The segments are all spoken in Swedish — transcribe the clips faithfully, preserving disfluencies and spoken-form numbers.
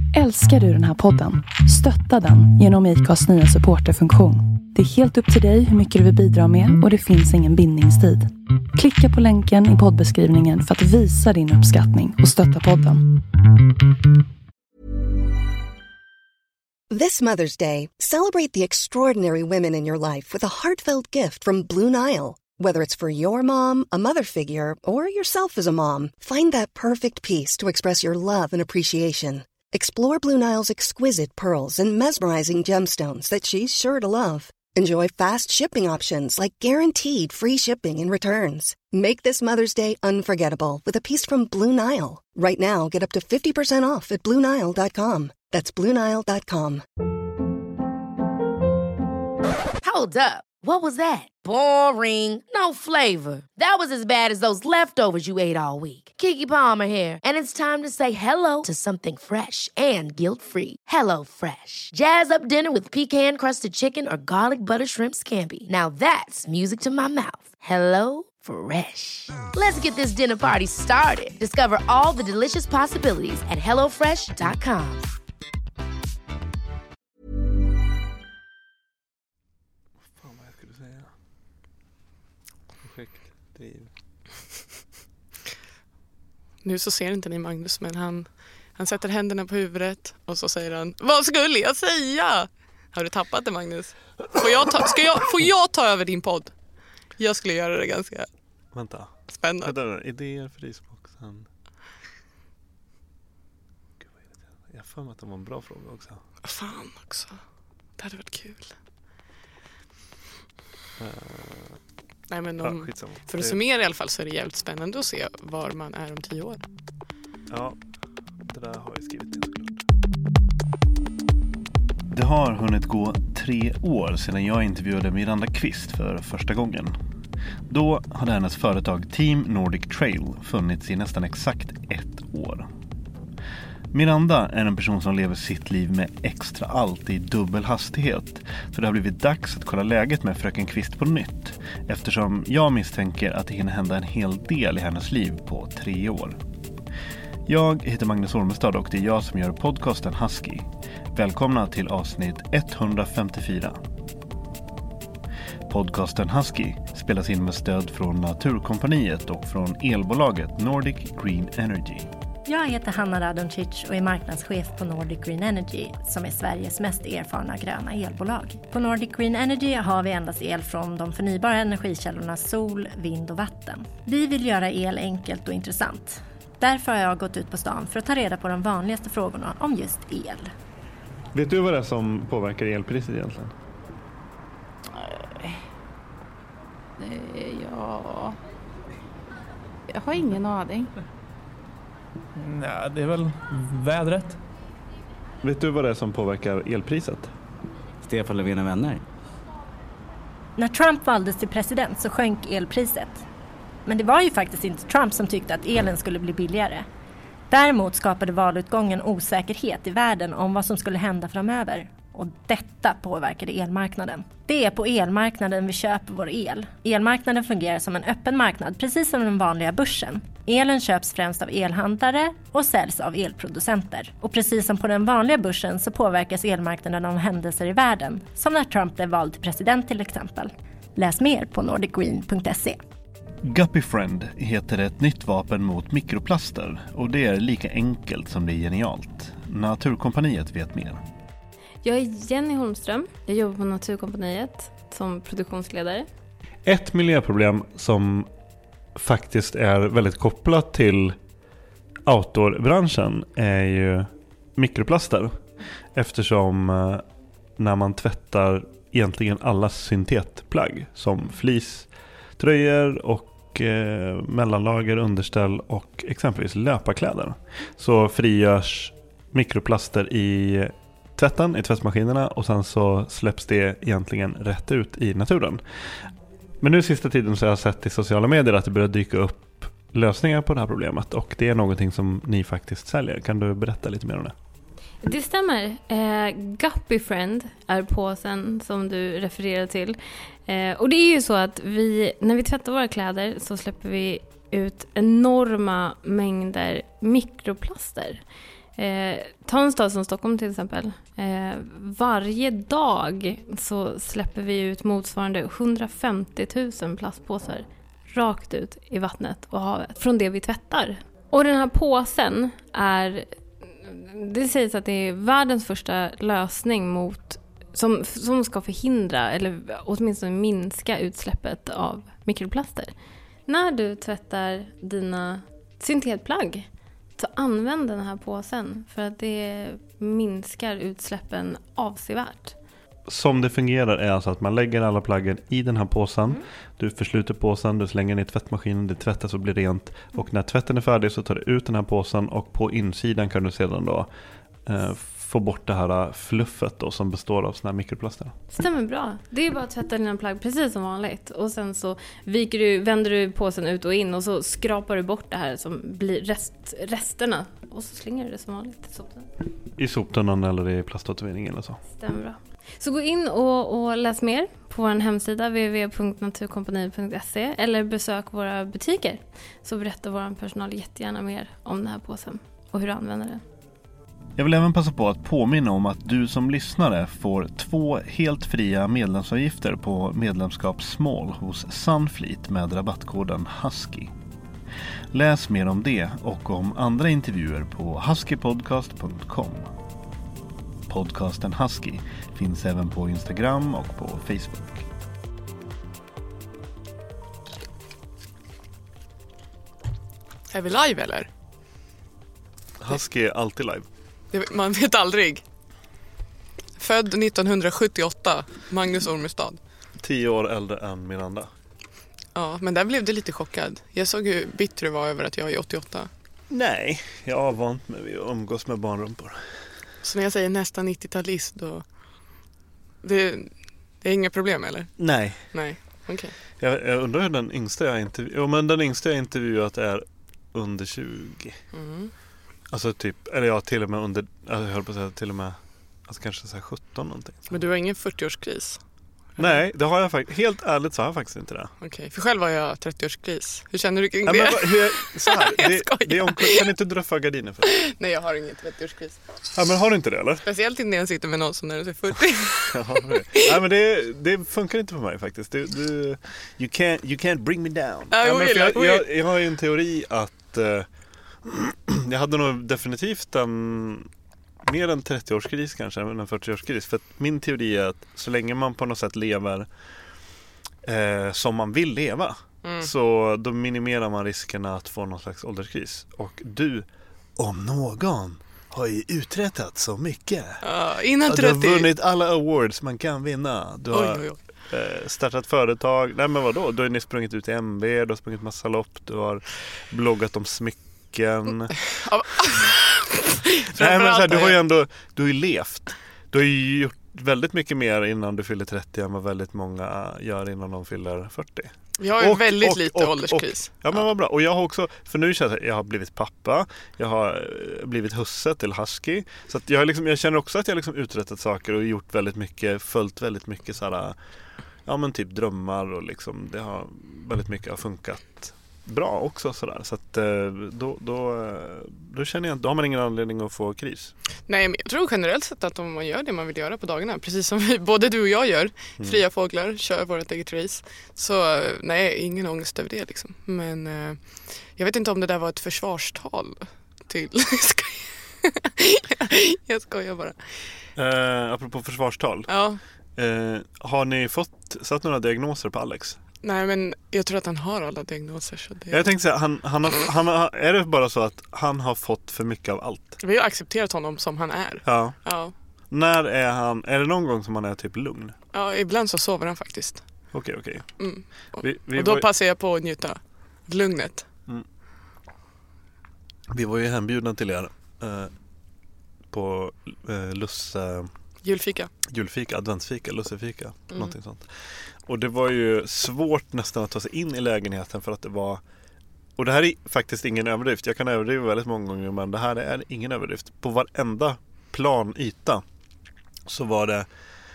Älskar du den här podden? Stötta den genom I C A:s nya supporterfunktion. Det är helt upp till dig hur mycket du vill bidra med och det finns ingen bindningstid. Klicka på länken i poddbeskrivningen för att visa din uppskattning och stötta podden. This Mother's Day, celebrate the extraordinary women in your life with a heartfelt gift from Blue Nile. Whether it's for your mom, a mother figure, or yourself as a mom, find that perfect piece to express your love and appreciation. Explore Blue Nile's exquisite pearls and mesmerizing gemstones that she's sure to love. Enjoy fast shipping options like guaranteed free shipping and returns. Make this Mother's Day unforgettable with a piece from Blue Nile. Right now, get up to fifty percent off at blue nile dot com. That's blue nile dot com. Hold up. What was that? Boring. No flavor. That was as bad as those leftovers you ate all week. Keke Palmer here, and it's time to say hello to something fresh and guilt-free. Hello Fresh. Jazz up dinner with pecan-crusted chicken or garlic butter shrimp scampi. Now that's music to my mouth. Hello Fresh. Let's get this dinner party started. Discover all the delicious possibilities at hello fresh dot com. Projektdriv. Nu så ser inte ni Magnus, men han, han sätter händerna på huvudet och så säger han: vad skulle jag säga? Har du tappat det, Magnus? Får jag ta, ska jag, får jag ta över din podd? Jag skulle göra det ganska Vänta. spännande. Vänta, idéer för isboxen. Gud, vad är det? Jag har för mig att det var en bra fråga också. Fan också. Det hade varit kul. Uh, Nej, men om, ja, för att summera i alla fall så är det jävligt spännande att se var man är om tio år. Ja, det där har jag skrivit in såklart. Det har hunnit gå tre år sedan jag intervjuade Miranda Kvist för första gången. Då hade hennes företag Team Nordic Trail funnits i nästan exakt ett år. Miranda är en person som lever sitt liv med extra allt i dubbel hastighet, så det har blivit dags att kolla läget med fröken Kvist på nytt, eftersom jag misstänker att det hinner hända en hel del i hennes liv på tre år. Jag heter Magnus Ormestad och det är jag som gör podcasten Husky. Välkomna till avsnitt etthundrafemtiofyra. Podcasten Husky spelas in med stöd från Naturkompaniet och från elbolaget Nordic Green Energy. Jag heter Hanna Radoncic och är marknadschef på Nordic Green Energy, som är Sveriges mest erfarna gröna elbolag. På Nordic Green Energy har vi endast el från de förnybara energikällorna sol, vind och vatten. Vi vill göra el enkelt och intressant. Därför har jag gått ut på stan för att ta reda på de vanligaste frågorna om just el. Vet du vad det är som påverkar elpriset egentligen? Ja, jag har ingen aning. Nej, det är väl vädret. Vet du vad det är som påverkar elpriset? Stefan Löfven och vänner. När Trump valdes till president så sjönk elpriset. Men det var ju faktiskt inte Trump som tyckte att elen skulle bli billigare. Däremot skapade valutgången osäkerhet i världen om vad som skulle hända framöver. Och detta påverkade elmarknaden. Det är på elmarknaden vi köper vår el. Elmarknaden fungerar som en öppen marknad, precis som den vanliga börsen. Elen köps främst av elhandlare och säljs av elproducenter. Och precis som på den vanliga börsen så påverkas elmarknaden av händelser i världen, som när Trump blev vald till president till exempel. Läs mer på nordic green punkt se. Guppy Friend heter ett nytt vapen mot mikroplaster och det är lika enkelt som det är genialt. Naturkompaniet vet mer. Jag är Jenny Holmström. Jag jobbar på Naturkompaniet som produktionsledare. Ett miljöproblem som faktiskt är väldigt kopplat till outdoorbranschen är ju mikroplaster. Eftersom när man tvättar egentligen alla syntetplagg som fleece, tröjor och eh, mellanlager, underställ och exempelvis löparkläder, så frigörs mikroplaster i tvätten, i tvättmaskinerna, och sen så släpps det egentligen rätt ut i naturen. Men nu sista tiden så har jag sett i sociala medier att det börjar dyka upp lösningar på det här problemet, och det är någonting som ni faktiskt säljer. Kan du berätta lite mer om det? Det stämmer. Eh, Guppy Friend är påsen som du refererar till. Eh, och det är ju så att vi, när vi tvättar våra kläder så släpper vi ut enorma mängder mikroplaster. Eh, ta en stad som Stockholm till exempel. Eh, varje dag så släpper vi ut motsvarande hundrafemtio tusen plastpåsar rakt ut i vattnet och havet från det vi tvättar. Och den här påsen är, det sägs att det är världens första lösning mot som, som ska förhindra eller åtminstone minska utsläppet av mikroplaster. När du tvättar dina syntetplagg så använd den här påsen för att det minskar utsläppen avsevärt. Som det fungerar är alltså att man lägger alla plaggen i den här påsen. Mm. Du försluter påsen, du slänger den i tvättmaskinen, det tvättas och blir rent. Mm. Och när tvätten är färdig så tar du ut den här påsen och på insidan kan du sedan då eh, få bort det här fluffet då, som består av såna här mikroplaster. Stämmer bra. Det är bara att tvätta dina plagg precis som vanligt. Och sen så viker du, vänder du påsen ut och in och så skrapar du bort det här som blir rest, resterna. Och så slänger du det som vanligt i soptunnan. I soptunnan eller i plaståtervinning eller så. Stämmer bra. Så gå in och, och läs mer på vår hemsida w w w punkt naturkompani punkt se eller besök våra butiker. Så berättar vår personal jättegärna mer om den här påsen och hur du använder den. Jag vill även passa på att påminna om att du som lyssnare får två helt fria medlemsavgifter på medlemskap Small hos Sunfleet med rabattkoden Husky. Läs mer om det och om andra intervjuer på huskypodcast punkt com. Podcasten Husky finns även på Instagram och på Facebook. Är vi live eller? Husky är alltid live. Det, man vet aldrig. Född nittonhundrasjuttioåtta, Magnus Ormestad. Tio år äldre än Miranda. Ja, men där blev det lite chockad. Jag såg hur bitter det var över att jag är åttioåtta. Nej, jag har vant mig vid att umgås med barnrumpor. Så när jag säger nästan nittiotalist då... Det, det är inga problem, eller? Nej. Nej, okej. Okay. Jag, jag undrar hur den yngsta jag intervjuat... Jo, men den yngsta jag intervjuat är under tjugo. Mm. Alltså typ... Eller ja, till och med under... Jag höll på att säga till och med... Alltså kanske så här sjutton någonting. Men du har ingen fyrtioårskris? Nej, det har jag faktiskt. Helt ärligt så har jag faktiskt inte det. Okej, okay, för själv har jag trettioårskris. Hur känner du kring ja, det? Men, hur, så här, det, det är om, kan inte dra för gardiner för det? Nej, jag har ingen trettioårskris. Ja, men har du inte det eller? Speciellt inte när jag sitter med någon som när du är fyrtio. Ja, nej, men det, det funkar inte för mig faktiskt. Du, du, you, can't, you can't bring me down. Ja, ja, men jag, jag, jag, jag har ju en teori att uh, jag hade nog definitivt en... mer än trettioårskris kanske än en fyrtioårskris. För att min teori är att så länge man på något sätt lever eh, som man vill leva mm. så då minimerar man riskerna att få någon slags ålderskris. Och du, om någon, har ju uträttat så mycket. Uh, innan trettio. Du har vunnit alla awards man kan vinna. Du har oj, oj, oj. Eh, startat företag. Nej men vadå? Du har ju sprungit ut i M B, du har sprungit massa lopp, du har bloggat om smycken. Nej, men så här, du har ju ändå du har ju levt. Du har ju gjort väldigt mycket mer innan du fyller trettio än vad väldigt många gör innan de fyller fyrtio. Jag har ju väldigt och, lite och, ålderskris. Och, ja, men vad bra. Och jag har också, för nu känner jag att jag har blivit pappa. Jag har blivit husse till Husky. Så att jag, liksom, jag känner också att jag har liksom uträttat saker och gjort väldigt mycket, följt väldigt mycket sådär, ja men typ drömmar och liksom, det har väldigt mycket har funkat bra också sådär. Så att då, då, då känner jag att då har man ingen anledning att få kris. Nej, men jag tror generellt sett att om man gör det man vill göra på dagarna, precis som vi, både du och jag gör, mm. fria fåglar, kör vårt eget race, så nej, ingen ångest över det liksom. Men eh, jag vet inte om det där var ett försvarstal till... jag skojar bara. Eh, apropå försvarstal. Ja. Eh, har ni fått satt några diagnoser på Alex? Nej, men jag tror att han har alla diagnoser. Så det... Jag tänkte säga, han, han har, han har, är det bara så att han har fått för mycket av allt? Vi har accepterat honom som han är. Ja. Ja. När är han, är det någon gång som han är typ lugn? Ja, ibland så sover han faktiskt. Okej, okej. Mm. Och, vi, vi och då var... passar jag på att njuta lugnet. Mm. Vi var ju hembjudna till er eh, på eh, Lusse... Julfika. Julfika, adventsfika, lussefika, mm. någonting sånt. Och det var ju svårt nästan att ta sig in i lägenheten för att det var... Och det här är faktiskt ingen överdrift. Jag kan överdriva väldigt många gånger, men det här är ingen överdrift. På varenda planyta så var det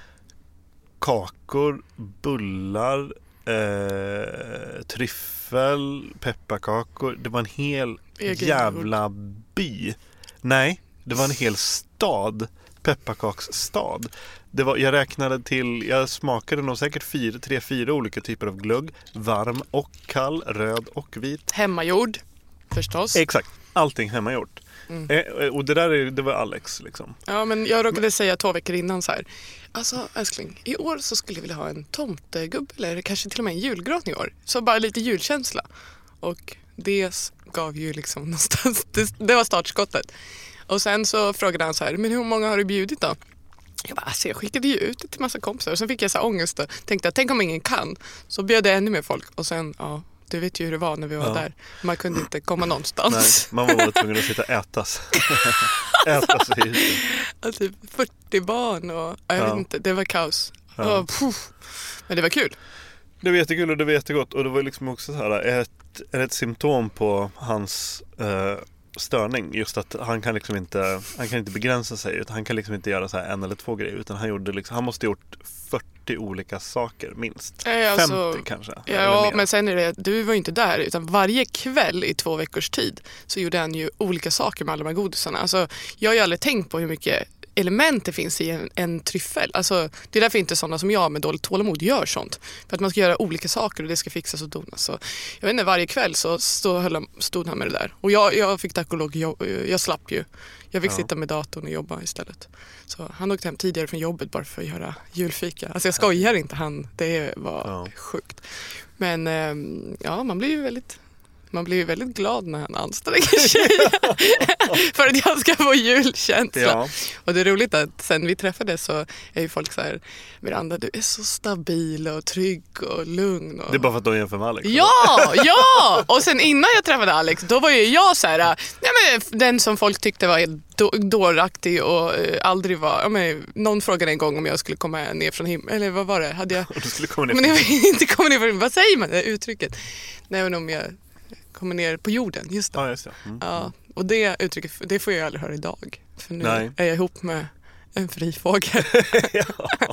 kakor, bullar, eh, tryffel, pepparkakor. Det var en hel egen jävla by. Nej. Det var en hel stad, pepparkaksstad. Det var, jag räknade till, jag smakade nog säkert fyra, tre, fyra olika typer av glögg. Varm och kall, röd och vit. Hemmagjord, förstås. Exakt, allting hemmagjort. Mm. Eh, och det där är, det var Alex liksom. Ja, men jag råkade säga två veckor innan så här. Alltså älskling, i år så skulle jag vilja ha en tomtegubb eller kanske till och med en julgran i år. Så bara lite julkänsla. Och det gav ju liksom någonstans, det, det var startskottet. Och sen så frågade han så här, men hur många har du bjudit då? Jag bara, alltså jag skickade ju ut till massa kompisar. Och sen fick jag så här ångest och tänkte att tänk om ingen kan. Så bjöd jag ännu mer folk. Och sen, ja, du vet ju hur det var när vi var ja. där. Man kunde inte komma någonstans. Nej, man var bara tvungen att sitta och ätas. ätas i huset. Och typ fyrtio barn och jag ja. vet inte, det var kaos. Ja. Och, men det var kul. Det var jättekul och det var jättegott. Och det var liksom också så här, ett, ett symptom på hans eh, störning. Just att han kan liksom inte, han kan inte begränsa sig. Utan han kan liksom inte göra så här en eller två grejer. Utan han, gjorde liksom, han måste gjort fyrtio olika saker minst. Ja, alltså, femtio kanske. Ja, men sen är det, du var ju inte där. Utan varje kväll i två veckors tid så gjorde han ju olika saker med alla de här godisarna. Alltså, jag har ju aldrig tänkt på hur mycket element det finns i en, en tryffel. Alltså, det är därför inte sådana som jag med dåligt tålamod gör sånt. För att man ska göra olika saker och det ska fixas och donas. Så, jag vet inte, varje kväll så stod, höll, stod han med det där. Och jag, jag fick tack och lov, jag, jag slapp ju. Jag fick ja. sitta med datorn och jobba istället. Så han åkte hem tidigare från jobbet bara för att göra julfika. Alltså jag skojar inte, han, det var ja. sjukt. Men ja, man blir ju väldigt... Man blir ju väldigt glad när han anstränger sig för att jag ska få julkänsla. Ja. Och det är roligt att sen vi träffades så är ju folk så här, Miranda, du är så stabil och trygg och lugn. Och... Det är bara för att de jämför med Alex. Ja, ja! Och sen innan jag träffade Alex, då var ju jag så här, nej men den som folk tyckte var dåraktig och uh, aldrig var, ja men någon frågade en gång om jag skulle komma ner från himlen, eller vad var det? Hade jag... Du skulle komma ner från himlen. Men jag inte komma ner från himlen, vad säger man det uttrycket? Nej men om jag kommer ner på jorden, just det. Ja, just det. Mm. Ja, och det uttrycket, det får jag aldrig höra idag. För nu Nej. är jag ihop med en fri fågel. ja.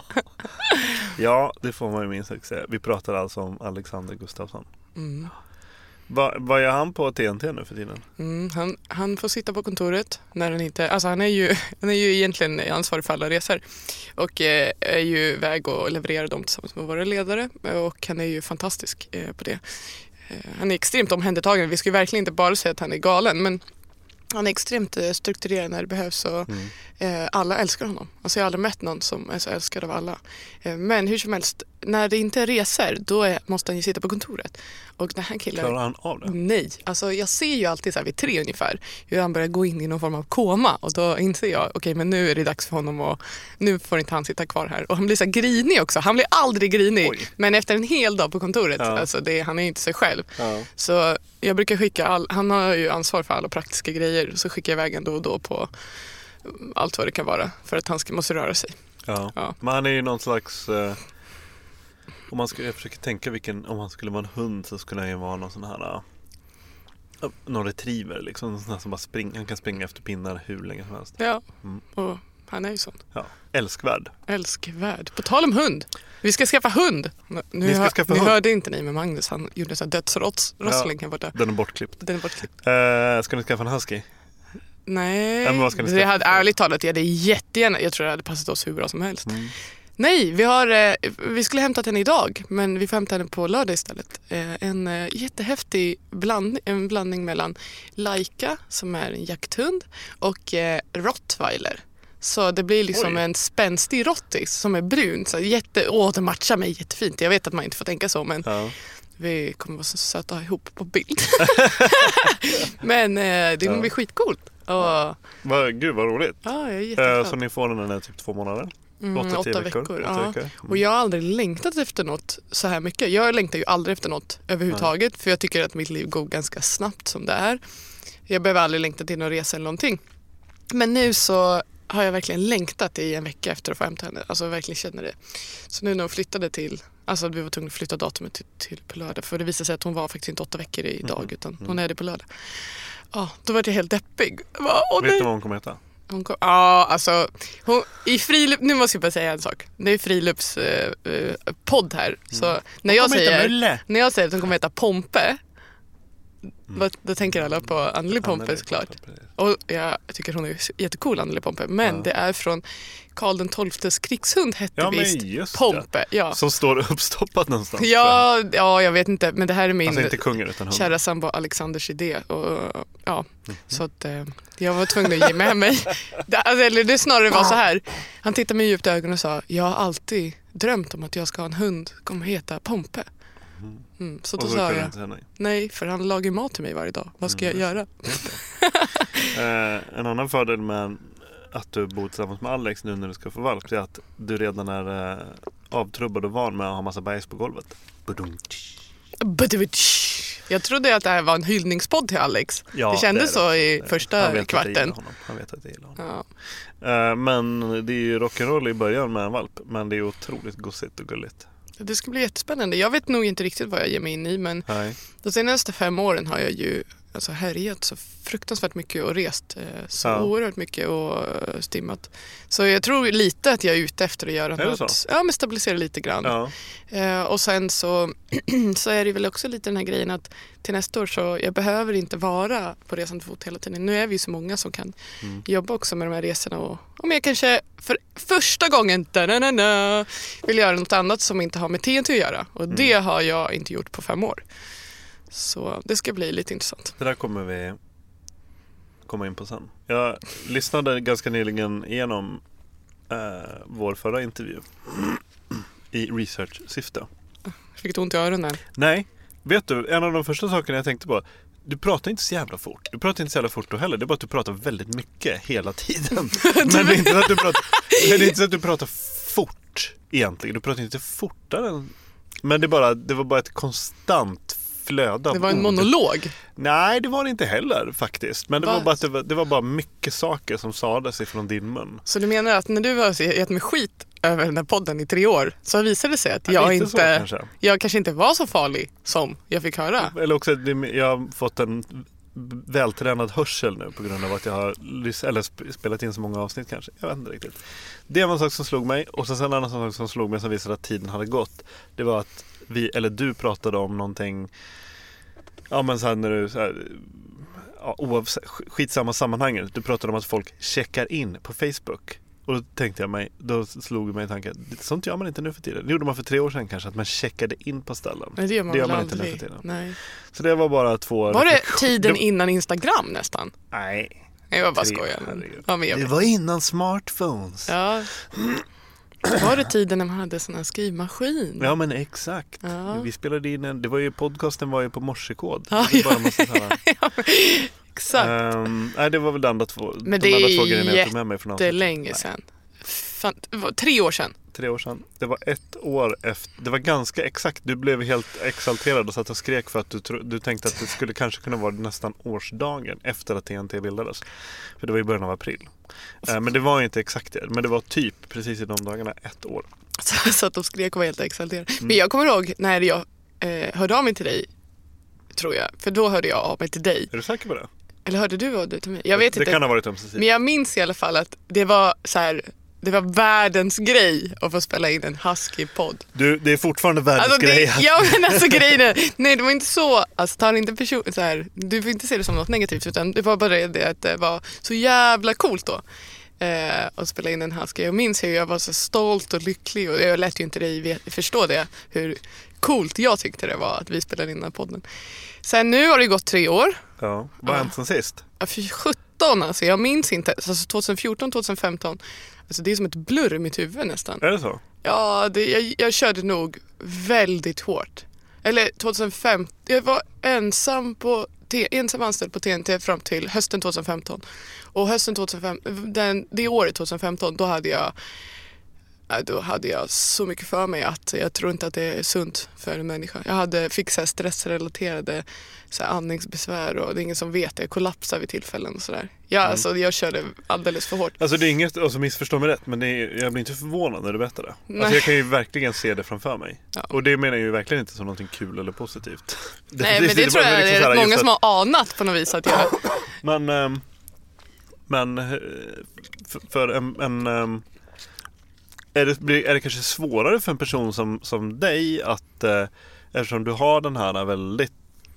ja, det får man ju minst sagt säga. Vi pratar alltså om Alexander Gustafsson. Mm. Va, vad är han på T N T nu för tiden? Mm, han, han får sitta på kontoret när han inte... Alltså han är ju, han är ju egentligen ansvarig för alla resor. Och eh, är ju väg och levererar dem tillsammans med våra ledare. Och han är ju fantastisk eh, på det. Han är extremt omhändertagen. Vi ska ju verkligen inte bara säga att han är galen, men han är extremt strukturerad när det behövs och mm. eh, alla älskar honom. Alltså jag har aldrig mött någon som är så älskad av alla. Eh, men hur som helst, när det inte är resor, då är, måste han ju sitta på kontoret. Och den här killen... Klarar han av det? Nej. Alltså jag ser ju alltid så här vid tre ungefär hur han börjar gå in i någon form av koma. Och då inser jag, okej okay, men nu är det dags för honom och nu får inte han sitta kvar här. Och han blir så här grinig också. Han blir aldrig grinig. Oj. Men efter en hel dag på kontoret, ja. alltså det, han är inte sig själv. Ja. Så jag brukar skicka, all, han har ju ansvar för alla praktiska grejer. Så skickar jag iväg då och då på allt vad det kan vara. För att han ska, måste röra sig. Ja. Ja. Men han är ju någon slags... Eh... Om man ska, jag försöker tänka vilken, om han skulle vara en hund så skulle han ju vara någon sån här uh, någon retriever liksom, någon sån här som bara springer, han kan springa efter pinnar hur länge som helst. Ja, mm. och han är ju sån. Ja, älskvärd. Älskvärd. På tal om hund. Vi ska skaffa hund. Nu vi ska hör, skaffa ni hund. hörde inte ni med Magnus, han gjorde så här dödsrossling ja, här borta. Den är bortklippt. Den är bortklippt. Uh, ska ni skaffa en husky? Nej, ja, vad ska ni det hade ärligt talat, jag hade jättegärna, jag tror det hade passat oss hur bra som helst. Mm. Nej, vi, har, eh, vi skulle hämta henne idag, men vi får hämta henne på lördag istället. Eh, en eh, jättehäftig blandning, en blandning mellan Laika, som är en jakthund, och eh, Rottweiler. Så det blir liksom Oj. en spänstig rottis som är brun. Så jätte, åh, det matchar mig jättefint. Jag vet att man inte får tänka så, men ja. vi kommer vara så söta ihop på bild. men eh, det kommer ja. bli skitcoolt. Och, Va, gud, vad roligt. Ja, jag är jätteglad. Eh, så ni får den när typ två månader? Mm, åtta, åtta veckor. veckor. Åtta ja. veckor. Mm. Och jag har aldrig längtat efter något så här mycket. Jag längtar ju aldrig efter något överhuvudtaget. Nej. För jag tycker att mitt liv går ganska snabbt som det är. Jag behöver aldrig längta till någon resa eller någonting. Men nu så har jag verkligen längtat i en vecka efter att få hämta henne. Alltså jag verkligen känner det. Så nu när hon flyttade till... Alltså vi var tvungna att flytta datumet till, till på lördag. För det visade sig att hon var faktiskt inte åtta veckor idag. Mm. Utan hon mm. är det på lördag. Ja, då var jag helt deppig. Bara, åh, Vet nej. du vad hon kommer heta? Hon kom, ja, alltså hon, i friluft, nu måste jag bara säga en sak. Det är frilups eh, eh, podd här. Så mm. när jag säger när jag säger att hon kommer heta Pompe, Mm. Då tänker alla på Anneli Pompe såklart. Och jag tycker hon är jättecool, Anneli Pompe. Men ja. det är från Karl den tolftes krigshund hette ja, visst Pompe. Ja. Som står uppstoppat någonstans. Ja, ja, jag vet inte. Men det här är min alltså inte kungen, utan kära sambo Alexanders idé. Och, ja, mm. Så att eh, jag var tvungen att ge med mig. Det, alltså, eller det snarare var så här. Han tittade mig djupt i ögonen och sa, jag har alltid drömt om att jag ska ha en hund som kommer heta Pompe. Mm, så då och så sa jag, nej. nej, för han lagar mat till mig varje dag. Vad ska mm, jag göra? eh, en annan fördel med att du bor tillsammans med Alex nu när du ska få valp är att du redan är eh, avtrubbad och van med att ha massa bajs på golvet. Jag trodde att det här var en hyllningspodd till Alex. Ja, det kändes det så i första kvarten. Han vet att jag gillar honom. Ja. Eh, men det är ju rock'n'roll i början med en valp. Men det är otroligt gossigt och gulligt. Det ska bli jättespännande. Jag vet nog inte riktigt vad jag ger mig in i, men Nej. de senaste fem åren har jag ju alltså härjat så fruktansvärt mycket och rest så ja. oerhört mycket och stimmat. Så jag tror lite att jag är ute efter att göra är något. Ja, men stabilisera lite grann. Ja. Eh, och sen så, så är det väl också lite den här grejen att till nästa år så jag behöver inte vara på resande fot hela tiden. Nu är vi ju så många som kan mm. jobba också med de här resorna och om jag kanske för första gången da-na-na-na, vill göra något annat som inte har med T N T att göra. Och mm. det har jag inte gjort på fem år. Så det ska bli lite intressant. Det där kommer vi komma in på sen. Jag lyssnade ganska nyligen igenom eh, vår förra intervju i research-syfte. Fick du ont i öronen? Nej. Vet du, en av de första sakerna jag tänkte på, du pratar inte så jävla fort. Du pratar inte så jävla fort då heller. Det är bara att du pratar väldigt mycket hela tiden. Men det är inte så att du pratar, det är inte så att du pratar fort egentligen. Du pratar inte fortare än... Men det, bara, det var bara ett konstant flöda. Det var en ord. monolog. Nej, det var det inte heller faktiskt. Men det var, bara att det, var, det var bara mycket saker som sades ifrån din mun. Så du menar att när du har gett mig skit över den här podden i tre år så visade det sig att jag, inte, så, kanske. jag kanske inte var så farlig som jag fick höra. Eller också att jag har fått en vältränad hörsel nu på grund av att jag har lys- eller spelat in så många avsnitt kanske. Jag vet inte riktigt. Det var en sak som slog mig och sen en annan sak som slog mig som visade att tiden hade gått. Det var att vi, eller du pratade om någonting, ja men så här när du så här, ja, oavsett, skitsamma sammanhanget. Du pratade om att folk checkar in på Facebook. Och då tänkte jag mig, då slog mig tanken, sånt gör man inte nu för tiden. Det gjorde man för tre år sedan kanske, att man checkade in på ställen. Nej, det gör man, det gör man inte nu för tiden. Nej. Så det var bara två... Var det tiden det... innan Instagram nästan? Nej. Jag var bara skojar. Ja, det var innan smartphones. Ja. Var det tiden när man hade sån här skrivmaskin? Ja, men exakt. Ja. Vi spelade in en, det var ju, podcasten var ju på morsekod. Ja, det bara måste ja, exakt. Um, nej, det var väl de andra två, men de det andra två grejerna jag tog med mig från avsnittet. Det är länge sedan. Fan, tre år sedan. Tre år sedan. Det var ett år efter. Det var ganska exakt. Du blev helt exalterad och satt och skrek för att du, tro, du tänkte att det skulle kanske kunna vara nästan årsdagen efter att T N T bildades. För det var i början av april. Uh, men det var inte exakt det. Men det var typ precis i de dagarna ett år. Så jag satt och skrek och var helt exalterad. Mm. Men jag kommer ihåg när jag eh, hörde av mig till dig, tror jag. För då hörde jag av mig till dig. Är du säker på det? Eller hörde du av dig till mig? Jag vet det inte. Det kan ha varit ömsesidigt. Men jag minns i alla fall att det var så här... Det var världens grej att få spela in en husky-podd. Du, det är fortfarande världens alltså, grej. Det, ja, men alltså grejen är, nej, det var inte så, alltså ta inte person, så här, du får inte se det som något negativt, utan det var bara det att det var så jävla coolt då. Eh, att spela in en husky. Jag minns hur jag var så stolt och lycklig och jag lät ju inte dig förstå det, hur coolt jag tyckte det var att vi spelade in den här podden. Sen nu har det gått tre år. Ja, vad har hänt sen sist? Ja, för sjutton, alltså jag minns inte, alltså tjugohundrafjorton tjugohundrafemton. Alltså det är som ett blurr i mitt huvud nästan. Är det så? Ja, det, jag, jag körde nog väldigt hårt. Eller tjugohundrafem, jag var ensam, på, ensam anställd på T N T fram till hösten tjugohundrafemton. Och hösten tjugohundrafemton, den, det året tjugohundrafemton, då hade jag då hade jag så mycket för mig att jag tror inte att det är sunt för en människa. Jag hade, fick så här stressrelaterade så här andningsbesvär och det är ingen som vet det. Jag kollapsade vid tillfällen och sådär. Ja, mm. alltså, jag körde alldeles för hårt. Alltså det är inget, alltså missförstå mig rätt, men det är, jag blir inte förvånad när du berättar det. Alltså, jag kan ju verkligen se det framför mig. Ja. Och det menar jag ju verkligen inte som någonting kul eller positivt. Det, Nej, det, men det, det tror jag liksom är rätt många att... som har anat på något vis att jag... men, ähm, men för, för en... en ähm, Är det, är det kanske svårare för en person som, som dig att, eh, eftersom du har den här väldigt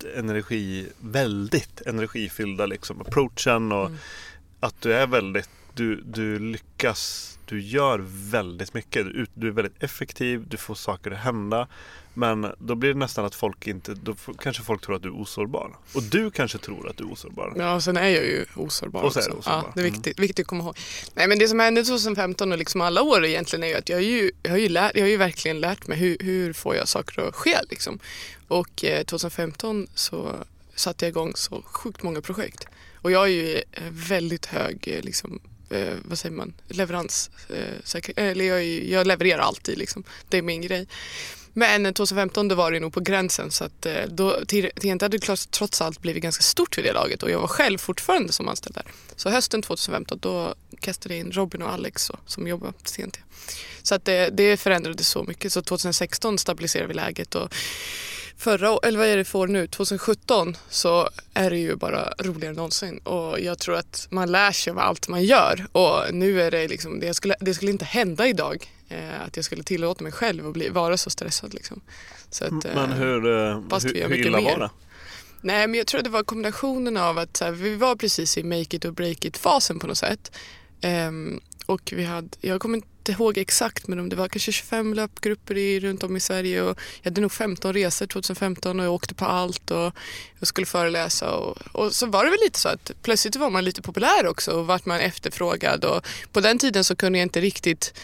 energi, väldigt energifyllda liksom, approachen och mm. att du är väldigt, du, du lyckas, du gör väldigt mycket, du, du är väldigt effektiv, du får saker att hända, men då blir det nästan att folk inte, då får, kanske folk tror att du är osårbar. Och du kanske tror att du är osårbar. Ja, och sen är jag ju osårbar och så är också. det osårbar. Ja, det är viktigt, mm. viktigt att komma ihåg. Nej, men det som hände tjugohundrafemton och liksom alla år egentligen är ju att jag har ju, jag har ju, lärt, jag har ju verkligen lärt mig hur, hur får jag saker att ske liksom. Och eh, tjugohundrafemton så satte jag igång så sjukt många projekt. Och jag är ju väldigt hög liksom, eh, vad säger man, leverans eh, säker, eller jag, jag levererar alltid liksom. Det är min grej. Men tjugohundrafemton då var det nog på gränsen, så att då Tangente hade klart, trots allt blivit ganska stort vid det laget och jag var själv fortfarande som anställd där. Så hösten tjugohundrafemton då kastade jag in Robin och Alex så, som jobbar på T N T. Så att det, det förändrade så mycket. Så tjugohundrasexton stabiliserade vi läget och förra, eller vad är det för nu, tjugosjutton så är det ju bara roligare än någonsin. Och jag tror att man lär sig av allt man gör. Och nu är det liksom, det skulle, det skulle inte hända idag eh, att jag skulle tillåta mig själv att bli, vara så stressad liksom. Så att, eh, men hur, hur, hur illa var det? Nej, men jag tror att det var kombinationen av att så här, vi var precis i make it och break it fasen på något sätt. Um, och vi hade, jag kommer inte ihåg exakt, men om det var kanske tjugofem löpgrupper i, runt om i Sverige och jag hade nog femton resor tjugohundrafemton och jag åkte på allt och jag skulle föreläsa och, och så var det väl lite så att plötsligt var man lite populär också och vart man efterfrågad och på den tiden så kunde jag inte riktigt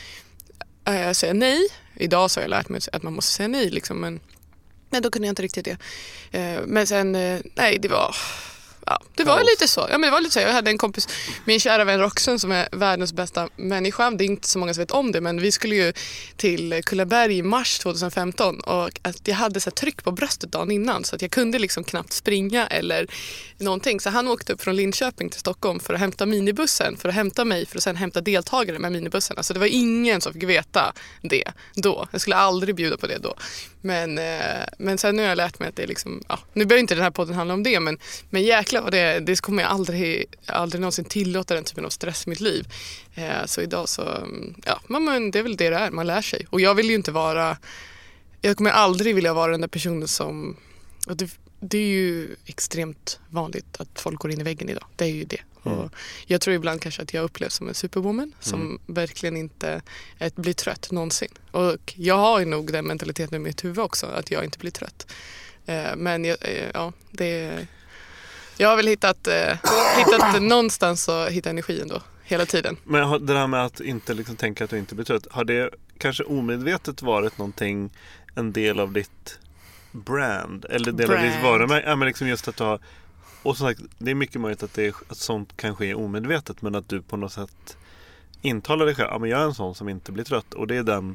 äh, säga nej. Idag så har jag lärt mig att man måste säga nej liksom, men nej, då kunde jag inte riktigt det. Uh, men sen, uh, nej det var... Ja, det var lite så. Ja, men det var lite så. Jag hade en kompis, min kära vän Roxen som är världens bästa människa. Det är inte så många som vet om det, men vi skulle ju till Kullaberg i mars tjugohundrafemton och att jag hade så här tryck på bröstet dagen innan så att jag kunde liksom knappt springa eller någonting. Så han åkte upp från Linköping till Stockholm för att hämta minibussen, för att hämta mig, för att sen hämta deltagare med minibussen. Alltså det var ingen som fick veta det då. Jag skulle aldrig bjuda på det då. Men, eh, men sen nu har jag lärt mig att det är liksom, ja, nu behöver inte den här podden handla om det, men, men jäklar vad det, det kommer jag aldrig, aldrig någonsin tillåta den typen av stress i mitt liv. Eh, så idag så, ja, men det är väl det det är, man lär sig. Och jag vill ju inte vara, jag kommer aldrig vilja vara den där personen som, och det, det är ju extremt vanligt att folk går in i väggen idag, det är ju det. Mm. Och jag tror ibland kanske att jag upplevs som en superwoman som mm. verkligen inte ett, blir trött någonsin. Och jag har ju nog den mentaliteten i mitt huvud också, att jag inte blir trött. Eh, men jag, eh, ja, det, jag har väl hittat, eh, hittat någonstans att hitta energin då, hela tiden. Men det här med att inte liksom tänka att du inte blir trött, har det kanske omedvetet varit någonting, en del av ditt brand? Eller del brand. av ditt varumärke? Ja, men liksom just att ha. Och som sagt, det är mycket möjligt att, det är, att sånt kan ske omedvetet, men att du på något sätt intalar dig själv, ja men jag är en sån som inte blir trött, och det är den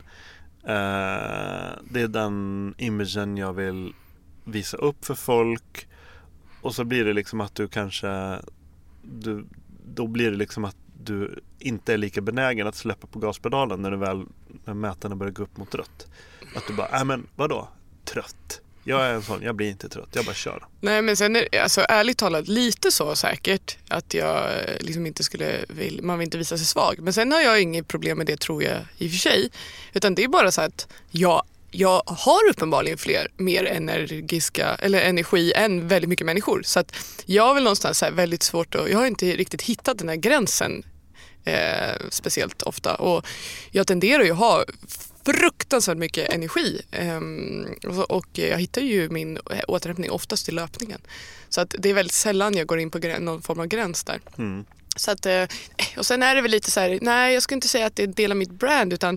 eh, det är den imagen jag vill visa upp för folk, och så blir det liksom att du kanske du, då blir det liksom att du inte är lika benägen att släppa på gaspedalen när du väl, när mätarna börjar gå upp mot rött, att du bara, nej men vadå, trött? Jag är en sån, jag blir inte trött, jag bara kör. Nej, men sen är alltså ärligt talat lite så säkert att jag liksom inte skulle vill, man vill inte visa sig svag. Men sen har jag inget problem med det, tror jag i och för sig. Utan det är bara så att jag, jag har uppenbarligen fler, mer energiska eller energi än väldigt mycket människor. Så att jag har väl någonstans så här väldigt svårt att, jag har inte riktigt hittat den här gränsen eh, speciellt ofta. Och jag tenderar ju att ha fruktansvärt mycket energi um, och, och jag hittar ju min återhämtning oftast i löpningen, så att det är väldigt sällan jag går in på grä- någon form av gräns där. Mm. Så att, uh, och sen är det väl lite så här, nej jag skulle inte säga att det är en del av mitt brand, utan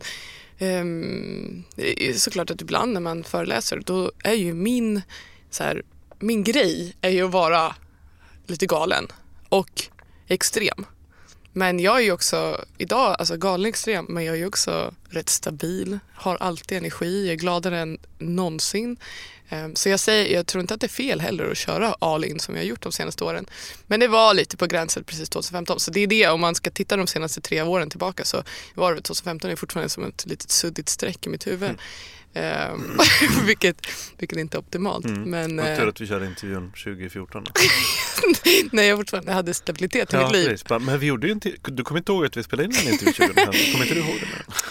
um, såklart att ibland när man föreläser då är ju min så här, min grej är ju att vara lite galen och extrem. Men jag är ju också idag, alltså galen extrem, men jag är ju också rätt stabil, har alltid energi, jag är gladare än någonsin. Så jag säger, jag tror inte att det är fel heller att köra all in som jag har gjort de senaste åren. Men det var lite på gränsen precis tjugohundrafemton, så det är det, om man ska titta de senaste tre åren tillbaka så var det tjugohundrafemton är fortfarande som ett litet suddigt streck i mitt huvud. Mm. Um, vilket, vilket inte är optimalt. Mm. Men, jag tror att vi körde intervjun tjugo fjorton. Nej, jag fortfarande hade stabilitet i ja, mitt liv. Precis. Men vi gjorde ju inte, du kommer inte ihåg att vi spelade in en intervju tjugo femton? Kommer inte du ihåg det?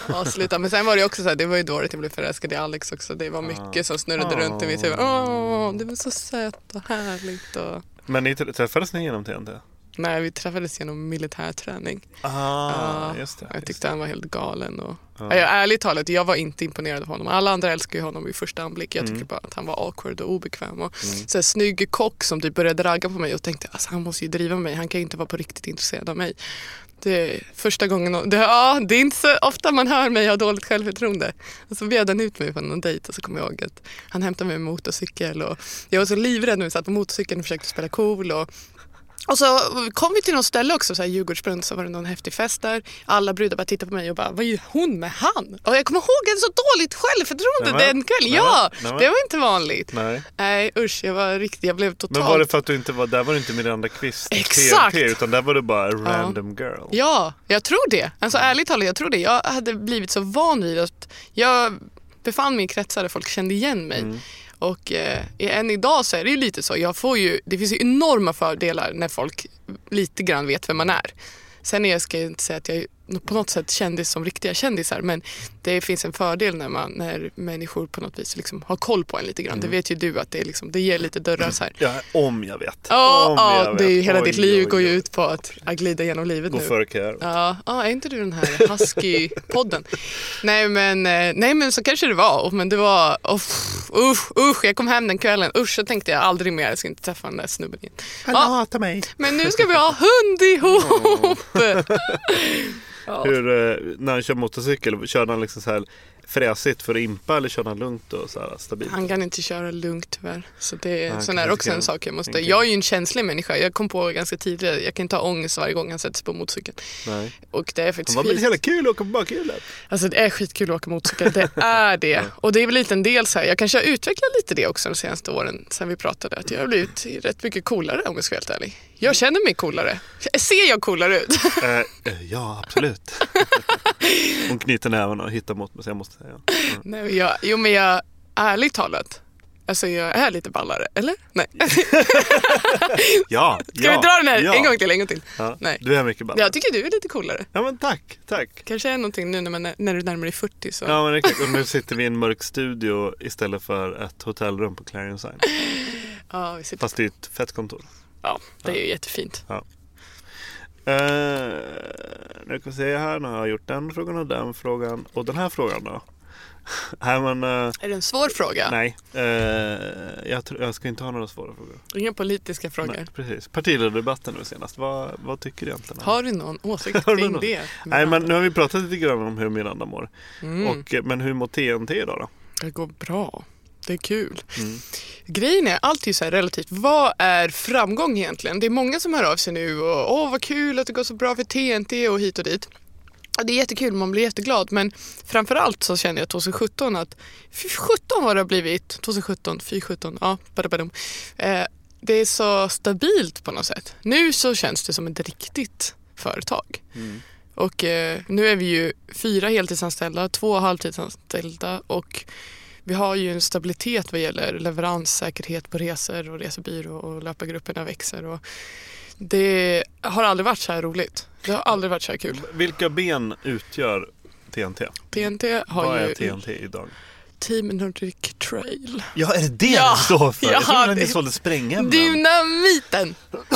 Ja, sluta. Men sen var det också så här, det var ju då jag blev förälskad i Alex också. Det var mycket som snurrade Ah. runt i mitt huvud. Åh, det var så sött och härligt. Och... Men ni träffades ni genom T N T? Nej, vi träffades genom militärträning. Ah, Ja, just det. jag just tyckte det. han var helt galen. Och... Ja. Ja, jag, ärligt talat, jag var inte imponerad av honom. Alla andra älskar ju honom i första anblick. Jag tycker Mm. bara att han var awkward och obekväm. Och Mm. så här, snygg kock som typ började ragga på mig och tänkte alltså, han måste ju driva mig. Han kan ju inte vara på riktigt intresserad av mig. Det är första gången. Det, ja, det är inte så ofta man hör mig ha dåligt självförtroende. Och så bjöd han ut mig på någon dejt och så kom jag ihåg att han hämtade mig med motorcykel. Och jag var så livrädd när vi satt på motorcykeln och försökte spela cool. Och Och så kom vi till något ställe också, så här Djurgårdsbrunn, så var det någon häftig fest där. Alla brudar bara tittade på mig och bara, vad är hon med han? Och jag kommer ihåg en så dåligt självförtroende Nej, den kvällen. nej, Ja, nej, nej. det var inte vanligt. Nej. Nej, usch, jag var riktigt, jag blev totalt... Men var det för att du inte var, där var du inte Miranda Kvist Exakt. T N T, utan där var du bara a random girl. Ja, jag tror det. Alltså ärligt talat, jag tror det. Jag hade blivit så van vid att jag befann mig i kretsar där folk kände igen mig. Mm. Och eh, än idag så är det ju lite så. Jag får ju, det finns ju enorma fördelar när folk lite grann vet vem man är. Sen är jag, ska jag inte säga att jag är på något sätt kändis som riktiga kändisar, men det finns en fördel när, man, när människor på något vis liksom har koll på en lite grann. Mm. Det vet ju du att det, är liksom, det ger lite dörrar så här. Ja, om jag vet. Ja, om ja jag det är ju vet. hela Oj, ditt liv oj, går ju oj. ut på att, att glida genom livet Gå nu. för karriär. Ja, ja, är inte du den här husky-podden? nej, men, eh, nej, men så kanske det var. Men det var, usch, usch, usch, jag kom hem den kvällen. Usch, så tänkte jag aldrig mer, jag ska inte träffa den där snubben igen. Han Ja, hatar mig. men nu ska vi ha hund ihop! Ja. Hur, eh, när han kör motorcykel, kör han liksom så här fräsigt för att impa eller kör han lugnt och så här stabilt? Han kan inte köra lugnt tyvärr. Så det är Han sån kan är inte också kan- en sak jag måste... kan- Jag är ju en känslig människa. Jag kom på ganska tidigt. Jag kan inte ha ångest varje gång han sätts på motorcykeln. Nej. Och det är Han faktiskt var väl skit. så jävla kul att åka på bakhjulet. Alltså det är skitkul att åka motorcykel. Det är det. Och det är väl lite en del så här. Jag kanske har utvecklat lite det också de senaste åren sen vi pratade. Att jag har blivit rätt mycket coolare om jag ska vara helt ärlig. Jag känner mig coolare. Ser jag coolare ut? eh, eh, ja, absolut. Hon knyter näven och hittar mot mig, så jag måste säga. Mm. Nej, men jag, jo men jag, ärligt talat. Alltså jag är lite ballare, eller? Nej. Ja, Ska vi dra den här ja. en gång till, en gång till? Ja, Nej. du är mycket ball. Jag tycker du är lite coolare. Ja, men tack, tack. Kanske är någonting nu när, man, när du närmar dig fyrtio. Så. Ja, men exakt. Och nu sitter vi i en mörk studio istället för ett hotellrum på Clarion Sign. Ja, vi sitter... Fast det är ett fett kontor. ja, det är ju jättefint. Ja. Uh, nu kan vi se här, nu har jag gjort den frågan och den frågan. Och den här frågan då? Nej, men, uh, Är det en svår fråga? nej, uh, jag, tror, jag ska inte ha några svåra frågor. Inga politiska frågor. Nej, precis. Partiledardebatten nu senast. Vad, vad tycker du egentligen? Har du någon åsikt Har du kring någon? det? Nej, men nu har vi pratat lite grann om hur Miranda mår. Mm. Och, men hur mår T N T idag då? Det går bra. Det är kul. Mm. Grejen är alltid så här relativt. Vad är framgång egentligen? Det är många som hör av sig nu och åh vad kul att det går så bra för T N T och hit och dit. Ja, det är jättekul, man blir jätteglad. Men framförallt så känner jag tjugosjutton att sjutton har det blivit. tjugosjutton, fyrahundrasjutton, ja, badabadum. Eh, det är så stabilt på något sätt. Nu så känns det som ett riktigt företag. Mm. Och eh, nu är vi ju fyra heltidsanställda, två halvtidsanställda och vi har ju en stabilitet vad gäller leverans, säkerhet på resor och resebyrå och löpargrupperna växer. Och det har aldrig varit så här roligt. Det har aldrig varit så här kul. Vilka ben utgör T N T? T N T har Vad ju är T N T idag? Team Nordic Trail. Ja, är det det Ja, det står för? ja, Jag trodde att det- ni sålde sprängämnen. Dynamiten!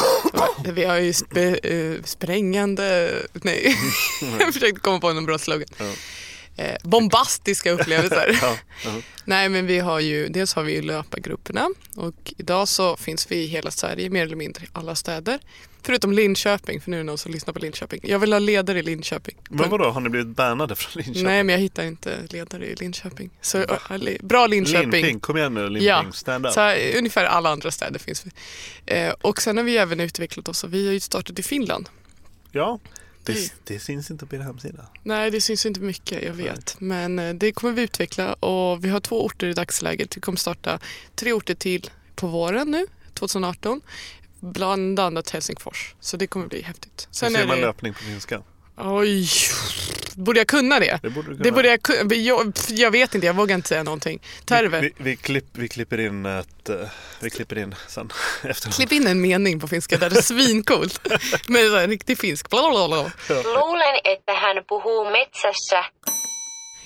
Vi har ju spe, uh, sprängande... Nej, jag försökte komma på någon bra slogan. Ja. Eh, bombastiska upplevelser. Ja, ja. Nej, men vi har ju, dels har vi ju löpargrupperna och idag så finns vi i hela Sverige, mer eller mindre i alla städer. Förutom Linköping, för nu är det någon som lyssnar på Linköping. Jag vill ha ledare i Linköping. Men vadå, har ni blivit bannade från Linköping? Nej, men jag hittar inte ledare i Linköping. Så äh, bra Linköping. Linping, kom igen nu, Linping, Ja, stand up. så här, ungefär alla andra städer finns vi. Eh, och sen har vi även utvecklat oss och vi har ju startat i Finland. Ja, det, Nej. det syns inte på er hemsida. Nej, det syns inte mycket, jag vet. Men eh, det kommer vi utveckla och vi har två orter i dagsläget. Vi kommer starta tre orter till på våren nu, tjugo arton. Bland annat Helsingfors. Så det kommer bli häftigt. Hur Sen ser är man det... löpning på finska? Oj, borde jag kunna det? Det borde du kunna. Det borde jag kunna. Jag, jag vet inte, jag vågar inte säga någonting. Terve. Vi, vi, vi, klipp, vi klipper in ett... eh, Vi klipper in sen efteråt. Klipp in en mening på finska där det är svincoolt. Med så här riktigt finsk. Blablabla. Luulen, että hän puhuu metsässä.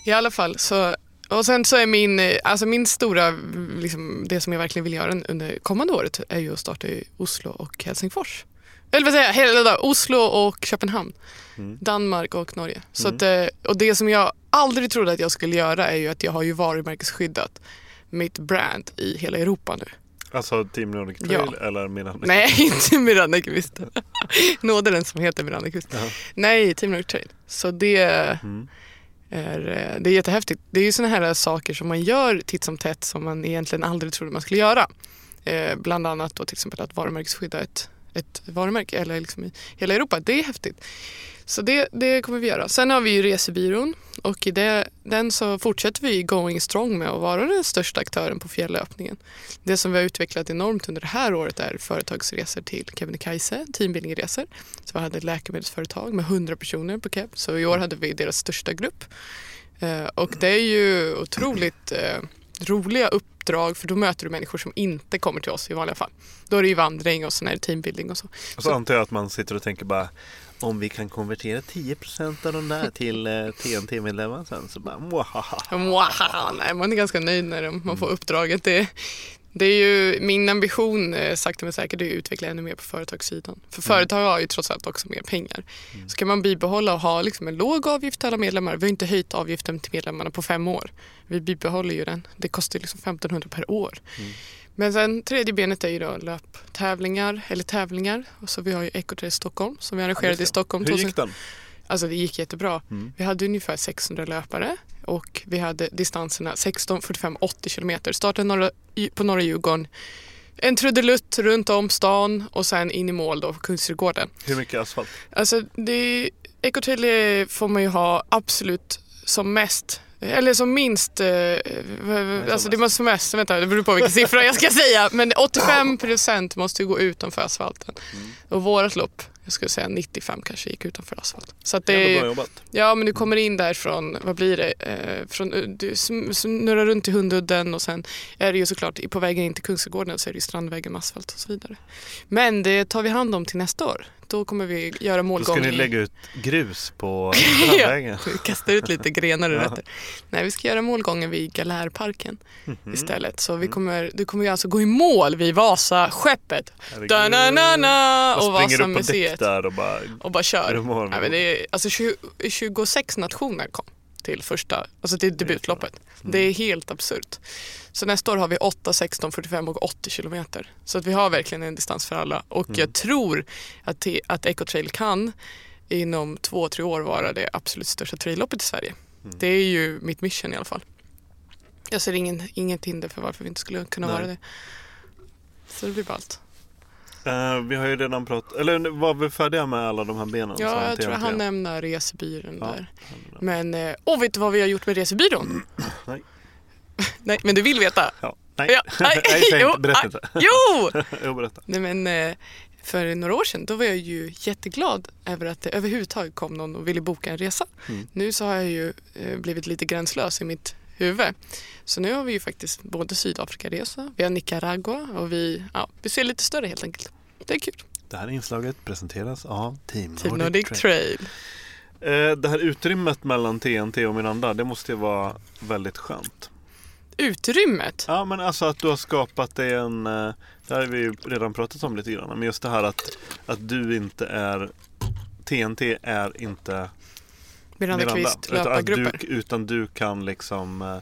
I alla fall så, och sen så är min, alltså min stora, liksom, det som jag verkligen vill göra under kommande året är ju att starta i Oslo och Helsingfors. Eller vad säger jag, hela dag, Oslo och Köpenhamn. Mm. Danmark och Norge. Så mm. att, och det som jag aldrig trodde att jag skulle göra är ju att jag har ju varumärkesskyddat mitt brand i hela Europa nu. Alltså Team Nordic Trail ja. Eller Miranda? Nej, inte Miranda Kvist. Nåde den som heter Miranda Kvist. Uh-huh. Nej, Team Nordic Trail. Så det mm. är, det är jättehäftigt. Det är ju såna här saker som man gör titt som tätt som man egentligen aldrig trodde man skulle göra. Eh, bland annat då till exempel att varumärkesskydda ett, ett varumärke eller liksom i hela Europa. Det är häftigt. Så det, det kommer vi göra. Sen har vi ju resebyrån och i det, den så fortsätter vi going strong med att vara den största aktören på fjällöpningen. Det som vi har utvecklat enormt under det här året är företagsresor till Kebnekaise, teambuildingresor. Så vi hade ett läkemedelsföretag med hundra personer på Keb. Så i år hade vi deras största grupp. Eh, och det är ju otroligt eh, roliga uppdrag för då möter du människor som inte kommer till oss i vanliga fall. Då är det ju vandring och så är det teambuilding och så. Och så, så antar jag att man sitter och tänker bara om vi kan konvertera tio procent av de där till eh, T N T-medlemmar sen så bara mwahaha. Mwahaha. Nej, man är ganska nöjd när man får uppdraget. Det, det är ju min ambition, eh, sakta men säkert, är att utveckla ännu mer på företagssidan. För mm. företag har ju trots allt också mer pengar. Mm. Så kan man bibehålla och ha liksom en låg avgift till alla medlemmar. Vi har inte höjt avgiften till medlemmarna på fem år. Vi bibehåller ju den. Det kostar liksom femtonhundra per år. Mm. Men sen tredje benet är ju då löptävlingar eller tävlingar. Och så vi har ju Ecotrail Stockholm som vi arrangerade i Stockholm. Hur gick den? Alltså det gick jättebra. Mm. Vi hade ungefär sexhundra löpare och vi hade distanserna sexton, fyrtiofem, åttio kilometer. Startade norra, på norra Djurgården. En trudelutt runt om stan och sen in i mål då på Kungsträdgården. Hur mycket asfalt? Alltså det, Ecotrail får man ju ha absolut som mest. Eller som minst, eh, Nej, alltså det måste mest, vänta, det beror på vilken siffra jag ska säga. Men åttiofem procent måste ju gå utanför asfalten. Mm. Och vårat lopp, jag skulle säga nittiofem kanske gick utanför asfalt. Så att det är, ja men du kommer in därifrån, vad blir det? Eh, från, du snurrar runt i Hundudden och sen är det ju såklart, på vägen in till Kungsträdgården så är det ju Strandvägen med asfalt och så vidare. Men det tar vi hand om till nästa år. Då kommer vi göra målgång. Då ska ni lägga ut grus på Strandvägen. Ja, kasta ut lite grenar och rötter. Nej, vi ska göra målgången vid Galärparken mm-hmm. istället. Så vi kommer, du kommer ju alltså gå i mål vid Vasaskeppet. Da-na-na-na! Och Vasamuseet. Där och bara, och bara kör. Ja, men det är, alltså tjugosex nationer kom till första, alltså till debutloppet. Mm. Det är helt absurt. Så nästa år har vi åtta, sexton, fyrtiofem och åttio kilometer. Så att vi har verkligen en distans för alla. Och mm. jag tror att, te, att Ecotrail kan inom två, tre år vara det absolut största trailloppet i Sverige. Mm. Det är ju mitt mission i alla fall. Jag ser ingen, inget hinder för varför vi inte skulle kunna Nej. vara det. Så det blir ballt. Uh, vi har ju redan pratat, eller var vi färdiga med alla de här benen? Ja, jag tror jag han nämner resebyrån ja, där. Men, åh, oh, vet du vad vi har gjort med resebyrån? Nej. Nej, men du vill veta? Ja. Nej, ja. Nej. Nej jo, berätta inte. Jo! jo, berätta. Nej, men för några år sedan, då var jag ju jätteglad över att det överhuvudtaget kom någon och ville boka en resa. Mm. Nu så har jag ju blivit lite gränslös i mitt huvud. Så nu har vi ju faktiskt både Sydafrika-resa, vi har Nicaragua och vi, ja, vi ser lite större helt enkelt. Det är kul. Det här inslaget presenteras av Team, Team Nordic, Nordic Trail. Trail. Det här utrymmet mellan T N T och Miranda, det måste ju vara väldigt skönt. Utrymmet? Ja, men alltså att du har skapat en, det här har vi ju redan pratat om lite grann, men just det här att, att du inte är, T N T är inte Miranda Kvist löpargrupper. Du, utan du kan liksom,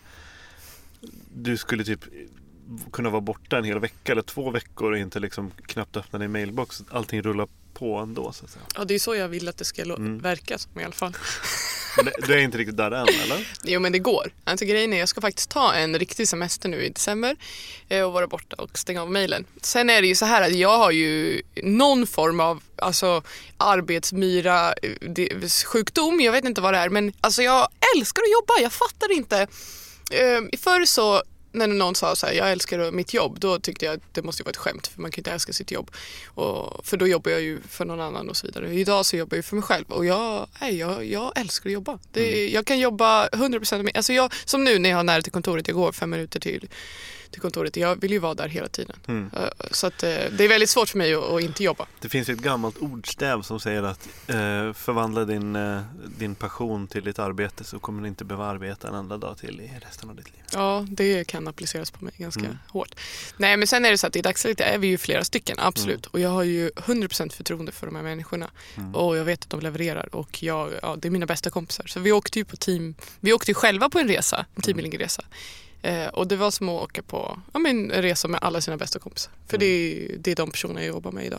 du skulle typ kunna vara borta en hel vecka eller två veckor och inte liksom knappt öppna din mailbox. Allting rullar på ändå så att säga. Ja, det är så jag vill att det ska mm. verka som i alla fall. Du är inte riktigt där än, eller? Jo, men det går. Alltså, grejen är, jag ska faktiskt ta en riktig semester nu i december och vara borta och stänga av mejlen. Sen är det ju så här att jag har ju någon form av alltså, arbetsmyra sjukdom. Jag vet inte vad det är, men alltså, jag älskar att jobba. Jag fattar inte. Förr så när någon sa så här, jag älskar mitt jobb, då tyckte jag att det måste vara ett skämt, för man kan inte älska sitt jobb. Och, för då jobbar jag ju för någon annan och så vidare. Idag så jobbar jag ju för mig själv och jag, nej, jag, jag älskar att jobba. Det, mm. Jag kan jobba hundra procent med, alltså jag, som nu när jag har nära till kontoret, jag går fem minuter till, till kontoret. Jag vill ju vara där hela tiden. Mm. Så att, det är väldigt svårt för mig att, att inte jobba. Det finns ju ett gammalt ordstäv som säger att eh, förvandla din, eh, din passion till ditt arbete så kommer du inte behöva arbeta en enda dag till i resten av ditt liv. Ja, det kan appliceras på mig ganska Mm. hårt. Nej, men sen är det så att i dagsläget är vi ju flera stycken, absolut. Mm. Och jag har ju hundra procent förtroende för de här människorna. Mm. Och jag vet att de levererar. Och jag, ja, det är mina bästa kompisar. Så vi åkte ju på team, vi åkte ju själva på en resa, en teambuilding-resa. Eh, och det var som att åka på ja, men en resa med alla sina bästa kompisar. För Mm. det, är, det är de personer jag jobbar med idag.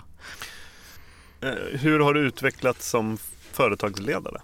Eh, hur har du utvecklats som företagsledare?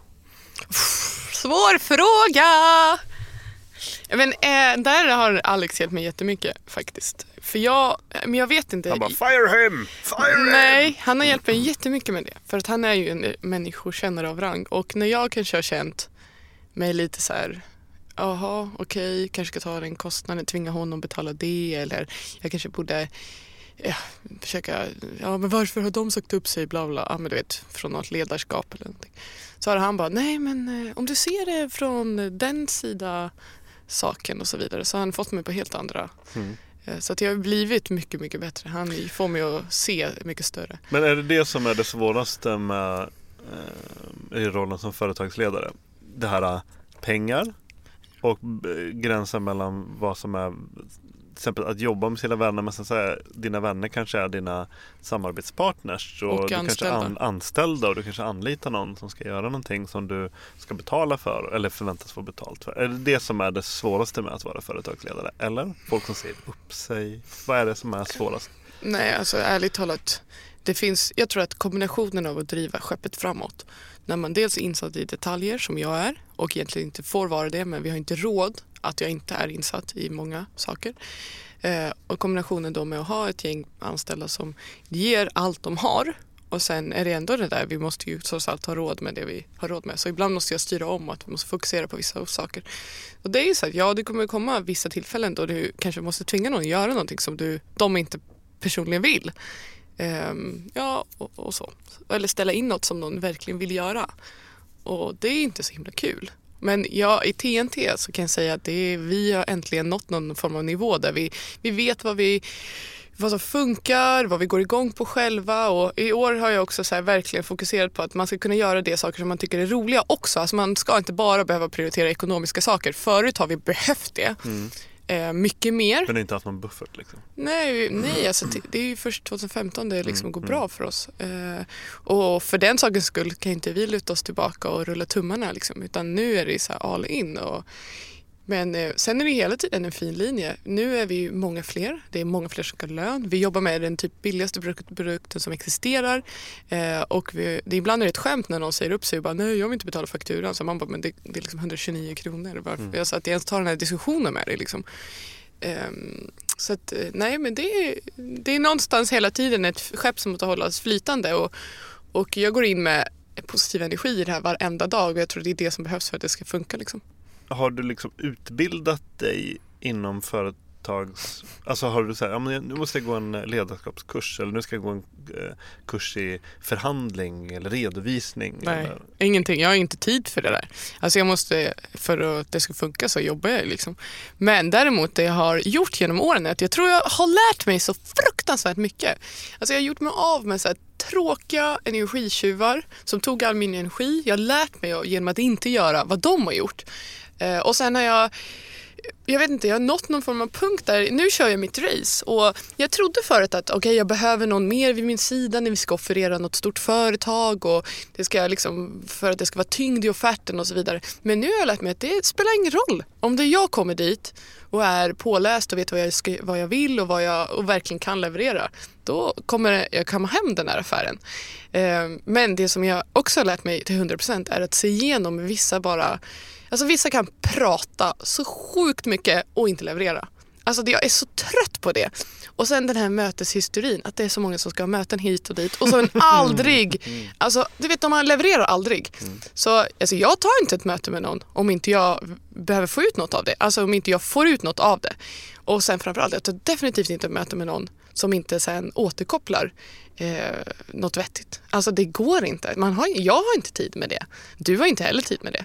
Svår fråga! Men, eh, där har Alex hjälpt mig jättemycket faktiskt. För jag, men jag vet inte. Han bara, fire him! Fire him! Nej, han har hjälpt mig jättemycket med det. För att han är ju en människokännare av rang. Och när jag kanske har känt mig lite så här, jaha, okej, okay, kanske ska ta den kostnaden, tvinga honom betala det. Eller jag kanske borde ja, försöka, ja men varför har de sagt upp sig, bla bla. Ja men du vet, från något ledarskap eller någonting. Så har han bara, nej men eh, om du ser det från den sida saken och så vidare. Så har han fått mig på helt andra. Mm. Så att jag har blivit mycket, mycket bättre. Han får mig att se mycket större. Men är det det som är det svåraste med eh, i rollen som företagsledare? Det här äh, pengar och b- gränsen mellan vad som är till exempel att jobba med sina vänner, men sen så här, dina vänner kanske är dina samarbetspartners och, Och du anställda. kanske är an, anställda och du kanske anlitar någon som ska göra någonting som du ska betala för eller förväntas få betalt för. Är det det som är det svåraste med att vara företagsledare? Eller folk som säger upp sig? Vad är det som är svårast? Nej, alltså ärligt talat, det finns, jag tror att kombinationen av att driva skeppet framåt, när man dels är insatt i detaljer som jag är och egentligen inte får vara det, men vi har inte råd att jag inte är insatt i många saker. Eh, och kombinationen då med att ha ett gäng anställda som ger allt de har, och sen är det ändå det där, vi måste ju trots allt ha råd med det vi har råd med. Så ibland måste jag styra om att vi måste fokusera på vissa saker. Och det är ju så att ja, det kommer komma vissa tillfällen då du kanske måste tvinga någon att göra någonting som du, de inte personligen vill. Um, ja, och, och så. Eller ställa in något som någon verkligen vill göra. Och det är inte så himla kul. Men ja, i T N T så kan jag säga att det är, vi har äntligen nått någon form av nivå där vi, vi vet vad vi vad som funkar, vad vi går igång på själva. Och i år har jag också så här verkligen fokuserat på att man ska kunna göra det saker som man tycker är roliga också. Alltså man ska inte bara behöva prioritera ekonomiska saker. Förut har vi behövt det. Mm. Eh, mycket mer. Men det är inte haft någon buffert liksom. Nej, nej alltså, det är ju först tjugohundrafemton det liksom Mm, går mm. bra för oss. Eh, och för den sakens skull kan inte vi luta oss tillbaka och rulla tummarna. Liksom, utan nu är det så här all in. Och, men eh, sen är det hela tiden en fin linje. Nu är vi ju många fler. Det är många fler som kan lön. Vi jobbar med den typ billigaste produkten som existerar. Eh, och vi, det, ibland är det ett skämt när någon säger upp sig och bara nej, jag vill inte betala fakturan. Så man bara, men det, det är liksom etthundratjugonio kronor. Varför? Mm. Så att jag ens tar den här diskussionen med det liksom. Um, så att, nej men det är, det är någonstans hela tiden ett skepp som måste hållas flytande och, och jag går in med positiv energi i det här varenda dag och jag tror det är det som behövs för att det ska funka liksom. Har du liksom utbildat dig inom företags... Alltså har du så här, ja, men nu måste jag gå en ledarskapskurs eller nu ska jag gå en eh, kurs i förhandling eller redovisning? Nej, eller? Ingenting. Jag har inte tid för det där. Alltså jag måste, för att det ska funka så jobbar jag liksom. Men däremot det jag har gjort genom åren är att jag tror jag har lärt mig så fruktansvärt mycket. Alltså jag har gjort mig av med så här tråkiga energitjuvar som tog all min energi. Jag har lärt mig genom att inte göra vad de har gjort. Eh, och sen har jag Jag vet inte, jag har nått någon form av punkt där. Nu kör jag mitt race och jag trodde förut att okej, okay, jag behöver någon mer vid min sida när vi ska offerera något stort företag och det ska liksom, för att det ska vara tyngd i offerten och så vidare. Men nu har jag lärt mig att det spelar ingen roll. Om det jag kommer dit och är påläst och vet vad jag, ska, vad jag vill och vad jag och verkligen kan leverera, då kommer jag komma hem den här affären. Eh, men det som jag också har lärt mig till hundra procent är att se igenom vissa bara. Alltså vissa kan prata så sjukt mycket och inte leverera. Alltså jag är så trött på det. Och sen den här möteshysterin, att det är så många som ska ha möten hit och dit. Och så en aldrig, alltså du vet, de levererar aldrig. Så alltså, jag tar inte ett möte med någon om inte jag behöver få ut något av det. Alltså om inte jag får ut något av det. Och sen framförallt, jag tar definitivt inte ett möte med någon som inte sen återkopplar eh, något vettigt. Alltså det går inte. Man har, jag har inte tid med det. Du har inte heller tid med det.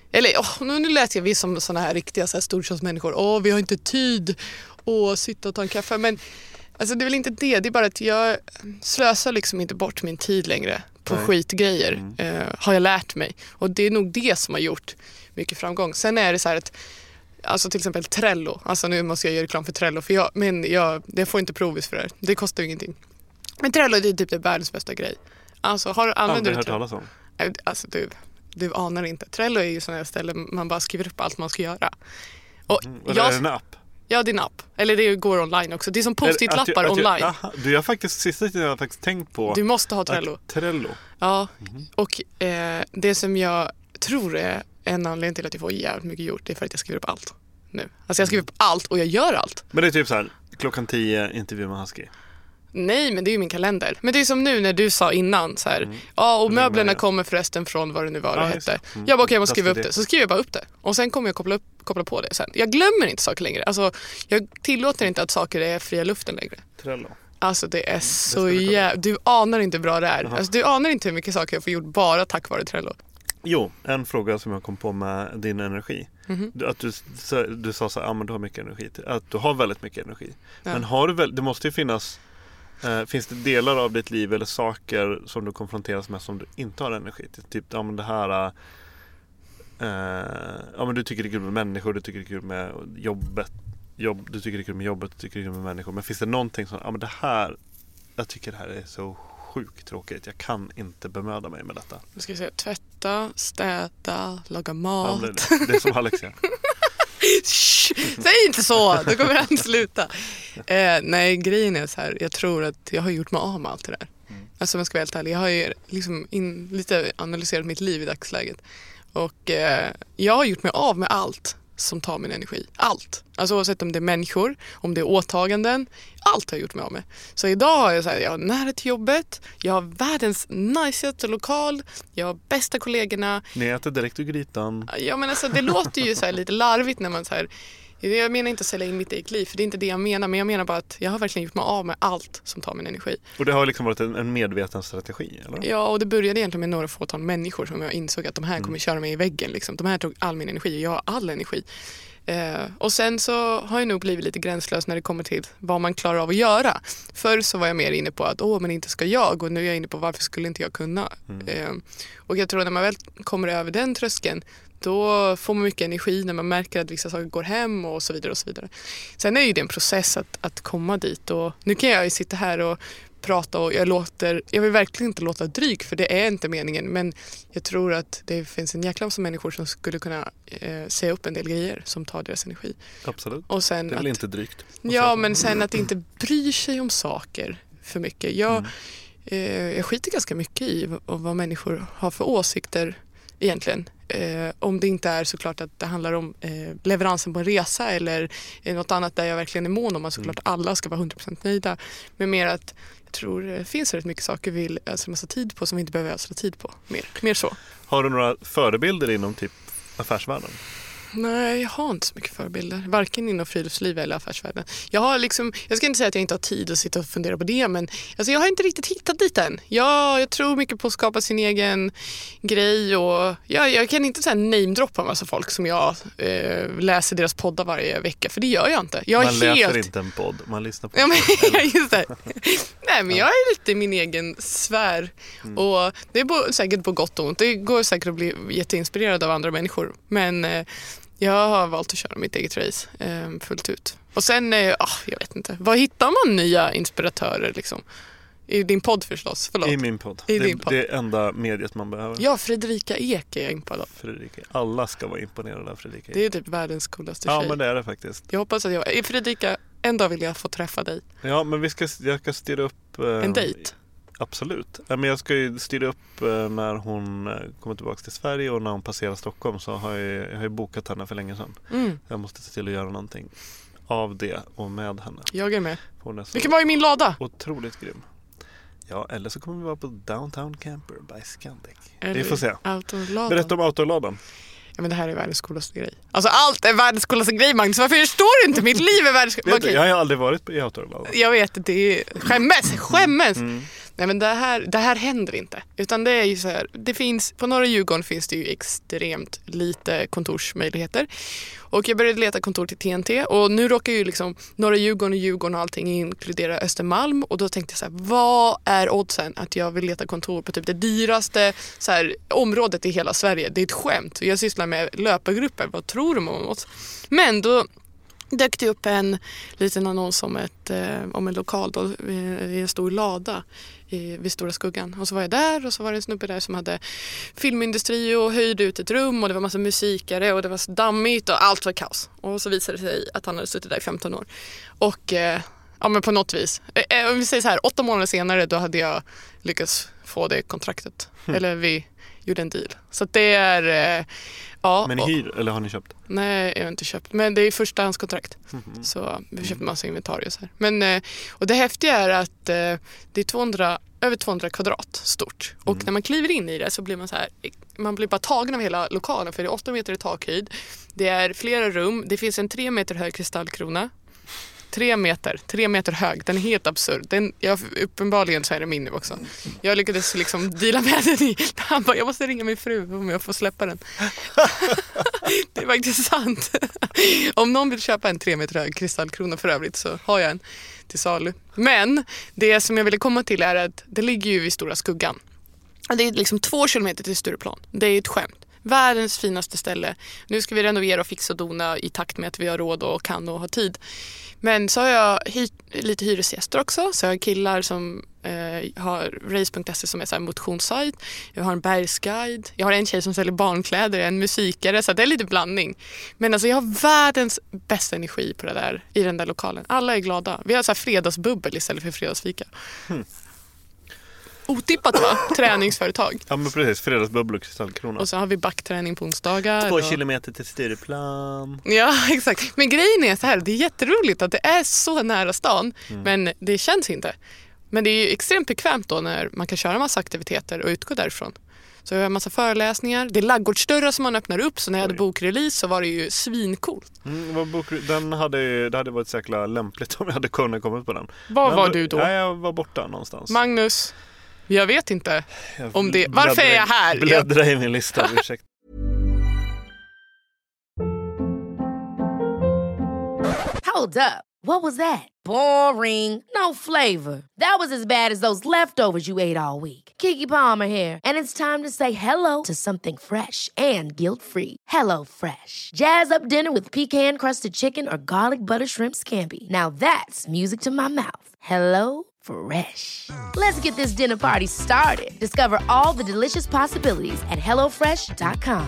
Eller oh, nu, nu lät jag vi som såna här riktiga så här storstadsmänniskor. Åh, vi har inte tid att sitta och ta en kaffe. Men alltså, det är väl inte det. Det är bara att jag slösar liksom inte bort min tid längre på Nej. skitgrejer. Mm. Eh, har jag lärt mig. Och det är nog det som har gjort mycket framgång. Sen är det så här att alltså till exempel Trello. Alltså nu måste jag göra reklam för Trello. För jag, men jag, jag får inte provis för det här. Det kostar ju ingenting. Men Trello det är typ det världens bästa grej. Alltså har använder du Trello? Om. Alltså du, du anar inte. Trello är ju sådana här ställen man bara skriver upp allt man ska göra. Och mm, jag, är det en app? Ja, det är en app. Eller det går online också. Det är som post-it-lappar att, att, online. Aha, du har faktiskt sista tiden jag har faktiskt tänkt på. Du måste ha Trello. Att, Trello. Ja, mm. och eh, det som jag tror är en anledning till att jag får jävligt mycket gjort, det är för att jag skriver upp allt nu. Alltså jag skriver upp allt och jag gör allt. Men det är typ så här, klockan tio intervju med Husky. Nej, men det är ju min kalender. Men det är som nu när du sa innan så här, mm. ja, och möblerna kommer förresten från vad det nu var det ja, hette. Mm. Jag bara, okej, jag måste skriva upp det. det. Så skriver jag bara upp det. Och sen kommer jag koppla, upp, koppla på det sen. Jag glömmer inte saker längre. Alltså, jag tillåter inte att saker är fria luften längre. Trello. Alltså det är så jävla... Du anar inte hur bra det är. Alltså, du anar inte hur mycket saker jag får gjort bara tack vare Trello. Jo, en fråga som jag kom på med din energi. Mm-hmm. Att du, du sa så här, ja men du har mycket energi. Att du har väldigt mycket energi. Ja. Men har du väl, det måste ju finnas... Uh, finns det delar av ditt liv eller saker som du konfronteras med som du inte har energi till? Typ, ja men det här uh, ja men du tycker det är kul med människor, du tycker det är kul med jobbet jobb, du tycker det är kul med jobbet, du tycker det är kul med människor. Men finns det någonting som, ja men det här, jag tycker det här är så sjukt tråkigt, jag kan inte bemöda mig med detta. Nu ska jag säga, tvätta, städa, laga mat. Ja, det, är det. det är som Alex gör. Säg inte så, då kommer han sluta. Eh, nej, grejen är så här, jag tror att jag har gjort mig av med allt det där. Mm. Alltså om jag ska vara helt ärlig, jag har ju liksom in, lite analyserat mitt liv i dagsläget. Och eh, jag har gjort mig av med allt som tar min energi. Allt. Alltså oavsett om det är människor, om det är åtaganden. Allt har jag gjort mig av med. Så idag har jag så här, jag har nära till jobbet. Jag har världens najsigaste lokal. Jag har bästa kollegorna. Ni äter direkt ur grytan. Ja men alltså det låter ju så här lite larvigt när man så här... Jag menar inte att sälja in mitt eget liv, för det är inte det jag menar. Men jag menar bara att jag har verkligen gjort mig av med allt som tar min energi. Och det har liksom varit en medveten strategi, eller? Ja, och det började egentligen med några fåtal människor som jag insåg att de här kommer köra mig i väggen. Liksom. De här tog all min energi och jag har all energi. Eh, och sen så har jag nog blivit lite gränslös när det kommer till vad man klarar av att göra. Förr så var jag mer inne på att åh, men inte ska jag. Och nu är jag inne på varför skulle inte jag kunna. Mm. Eh, och jag tror att när man väl kommer över den tröskeln, då får man mycket energi när man märker att vissa saker går hem och så vidare och så vidare. Sen är ju det en process att, att komma dit. Och nu kan jag ju sitta här och prata och jag låter, jag vill verkligen inte låta dryg, för det är inte meningen, men jag tror att det finns en jäkla massa människor som skulle kunna eh, säga upp en del grejer som tar deras energi. Absolut. Och sen det är väl att, inte drygt. Ja, men sen att inte bry sig om saker för mycket. Jag, mm. eh, jag skiter ganska mycket i vad människor har för åsikter egentligen. Eh, om det inte är såklart att det handlar om eh, leveransen på en resa eller eh, något annat där jag verkligen är mån om att såklart mm. alla ska vara hundra procent nöjda. Men mer att jag tror det finns rätt mycket saker vi vill ödsla massa tid på som vi inte behöver ödsla tid på. Mer, mer så. Har du några förebilder inom typ affärsvärlden? Nej, jag har inte så mycket förebilder. Varken inom friluftsliv eller affärsvärlden. Jag har liksom, jag ska inte säga att jag inte har tid att sitta och fundera på det, men alltså jag har inte riktigt hittat dit än. Jag, jag tror mycket på att skapa sin egen grej och jag, jag kan inte säga namedroppa en massa folk som jag eh, läser deras poddar varje vecka, för det gör jag inte. Jag är man läser helt... inte en podd, man lyssnar på ja, men, just det. Nej, men jag är lite i min egen sfär mm. och det är säkert på gott och ont. Det går säkert att bli jätteinspirerad av andra människor, men eh, jag har valt att köra mitt eget race eh, fullt ut. Och sen, eh, oh, jag vet inte. Var hittar man nya inspiratörer liksom? I din podd förstås, förlåt. I min podd. I det, din podd. Det är enda mediet man behöver. Ja, Fredrika Ek är jag imponerad av. Fredrika. Alla ska vara imponerade av Fredrika Ek. Det är typ världens coolaste ja, tjej. Ja, men det är det faktiskt. Jag hoppas att jag... Fredrika, en dag vill jag få träffa dig. Ja, men vi ska, jag ska styra upp... Eh, en dejt? Absolut. Men jag ska ju styra upp eh, när hon kommer tillbaka till Sverige och när hon passerar Stockholm, så har jag, jag har ju bokat henne för länge sedan. Mm. Jag måste se till att göra någonting av det och med henne. Jag är med. Hon är så vi kan vara i min lada. Otroligt grym. Ja, eller så kommer vi vara på Downtown Camper by Scandic. Eller vi får se. Outdoor-ladan. Berätta om outdoor-ladan. Ja, men det här är världens coolaste grej. Alltså allt är världens coolaste grej, Magnus. Varför förstår du inte? Mitt liv är världens... Okay. Jag har aldrig varit i outdoor-ladan. Jag vet, det är... Skämmes, skämmes! Mm. Nej, men det här, det här händer inte. Utan det är ju så här, det finns, på norra Djurgården finns det ju extremt lite kontorsmöjligheter. Och jag började leta kontor till T N T. Och nu råkar ju liksom norra Djurgården och Djurgården och allting inkludera Östermalm. Och då tänkte jag så här, vad är oddsen att jag vill leta kontor på typ det dyraste så här, området i hela Sverige? Det är ett skämt. Jag sysslar med löpargrupper. Vad tror de om oss? Men då dök det upp en liten annons om, ett, eh, om en lokal då, i en stor lada i, vid Stora Skuggan. Och så var jag där och så var det en snubbe där som hade filmindustri och höjde ut ett rum och det var massa musikare och det var dammigt och allt var kaos. Och så visade det sig att han hade suttit där i femton år. Och eh, ja, men på något vis, eh, om vi säger så här, åtta månader senare då hade jag lyckats få det kontraktet. Mm. Eller vi gjorde en deal. Så att det är... Eh, ja, men ni hyr eller har ni köpt? Nej, jag har inte köpt. Men det är förstahandskontrakt. Mm-hmm. Så vi har köpt massa inventarier så här. Men, eh, och det häftiga är att eh, det är tvåhundra, över tvåhundra kvadrat stort. Och mm. när man kliver in i det så blir man så här... Man blir bara tagen av hela lokalen för det är åtta meter i takhöjd. Det är flera rum. Det finns en tre meter hög kristallkrona. Tre meter, tre meter hög. Den är helt absurd. Den, jag, uppenbarligen så är det min nu också. Jag lyckades liksom deala med den i. Han bara, jag måste ringa min fru om jag får släppa den. Det är faktiskt sant. Om någon vill köpa en tre meter hög kristallkrona för övrigt så har jag en till salu. Men det som jag ville komma till är att det ligger ju vid Stora Skuggan. Det är liksom två kilometer till Stureplan. Det är ett skämt. Världens finaste ställe. Nu ska vi renovera och fixa och dona i takt med att vi har råd och kan och har tid. Men så har jag hy- lite hyresgäster också. Så jag har killar som eh, har race punkt se som är så här motionssajt. Jag har en bergsguide. Jag har en tjej som säljer barnkläder, en musikare. Så det är lite blandning. Men alltså jag har världens bästa energi på det där, i den där lokalen. Alla är glada. Vi har så här fredagsbubbel istället för fredagsfika. Hmm. Otippat va? Träningsföretag. Ja men precis, fredagsbubbel och kristallkrona. Och så har vi backträning på onsdagar. Två och... kilometer till Stureplan. Ja exakt. Men grejen är så här, det är jätteroligt att det är så nära stan. Mm. Men det känns inte. Men det är ju extremt bekvämt då när man kan köra massa aktiviteter och utgå därifrån. Så jag har en massa föreläsningar. Det är laggårdsdörrar som man öppnar upp. Så när jag hade bokrelease så var det ju svincoolt. Mm, vad bok, den hade, det hade varit säkert lämpligt om jag hade kunnat komma ut på den. Var Men, var du då? Nej, jag var borta någonstans. Magnus, jag vet inte om det. Varför är jag här? Bläddra i min lista, ursäkta. Hold up. What was that? Boring. No flavor. That was as bad as those leftovers you ate all week. Keke Palmer here, and it's time to say hello to something fresh and guilt-free. Hello Fresh. Jazz up dinner with pecan-crusted chicken or garlic butter shrimp scampi. Now that's music to my mouth. Hello Fresh. Let's get this dinner party started. Discover all the delicious possibilities at hello fresh dot com.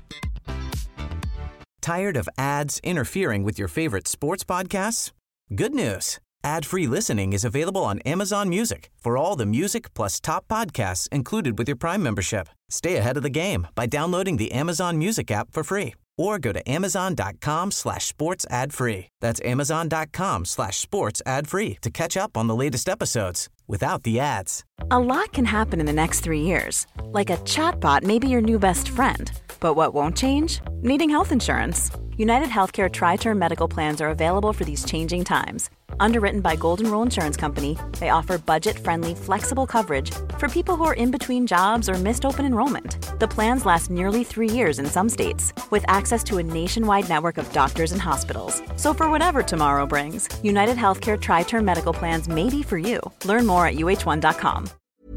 Tired of ads interfering with your favorite sports podcasts? Good news. Ad-free listening is available on Amazon Music for all the music plus top podcasts included with your Prime membership. Stay ahead of the game by downloading the Amazon Music app for free or go to amazon.com slash sports ad free. That's amazon.com slash sports ad free to catch up on the latest episodes without the ads. A lot can happen in the next three years. Like a chatbot may be your new best friend. But what won't change? Needing health insurance. United Healthcare Tri-Term Medical Plans are available for these changing times. Underwritten by Golden Rule Insurance Company, they offer budget-friendly, flexible coverage for people who are in between jobs or missed open enrollment. The plans last nearly three years in some states, with access to a nationwide network of doctors and hospitals. So for whatever tomorrow brings, United Healthcare Tri-Term Medical Plans may be for you. Learn more at u h one dot com.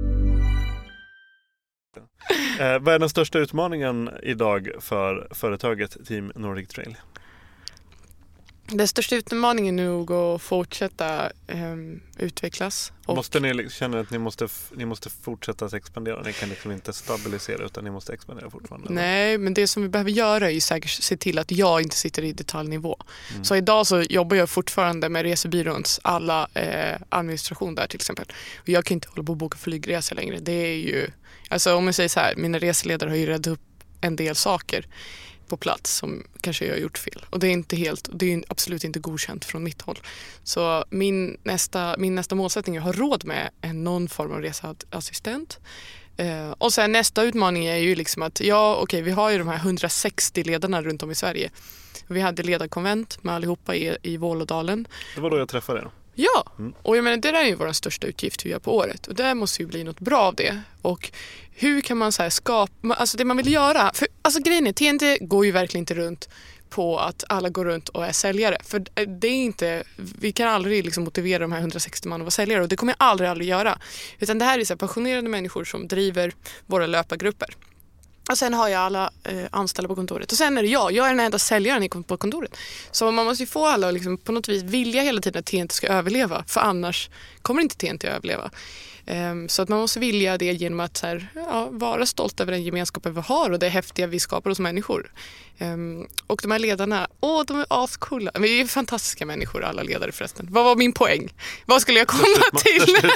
Eh, vad är den största utmaningen idag för företaget Team Nordic Trail? Den största utmaningen är nog att fortsätta eh, utvecklas. Och måste ni känna att ni måste, ni måste fortsätta att expandera? Ni kan liksom inte stabilisera utan ni måste expandera fortfarande. Nej, men det som vi behöver göra är ju säkert se till att jag inte sitter i detaljnivå. Mm. Så idag så jobbar jag fortfarande med resebyråns alla eh, administration där till exempel. Och jag kan inte hålla på och boka flygresor längre. Det är ju, alltså om jag säger så här, mina reseledare har ju räddat upp en del saker på plats som kanske jag har gjort fel. Och det är inte helt, det är absolut inte godkänt från mitt håll. Så min nästa, min nästa målsättning är att ha råd med en någon form av reseassistent. Eh, och sen nästa utmaning är ju liksom att ja, okej, okay, vi har ju de här hundrasextio ledarna runt om i Sverige. Vi hade ledarkonvent med allihopa i, i Vålådalen. Det var då jag träffade er. Ja, mm. och jag menar det där är ju vår största utgift vi gör på året. Och där måste ju bli något bra av det. Och hur kan man så här skapa, alltså det man vill göra. För alltså grejen är, T N T går ju verkligen inte runt på att alla går runt och är säljare. För det är inte, vi kan aldrig liksom motivera de här hundrasextio man att vara säljare. Och det kommer jag aldrig, aldrig göra. Utan det här är så här passionerade människor som driver våra löpargrupper. Och sen har jag alla eh, anställda på kontoret. Och sen är det jag. Jag är den enda säljaren på kontoret. Så man måste ju få alla liksom, på något vis vilja hela tiden att T N T ska överleva. För annars kommer inte T N T att överleva. Um, så att man måste vilja det genom att så här, ja, vara stolt över den gemenskapen vi har. Och det häftiga vi skapar hos människor. Um, och de här ledarna, åh de är ascoola. Vi är fantastiska människor, alla ledare förresten. Vad var min poäng? Vad skulle jag komma till?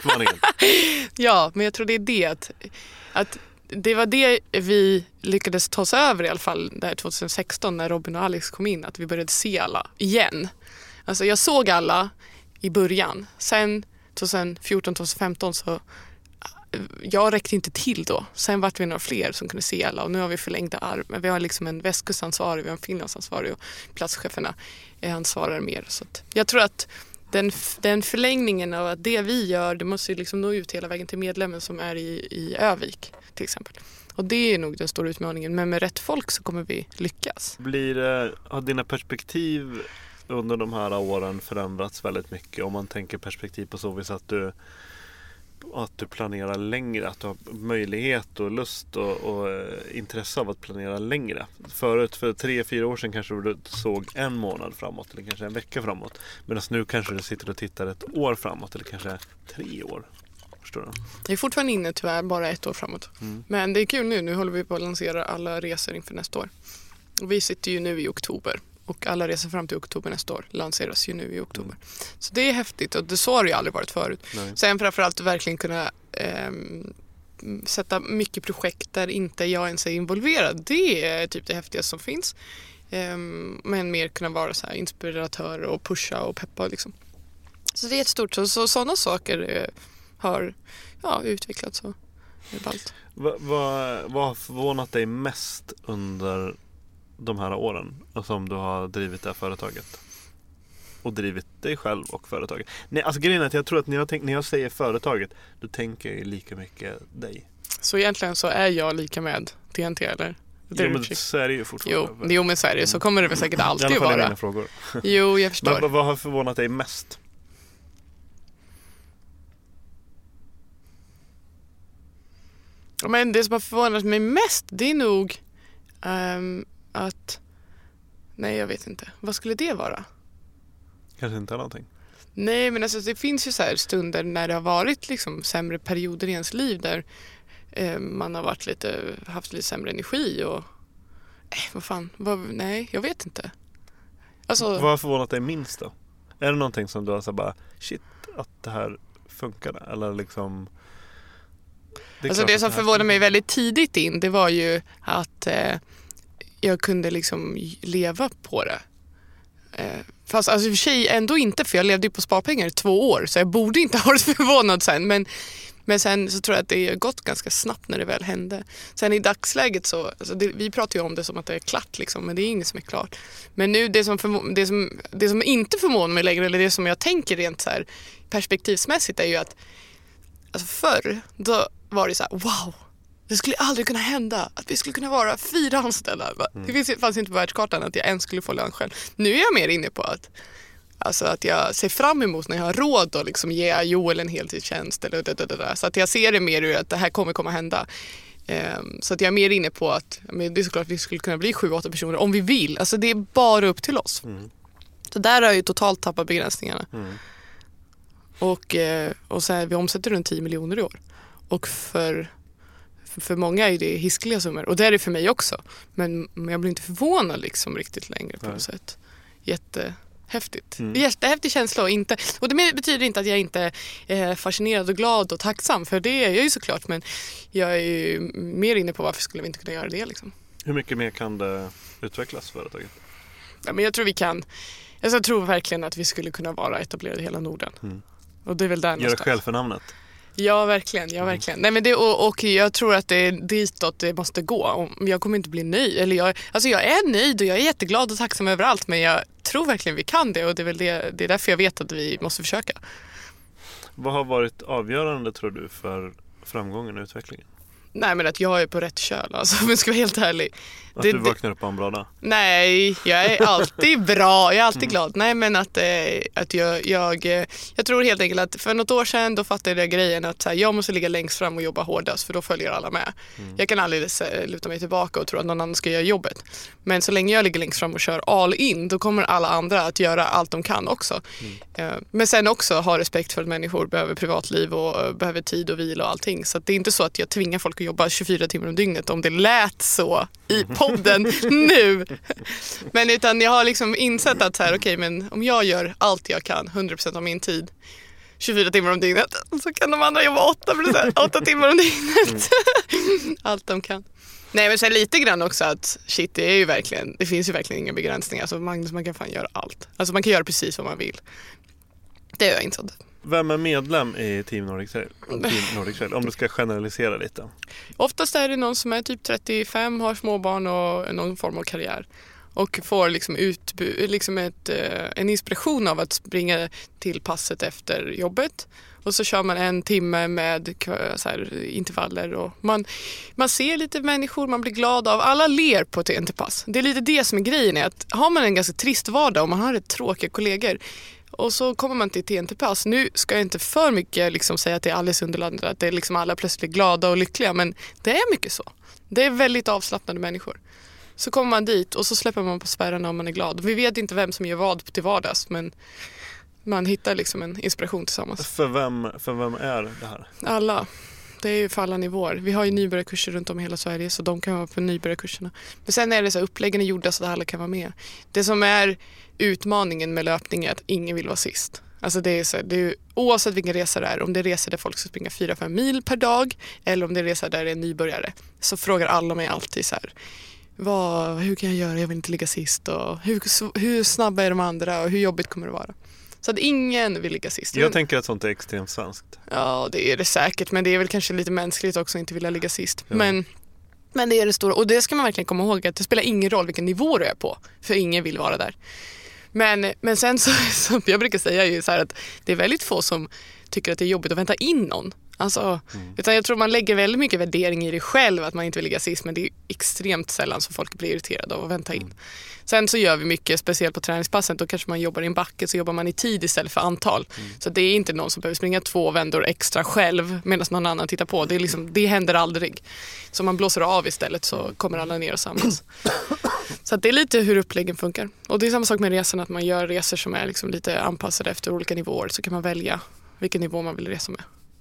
Ja, men jag tror det är det att... att det var det vi lyckades ta oss över i alla fall där tjugohundrasexton när Robin och Alex kom in. Att vi började se alla igen. Alltså jag såg alla i början. Sen tjugohundrafjorton tjugohundrafemton så jag räckte inte till då. Sen vart vi några fler som kunde se alla. Och nu har vi förlängda arm. Men vi har liksom en västkustansvarig, vi har en finlandsansvarig och platscheferna ansvarar mer. Så att jag tror att Den, den förlängningen av att det vi gör, det måste ju liksom nå ut hela vägen till medlemmen som är i, i Övik till exempel. Och det är nog den stora utmaningen. Men med rätt folk så kommer vi lyckas. Blir, har dina perspektiv under de här åren förändrats väldigt mycket? Om man tänker perspektiv på så vis att du, att du planerar längre. Att du har möjlighet och lust och, och intresse av att planera längre. Förut, för tre, fyra år sedan kanske du såg en månad framåt. Eller kanske en vecka framåt. Medan nu kanske du sitter och tittar ett år framåt. Eller kanske tre år. Förstår du? Jag är fortfarande inne tyvärr bara ett år framåt. Mm. Men det är kul nu. Nu håller vi på att lansera alla resor inför nästa år. Och vi sitter ju nu i oktober. Och alla resor fram till oktober nästa år lanseras ju nu i oktober. Mm. Så det är häftigt och det så har det ju aldrig varit förut. Nej. Sen framförallt verkligen kunna eh, sätta mycket projekt där inte jag ens är involverad. Det är typ det häftigaste som finns. Eh, men mer kunna vara så här inspiratör och pusha och peppa liksom. Så det är ett stort, så, så sådana saker eh, har ja, utvecklats så ballt. Vad va, va har förvånat dig mest under de här åren som du har drivit det här företaget och drivit dig själv och företaget? Nej, alltså grejen är att jag tror att när jag, tänk, när jag säger företaget då tänker jag lika mycket dig. Så egentligen så är jag lika med T N T eller? Jo, men så är det ju fortfarande. Jo, jo men så är det. Så kommer det väl säkert alltid att vara. Mina frågor. Jo, jag förstår. Men, vad har förvånat dig mest? Men det som har förvånat mig mest det är nog um, att nej jag vet inte. Vad skulle det vara? Kanske inte någonting. Nej men alltså det finns ju så här stunder när det har varit liksom sämre perioder i ens liv där eh, man har varit lite, haft lite sämre energi och eh, vad fan, vad, nej jag vet inte. Alltså, vad har förvånat dig minst då? Är det någonting som du har så bara shit att det här funkar eller liksom det alltså det som det förvånade mig väldigt tidigt in det var ju att eh, jag kunde liksom leva på det. Eh, fast alltså i och för sig ändå inte för jag levde ju på sparpengar i två år så jag borde inte ha varit förvånad sen men, men sen så tror jag att det har gått ganska snabbt när det väl hände. Sen i dagsläget så, alltså det, vi pratar ju om det som att det är klart liksom, men det är inget som är klart. Men nu det som, förmo- det som, det som inte förvånar mig längre eller det som jag tänker rent så här perspektivsmässigt är ju att alltså förr då var det så här wow. Det skulle aldrig kunna hända att vi skulle kunna vara fyra anställda. Mm. Det finns, fanns inte på världskartan att jag ens skulle få lön själv. Nu är jag mer inne på att, alltså att jag ser fram emot när jag har råd att liksom ge Joel en heltidstjänst. Eller det, det, det, det. Så att jag ser det mer ur att det här kommer komma hända. Um, så att jag är mer inne på att men det är såklart att vi skulle kunna bli sju, åtta personer om vi vill. Alltså det är bara upp till oss. Mm. Så där har jag ju totalt tappat begränsningarna. Mm. Och, och så här, vi omsätter runt tio miljoner i år. Och för... För många är det hiskliga summor. Och det är det för mig också. Men jag blir inte förvånad liksom riktigt längre på något sätt. Jättehäftigt. Mm. Jättehäftig känsla. Och, inte, och det betyder inte att jag inte är fascinerad och glad och tacksam. För det är jag ju såklart. Men jag är ju mer inne på varför skulle vi inte kunna göra det liksom. Hur mycket mer kan det utvecklas företaget? Ja, men jag tror vi kan. Jag tror verkligen att vi skulle kunna vara etablerade i hela Norden. Mm. Och det är väl där någonstans. Gör det själv för namnet? Ja, verkligen. Ja, verkligen. Nej, men det, och, och jag tror att det är ditåt det måste gå. Jag kommer inte bli nöjd. Eller jag, alltså jag är nöjd och jag är jätteglad och tacksam över allt. Men jag tror verkligen vi kan det. Och det är väl det, det är därför jag vet att vi måste försöka. Vad har varit avgörande, tror du, för framgången och utvecklingen? Nej, men att jag är på rätt köl, alltså, om jag ska vara helt ärlig. Att det, du vaknar upp på en bra dag? Nej, jag är alltid bra, jag är alltid mm. glad. Nej, men att, eh, att jag, jag, jag tror helt enkelt att för något år sedan då fattade jag grejen att så här, jag måste ligga längst fram och jobba hårdast, för då följer alla med. Mm. Jag kan aldrig luta mig tillbaka och tro att någon annan ska göra jobbet. Men så länge jag ligger längst fram och kör all in, då kommer alla andra att göra allt de kan också. Mm. Eh, men sen också ha respekt för att människor behöver privatliv och uh, behöver tid och vila och allting. Så att det är inte så att jag tvingar folk att jobba tjugofyra timmar om dygnet om det lät så i podden nu. Men utan jag har liksom insett att så här, okej, men om jag gör allt jag kan, hundra procent av min tid, tjugofyra timmar om dygnet, så kan de andra jobba åtta procent, åtta timmar om dygnet. Allt de kan. Nej, men så lite grann också att shit, det är ju verkligen, det finns ju verkligen inga begränsningar. Alltså Magnus, man kan fan göra allt. Alltså man kan göra precis vad man vill. Det har jag insett. Vem är medlem i Team Nordic Trail? Team Nordic Trail, om du ska generalisera lite. Oftast är det någon som är typ trettiofem, har småbarn och någon form av karriär. Och får liksom, utbu- liksom ett, en inspiration av att springa till passet efter jobbet. Och så kör man en timme med så här, intervaller. Och man, man ser lite människor, man blir glad av. Alla ler på ett T N T-pass. Det är lite det som är grejen. Är att har man en ganska trist vardag och man har ett tråkiga kollegor, och så kommer man till T N T-pass. Nu ska jag inte för mycket liksom säga att det är alldeles underlandat, att det är liksom alla plötsligt glada och lyckliga. Men det är mycket så. Det är väldigt avslappnade människor. Så kommer man dit och så släpper man på spärrarna om man är glad. Vi vet inte vem som gör vad till vardags, men man hittar liksom en inspiration tillsammans. För vem, för vem är det här? Alla. Det är ju för alla nivåer. Vi har ju nybörjarkurser runt om i hela Sverige, så de kan vara på nybörjarkurserna. Men sen är det så uppläggen är gjorda så att alla kan vara med. Det som är utmaningen med löpning är att ingen vill vara sist. Alltså det är så, det är, oavsett vilken resa det är, om det är resor där folk ska springa fyra fem mil per dag eller om det är resor där det är nybörjare, så frågar alla mig alltid så här: Vad, hur kan jag göra? Jag vill inte ligga sist. Och hur, hur snabba är de andra och hur jobbigt kommer det vara? Så att ingen vill ligga sist. Jag men, tänker att sånt är extremt svenskt. Ja, det är det säkert. Men det är väl kanske lite mänskligt också att inte vilja ligga sist. Ja. Men, men det är det stora. Och det ska man verkligen komma ihåg, att det spelar ingen roll vilken nivå du är på. För ingen vill vara där. Men, men sen så, som jag brukar säga, är ju så här att det är väldigt få som tycker att det är jobbigt att vänta in någon. Alltså, mm. utan jag tror man lägger väldigt mycket värdering i det själv, att man inte vill ligga sist, men det är extremt sällan som folk blir irriterade av att vänta in. Mm. Sen så gör vi mycket, speciellt på träningspassen, då kanske man jobbar i en backe, så jobbar man i tid istället för antal. Mm. Så det är inte någon som behöver springa två vändor extra själv medan någon annan tittar på. Det, är liksom, det händer aldrig. Så man blåser av istället, så kommer alla ner och samlas. Så att det är lite hur uppläggen funkar. Och det är samma sak med resan, att man gör resor som är liksom lite anpassade efter olika nivåer, så kan man välja vilken nivå man vill resa med.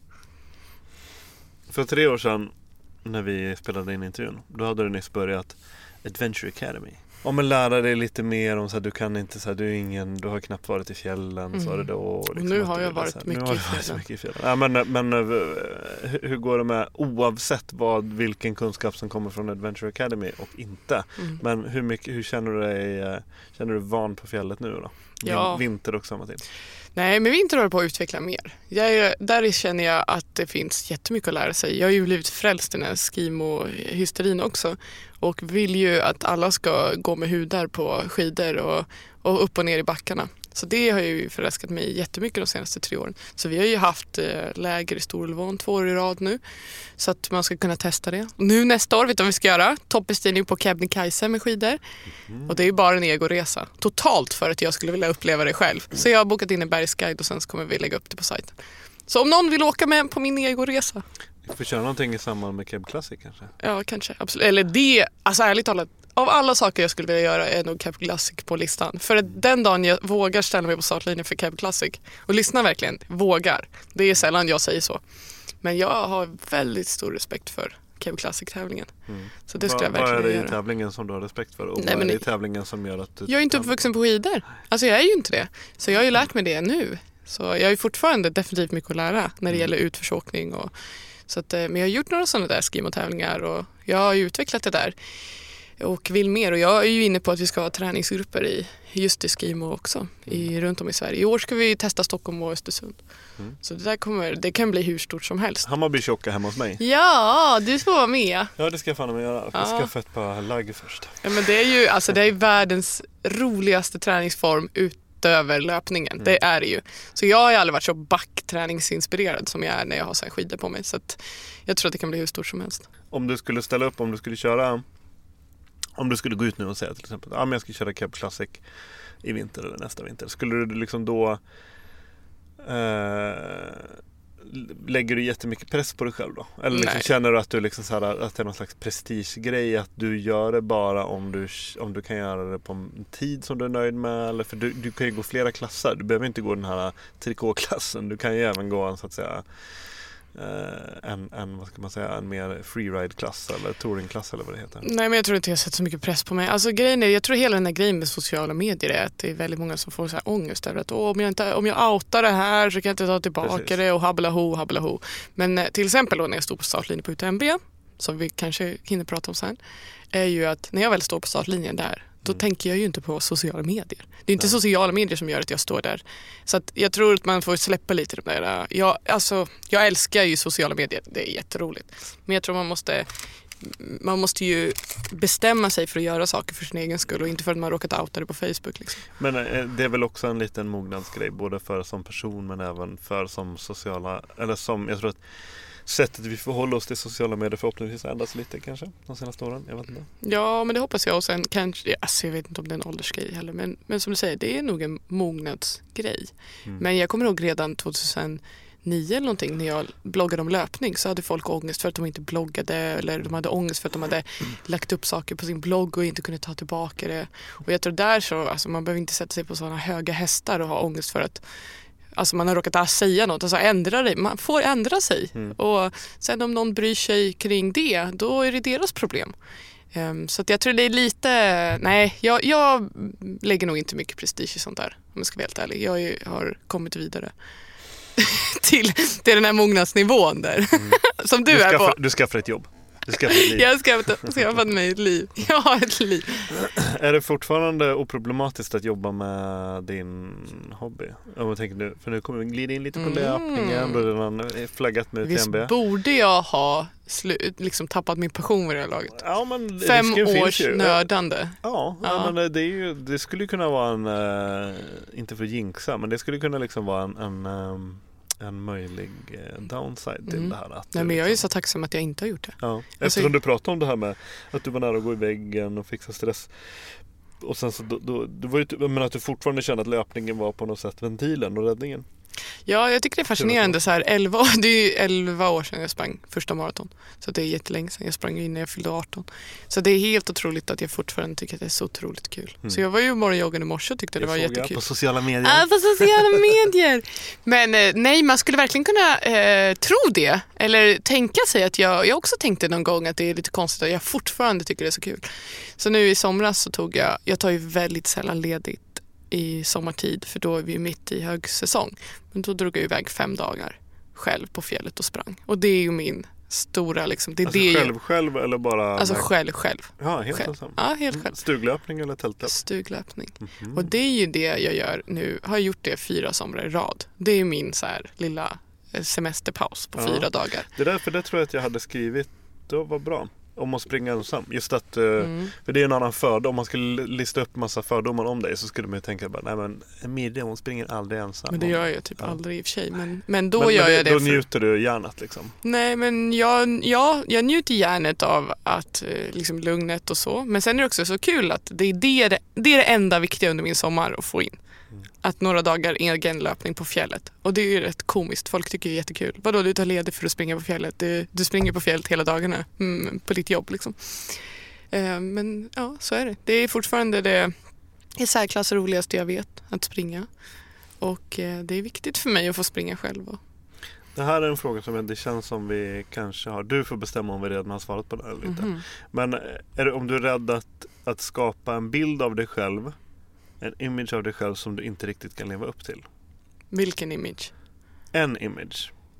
För tre år sedan när vi spelade in intervjun, då hade du nyss börjat Adventure Academy. Om man lär dig lite mer om så här, du kan inte så här, du är ingen, du har knappt varit i fjällen, mm. så är det då. Liksom, nu har jag varit mycket, har varit mycket i fjällen. Ja, men, men hur går det med, oavsett vad, vilken kunskap som kommer från Adventure Academy och inte. Mm. Men hur mycket, hur känner du dig, känner du van på fjället nu då? Ja. Vinter och samma tid. Nej, men vinter håller på att utveckla mer. Jag är, där känner jag att det finns jättemycket att lära sig. Jag har ju blivit frälst i den här skimo-hysterin också. Och vill ju att alla ska gå med hudar på skidor och, och upp och ner i backarna. Så det har ju förälskat mig jättemycket de senaste tre åren. Så vi har ju haft läger i Storulvån två år i rad nu. Så att man ska kunna testa det. Och nu nästa år, vet du vad vi ska göra? Toppbestigning på Kebnekaise med skidor. Mm. Och det är ju bara en egoresa. Totalt för att jag skulle vilja uppleva det själv. Så jag har bokat in en bergsguide och sen så kommer vi lägga upp det på sajten. Så om någon vill åka med på min egoresa. Vi får köra någonting i samband med Keb Classic kanske? Ja, kanske. Absolut. Eller det, alltså ärligt talat, av alla saker jag skulle vilja göra är nog Keb Classic på listan. För att den dagen jag vågar ställa mig på startlinjen för Keb Classic och lyssna verkligen, vågar. Det är sällan jag säger så. Men jag har väldigt stor respekt för Keb Classic-tävlingen. Mm. Så det skulle Va, jag verkligen Vad är det göra. i tävlingen som du har respekt för? Och Nej, vad men är det i tävlingen som gör att du... Jag är inte uppvuxen på skidor. Alltså jag är ju inte det. Så jag har ju lärt mig det nu. Så jag har ju fortfarande definitivt mycket att lära när det mm. gäller utförsåkning och så att, men jag har gjort några sådana där skimotävlingar och jag har ju utvecklat det där. och vill mer. Och jag är ju inne på att vi ska ha träningsgrupper i just i Skimo också, i, runt om i Sverige. I år ska vi testa Stockholm och Östersund. Mm. Så det där kommer, det kan bli hur stort som helst. Hammarby tjocka hemma hos mig. Ja, du får vara med. Ja, det ska jag fan med göra. Jag ska ja. få ett par lagg först. Ja, men det är ju alltså, det är världens roligaste träningsform utöver löpningen. Mm. Det är det ju. Så jag har ju aldrig varit så backträningsinspirerad som jag är när jag har så här skidor på mig. Så att jag tror att det kan bli hur stort som helst. Om du skulle ställa upp, om du skulle köra... Om du skulle gå ut nu och säga till exempel att ah, jag ska köra Keb Classic i vinter eller nästa vinter. Skulle du liksom då eh, lägger du jättemycket press på dig själv då? Eller liksom känner du att, du liksom så här, att det är någon slags prestigegrej att du gör det bara om du, om du kan göra det på en tid som du är nöjd med? Eller för du, du kan ju gå flera klasser. Du behöver inte gå den här trikåklassen. Du kan ju även gå en så att säga En, en, vad ska man säga, en mer freeride-klass eller touringklass eller vad det heter. Nej, men jag tror inte jag sätter så mycket press på mig. Alltså grejen är, jag tror hela den här grejen med sociala medier är att det är väldigt många som får så här ångest över att Åh, om, jag inte, om jag outar det här så kan jag inte ta tillbaka Precis. det och habla ho, habla ho. Men eh, till exempel då när jag stod på startlinjen på U T M B, som vi kanske hinner prata om sen, är ju att när jag väl står på startlinjen där, då mm. tänker jag ju inte på sociala medier. Det är inte Nej. sociala medier som gör att jag står där. Så att jag tror att man får släppa lite det där. Jag, alltså, jag älskar ju sociala medier. Det är jätteroligt. Men jag tror man måste, man måste ju bestämma sig för att göra saker för sin egen skull och inte för att man råkat outa det på Facebook. Liksom. Men det är väl också en liten mognadsgrej både för som person men även för som sociala... Eller som, jag tror att sättet vi förhåller oss till sociala medier förhoppningsvis ändras lite kanske de senaste åren, jag vet inte. Ja, men det hoppas jag och sen kanske, alltså jag vet inte om det är en åldersgrej heller, men, men som du säger, det är nog en mognadsgrej. Mm. Men jag kommer ihåg redan tjugohundranio eller någonting när jag bloggade om löpning så hade folk ångest för att de inte bloggade eller de hade ångest för att de hade mm. lagt upp saker på sin blogg och inte kunde ta tillbaka det. Och jag tror där så, alltså man behöver inte sätta sig på sådana höga hästar och ha ångest för att alltså man har råkat säga något, alltså ändra det. Man får ändra sig. Mm. Och sen om någon bryr sig kring det, då är det deras problem. Um, så att jag tror det är lite... Nej, jag, jag lägger nog inte mycket prestige i sånt där, om jag ska vara helt ärlig. Jag är, har kommit vidare till, till den här mognadsnivån där. Mm. Som du, du är på. Du skaffar ett jobb. Du skaffar ett liv. Jag har skaffat mig ett liv. Jag har ett liv. Är det fortfarande oproblematiskt att jobba med din hobby? Om jag tänker nu, för nu kommer vi glida in lite på mm. löpningen. Då är redan flaggat med U T M B. Visst borde jag ha slu- liksom tappat min passion vid det här laget? Ja, men Fem års nördande. Ja, ja. Men det, är ju, det skulle kunna vara en, uh, inte för jinxa, men det skulle kunna liksom vara en... en um, en möjlig eh, downside till mm. det här. Att Nej, men jag är ju så tacksam att jag inte har gjort det. Ja. Eftersom alltså, du pratade om det här med att du var nära att gå i väggen och fixa stress. Och sen så då, då, det var ju, men att du fortfarande kände att löpningen var på något sätt ventilen och räddningen. Ja, jag tycker det är fascinerande. Så här, elva, det är ju elva år sedan jag sprang första maraton. Så det är jättelänge sedan. Jag sprang in när jag fyllde arton. Så det är helt otroligt att jag fortfarande tycker att det är så otroligt kul. Mm. Så jag var ju morgonjoggen i morse och tyckte jag det var jättekul. Jag på sociala medier. Ja, på sociala medier. Men eh, nej, man skulle verkligen kunna eh, tro det. Eller tänka sig att jag, jag också tänkte någon gång att det är lite konstigt att jag fortfarande tycker det är så kul. Så nu i somras så tog jag, jag tar ju väldigt sällan ledigt i sommartid, för då är vi mitt i högsäsong. Men då drog jag iväg fem dagar själv på fjället och sprang. Och det är ju min stora liksom, det är alltså det själv jag... själv eller bara Alltså själv själv. Ja, helt själv. ensam. Ja, helt själv. Stuglöpning eller tältlöpning? Stuglöpning. Mm-hmm. Och det är ju det jag gör nu. Har gjort det fyra somrar i rad. Det är min så här lilla semesterpaus på ja. fyra dagar. Det där, för det tror jag att jag hade skrivit. Det var bra. Om att springa ensam. Just att, mm. för det är en annan fördom. Om man skulle lista upp massa fördomar om dig så skulle man ju tänka bara, nej men Emilia, hon springer aldrig ensam. Men det gör jag typ ja. aldrig i och för sig. Men, men då men, gör men jag det. Då för... njuter du hjärnet liksom. Nej, men jag, ja, jag njuter hjärnet av att liksom lugnet och så. Men sen är det också så kul att det är det, det är det enda viktiga under min sommar att få in. Mm. Att några dagar egen löpning på fjället. Och det är ju rätt komiskt. Folk tycker det är jättekul. Vadå, du tar ledigt för att springa på fjället? Du, du springer på fjället hela dagarna mm, på ditt jobb liksom. Eh, men ja, så är det. Det är fortfarande det i särklass roligaste jag vet, att springa. Och eh, det är viktigt för mig att få springa själv. Det här är en fråga som det känns som vi kanske har. Du får bestämma om vi redan har svarat på det eller inte. Mm-hmm. Men är det, om du är rädd att, att skapa en bild av dig själv, en image av dig själv som du inte riktigt kan leva upp till. Vilken image? En image.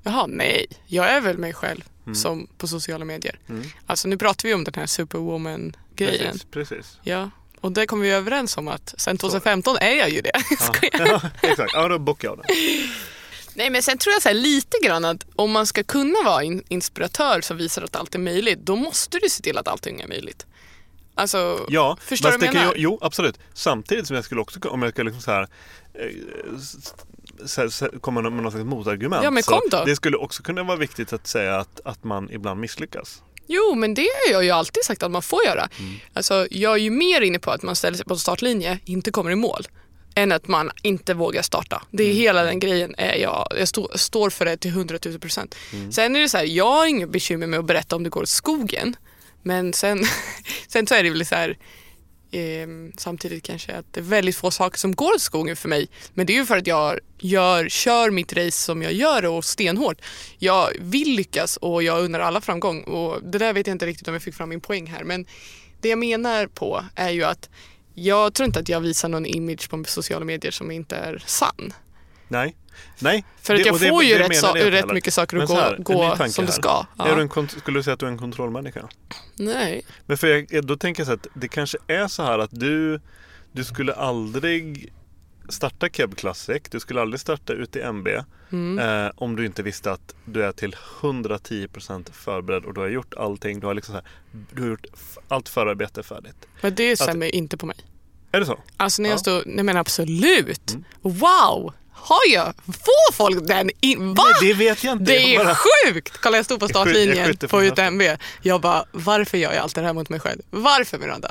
Jaha, nej. Jag är väl mig själv Mm. som på sociala medier. Mm. Alltså nu pratar vi om den här Superwoman-grejen. Precis, precis. Ja, och där kom vi överens om att sen tjugohundrafemton är jag ju det. Ja, ja, exakt. Ja, då bockar jag det. Nej, men sen tror jag så här lite grann att om man ska kunna vara en inspiratör som visar att allt är möjligt, då måste du se till att allting är möjligt. Alltså, ja, förstår du vad jag menar? Jag, jo, absolut. Samtidigt som jag skulle också, om jag skulle liksom så här, eh, så, så, komma med något slags motargument. Ja, men kom då. Så det skulle också kunna vara viktigt att säga att, att man ibland misslyckas. Jo, men det har jag ju alltid sagt att man får göra. Mm. Alltså, jag är ju mer inne på att man ställer sig på en startlinje, inte kommer i mål, än att man inte vågar starta. Det är mm. hela den grejen. Är jag jag stå, står för det till hundratusen procent. Mm. Sen är det så här, jag har inga bekymmer med att berätta om det går i skogen. Men sen, sen så är det väl så här, eh, samtidigt kanske att det är väldigt få saker som går i skogen för mig. Men det är ju för att jag gör, kör mitt race som jag gör och stenhårt. Jag vill lyckas och jag undrar alla framgång. Och det där vet jag inte riktigt om jag fick fram min poäng här. Men det jag menar på är ju att jag tror inte att jag visar någon image på sociala medier som inte är sann. Nej. Nej. För att det, jag det, får det, ju det rätt, so- rätt heller. mycket saker att gå, här, gå som här. det ska. Ja. Är du en kont- skulle du säga att du är en kontrollmänniska? Nej. Men för jag, då tänker jag så att det kanske är så här att du, du skulle aldrig starta Keb Classic, du skulle aldrig starta U T M B mm. eh, om du inte visste att du är till hundratio procent förberedd och du har gjort allting, du har liksom så här, du har gjort f- allt förarbete färdigt. Men det stämmer att, inte på mig. Är det så? Alltså när jag ja. står, nej men absolut. Mm. Wow! Har jag? Får folk den in? Va? Nej, det vet jag inte. Det är bara... sjukt! Kolla, jag stod på startlinjen på U T M B. Hatten. Jag bara, varför gör jag allt det här mot mig själv? Varför, Miranda?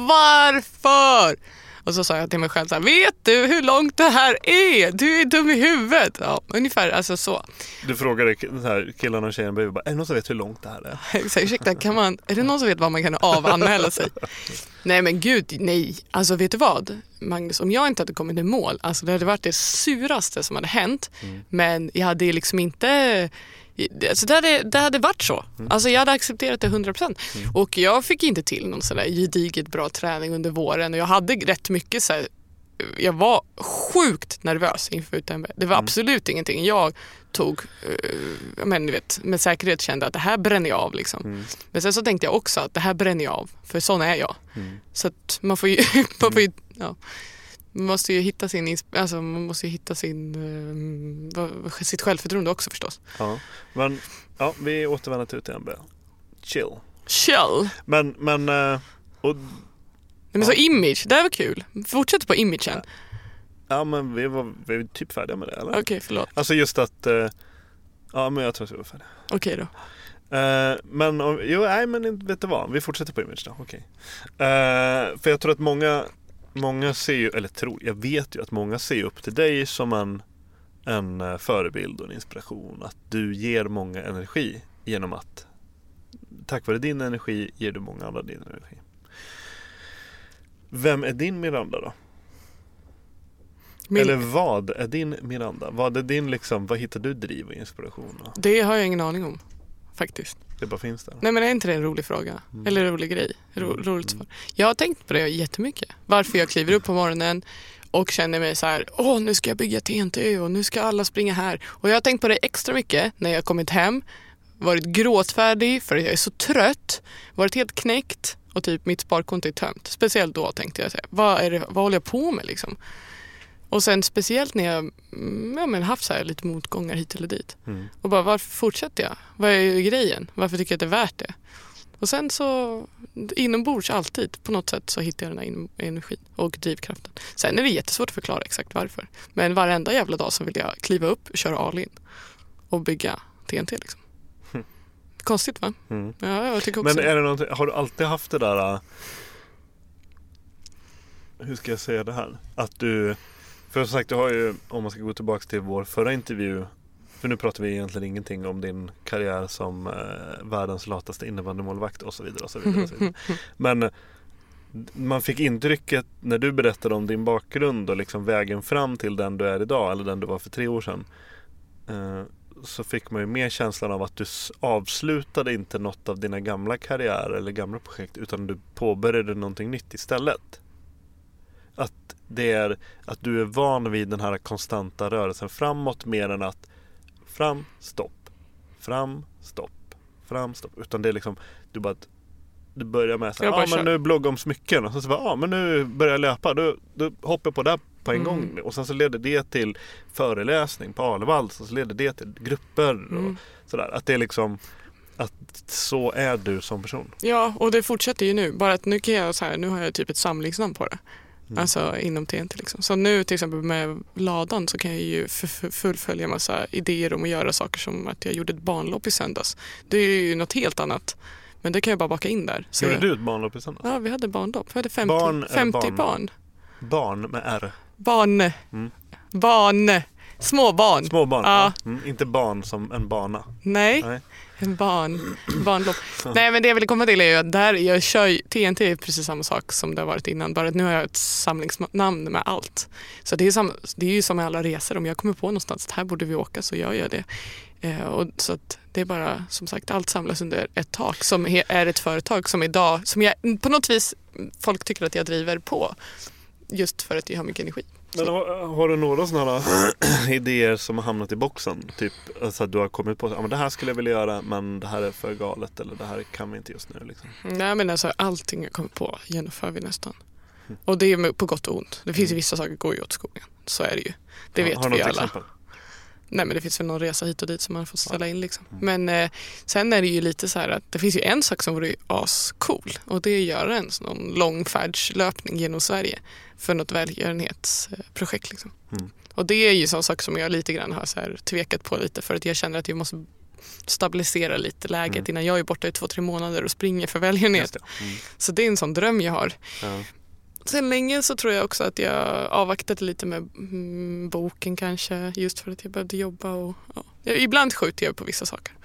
Varför? Och så sa jag till mig själv så här, vet du hur långt det här är? Du är dum i huvudet. Ja, ungefär alltså så. Du frågade så här, killarna och tjejerna bredvid, bara, är det någon som vet hur långt det här är? Så, ursäkta, kan man, är det någon som vet vad man kan avanmäla sig? Nej men gud, nej. Alltså vet du vad, Magnus, om jag inte hade kommit i mål, alltså det hade varit det suraste som hade hänt. Mm. Men jag hade liksom inte... Alltså det, hade, det hade varit så. Mm. Alltså jag hade accepterat det hundra procent. Mm. Och jag fick inte till någon sån där gediget bra träning under våren. Och jag hade rätt mycket så här, jag var sjukt nervös inför U T M B. Det var mm. absolut ingenting. Jag tog, uh, men, vet, med säkerhet kände att det här bränner jag av. Liksom. Mm. Men sen så tänkte jag också att det här bränner jag av. För sån är jag. Mm. Så att man får ju... man, får ju ja, man måste ju hitta sin, alltså man måste ju hitta sin, uh, sitt självförtroende också förstås. Ja, men ja, vi återvänder till U T M B. Chill. Chill. Men, men... Uh, och, men ja. Så image, det var kul. Fortsätt på imagen. Ja. Ja, men vi var, vi var typ färdiga med det, eller? Okej, okay, förlåt. Alltså just att... Uh, ja, men jag tror att vi var färdiga. Okej okay, då. Uh, men, jo, nej, men vet du vad? Vi fortsätter på image då, okej. Okay. Uh, för jag tror att många... Många ser ju, eller tror, jag vet ju att många ser upp till dig som en, en förebild och en inspiration. Att du ger många energi genom att, tack vare din energi ger du många andra din energi. Vem är din Miranda då? Min... Eller vad är din Miranda? Vad är din liksom, vad hittar du driv och inspiration? Då? Det har jag ingen aning om, faktiskt. Det bara finns där. Nej, men är inte det en rolig fråga? Mm. Eller en rolig grej? Ro, roligt svar. Jag har tänkt på det jättemycket. Varför jag kliver upp på morgonen och känner mig så här, åh, nu ska jag bygga T N T och nu ska alla springa här. Och jag har tänkt på det extra mycket när jag kommit hem, varit gråtfärdig för att jag är så trött, varit helt knäckt och typ mitt sparkonto är tömt. Speciellt då tänkte jag så här, vad, är det, vad håller jag på med liksom? Och sen speciellt när jag ja, men haft så här lite motgångar hit eller dit. Mm. Och bara, varför fortsätter jag? Vad är grejen? Varför tycker jag att det är värt det? Och sen så inombords alltid på något sätt så hittar jag den här energin och drivkraften. Sen är det jättesvårt att förklara exakt varför. Men varenda jävla dag så vill jag kliva upp, köra all in och bygga T N T liksom. Mm. Konstigt va? Mm. Ja, jag tycker också. Men är det något, har du alltid haft det där, hur ska jag säga det här? Att du, för som sagt, du har ju, om man ska gå tillbaka till vår förra intervju, för nu pratar vi egentligen ingenting om din karriär som eh, världens lataste innebandymålvakt och så vidare och så vidare, och så vidare. Men man fick intrycket när du berättade om din bakgrund och liksom vägen fram till den du är idag, eller den du var för tre år sedan, eh, så fick man ju mer känslan av att du avslutade inte något av dina gamla karriärer eller gamla projekt, utan du påbörjade någonting nytt istället. Att det är att du är van vid den här konstanta rörelsen framåt mer än att fram, stopp, fram, stopp, fram, stopp. Utan det är liksom, du bara, du börjar med så här, Jag bara ja men nu blogga om smycken. Och sen så bara, ja men nu börjar jag löpa. Då, då hoppar jag på det på en Mm. gång. Och sen så leder det till föreläsning på Alevalls. Och så leder det till grupper Mm. och sådär. Att det är liksom, att så är du som person. Ja, och det fortsätter ju nu. Bara att nu kan jag så här, nu har jag typ ett samlingsnamn på det. Mm. Alltså inom T N T liksom. Så nu till exempel med ladan så kan jag ju f- f- fullfölja massa idéer om att göra saker som att jag gjorde ett barnlopp i söndags. Det är ju något helt annat. Men det kan jag bara baka in där. Så Gjorde jag, du ett barnlopp i söndags? Ja, vi hade barnlopp. Vi hade femtio Barn eller femtio barn? barn. Barn med R. Barn. Mm. Barn. Små barn. Små barn. Ja. Ja. Mm. Inte barn som en bana. Nej. Nej. En barn, barnlopp. Nej, men det jag vill komma till är ju att där jag kör ju- T N T är precis samma sak som det har varit innan. Bara att nu har jag ett samlingsnamn med allt. Så det är, sam, det är ju som med alla resor. Om jag kommer på någonstans att här borde vi åka så jag gör det. Eh, och så att det är bara, som sagt, allt samlas under ett tak som he, är ett företag som idag, som jag på något vis folk tycker att jag driver på. Just för att jag har mycket energi. Men har, har du några sådana här idéer som har hamnat i boxen? Typ alltså att du har kommit på att ja, det här skulle jag vilja göra men det här är för galet eller det här kan vi inte just nu. Liksom. Nej, men alltså allting jag kommer på genomför vi nästan. Och det är på gott och ont. Det finns ju vissa saker som går ju åt skogen. Så är det ju. Det Ja, vet har vi du något alla. exempel? Nej, men det finns väl någon resa hit och dit som man får ställa in liksom. Men eh, sen är det ju lite så här att det finns ju en sak som vore ju ascool. Och det är att göra en sån långfärdslöpning genom Sverige för något välgörenhetsprojekt liksom. Mm. Och det är ju sån sak som jag lite grann har så här tvekat på lite för att jag känner att jag måste stabilisera lite läget Mm. innan jag är borta i två, tre månader och springer för välgörenhet. Just det. Mm. Så det är en sån dröm jag har. Ja. Sen länge så tror jag också att jag avvaktade lite med mm, boken kanske. Just för att jag behövde jobba. Och, ja. Ibland skjuter jag på vissa saker.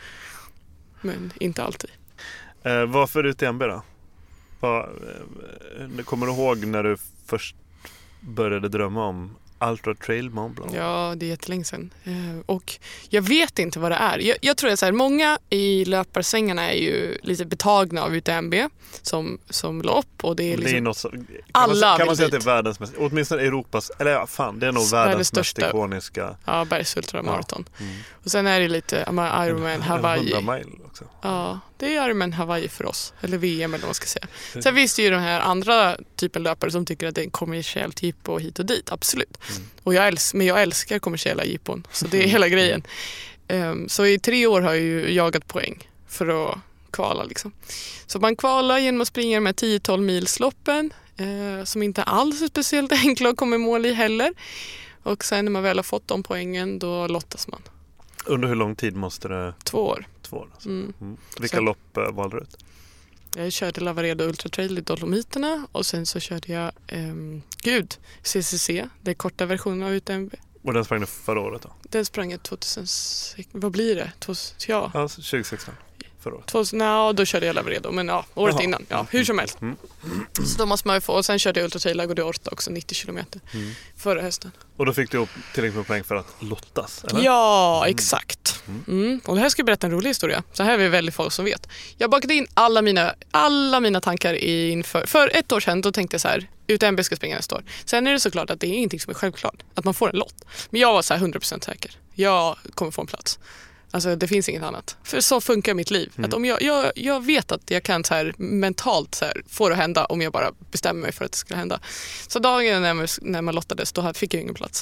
Men inte alltid. Eh, varför U T M B då? Vad, eh, kommer du ihåg när du först började drömma om Ultra Trail Mont Blanc? Ja, det är jättelänge sedan. Eh, och jag vet inte vad det är. Jag, jag tror att så här, många i löparsvängarna är ju lite betagna av U T M B som, som lopp. Och det är liksom, det är något så, kan alla man, kan man vill säga att det dit. är världens mest, åtminstone Europas, eller ja, fan, det är nog Världens världens största. mest ikoniska. Ja, Bergsultramaraton. Ja. Mm. Och sen är det lite ja, men Ironman Hawaii. hundra mile också. Ja, det är Ironman Hawaii för oss. Eller V M eller vad man ska säga. Sen finns det ju de här andra typen löpare som tycker att det är en kommersiellt jippo hit och dit. Absolut. Mm. Och jag älskar, men jag älskar kommersiella jippon. Så det är hela grejen. Um, så i tre år har jag ju jagat poäng för att kvala liksom. Så man kvalar genom att springa de här tio tolv milsloppen. Eh, som inte alls är speciellt enkla att komma i mål i heller. Och sen när man väl har fått de poängen då lottas man. Under hur lång tid måste det? Två år. Två år alltså. Mm. Mm. Vilka Så- lopp eh, valde du ut? Jag körde Lavaredo Ultra Trail i Dolomiterna och sen så körde jag um, gud, C C C, det är korta versionen av U T M B. Och den sprang du förra året då? Den sprang jag tjugohundrasex, vad blir det? tvåtusen, ja, Ja, tjugohundrasexton. Förra året. tvåtusen, ja, då körde jag Lavaredo, men ja, året Jaha. innan, ja, hur som helst. Mm. Så då måste man ju få, och sen körde jag Ultra Trail Lago de Orta också, nittio kilometer Mm. förra hösten. Och då fick du upp tillräckligt med poäng för att lottas, eller? Ja, Mm. exakt. Mm. Och det här ska jag berätta en rolig historia. Så här är vi väldigt få som vet. Jag bakade in alla mina, alla mina tankar inför. För ett år sedan då tänkte jag så här, U T M B ska springa nästa år. Sen är det såklart att det är ingenting som är självklart. Att man får en lott. Men jag var så här hundra procent säker. Jag kommer få en plats. Alltså det finns inget annat. För så funkar mitt liv. Mm. Att om jag, jag, jag vet att jag kan så här mentalt så här, få det att hända om jag bara bestämmer mig för att det ska hända. Så dagen när man, när man lottades då fick jag ingen plats.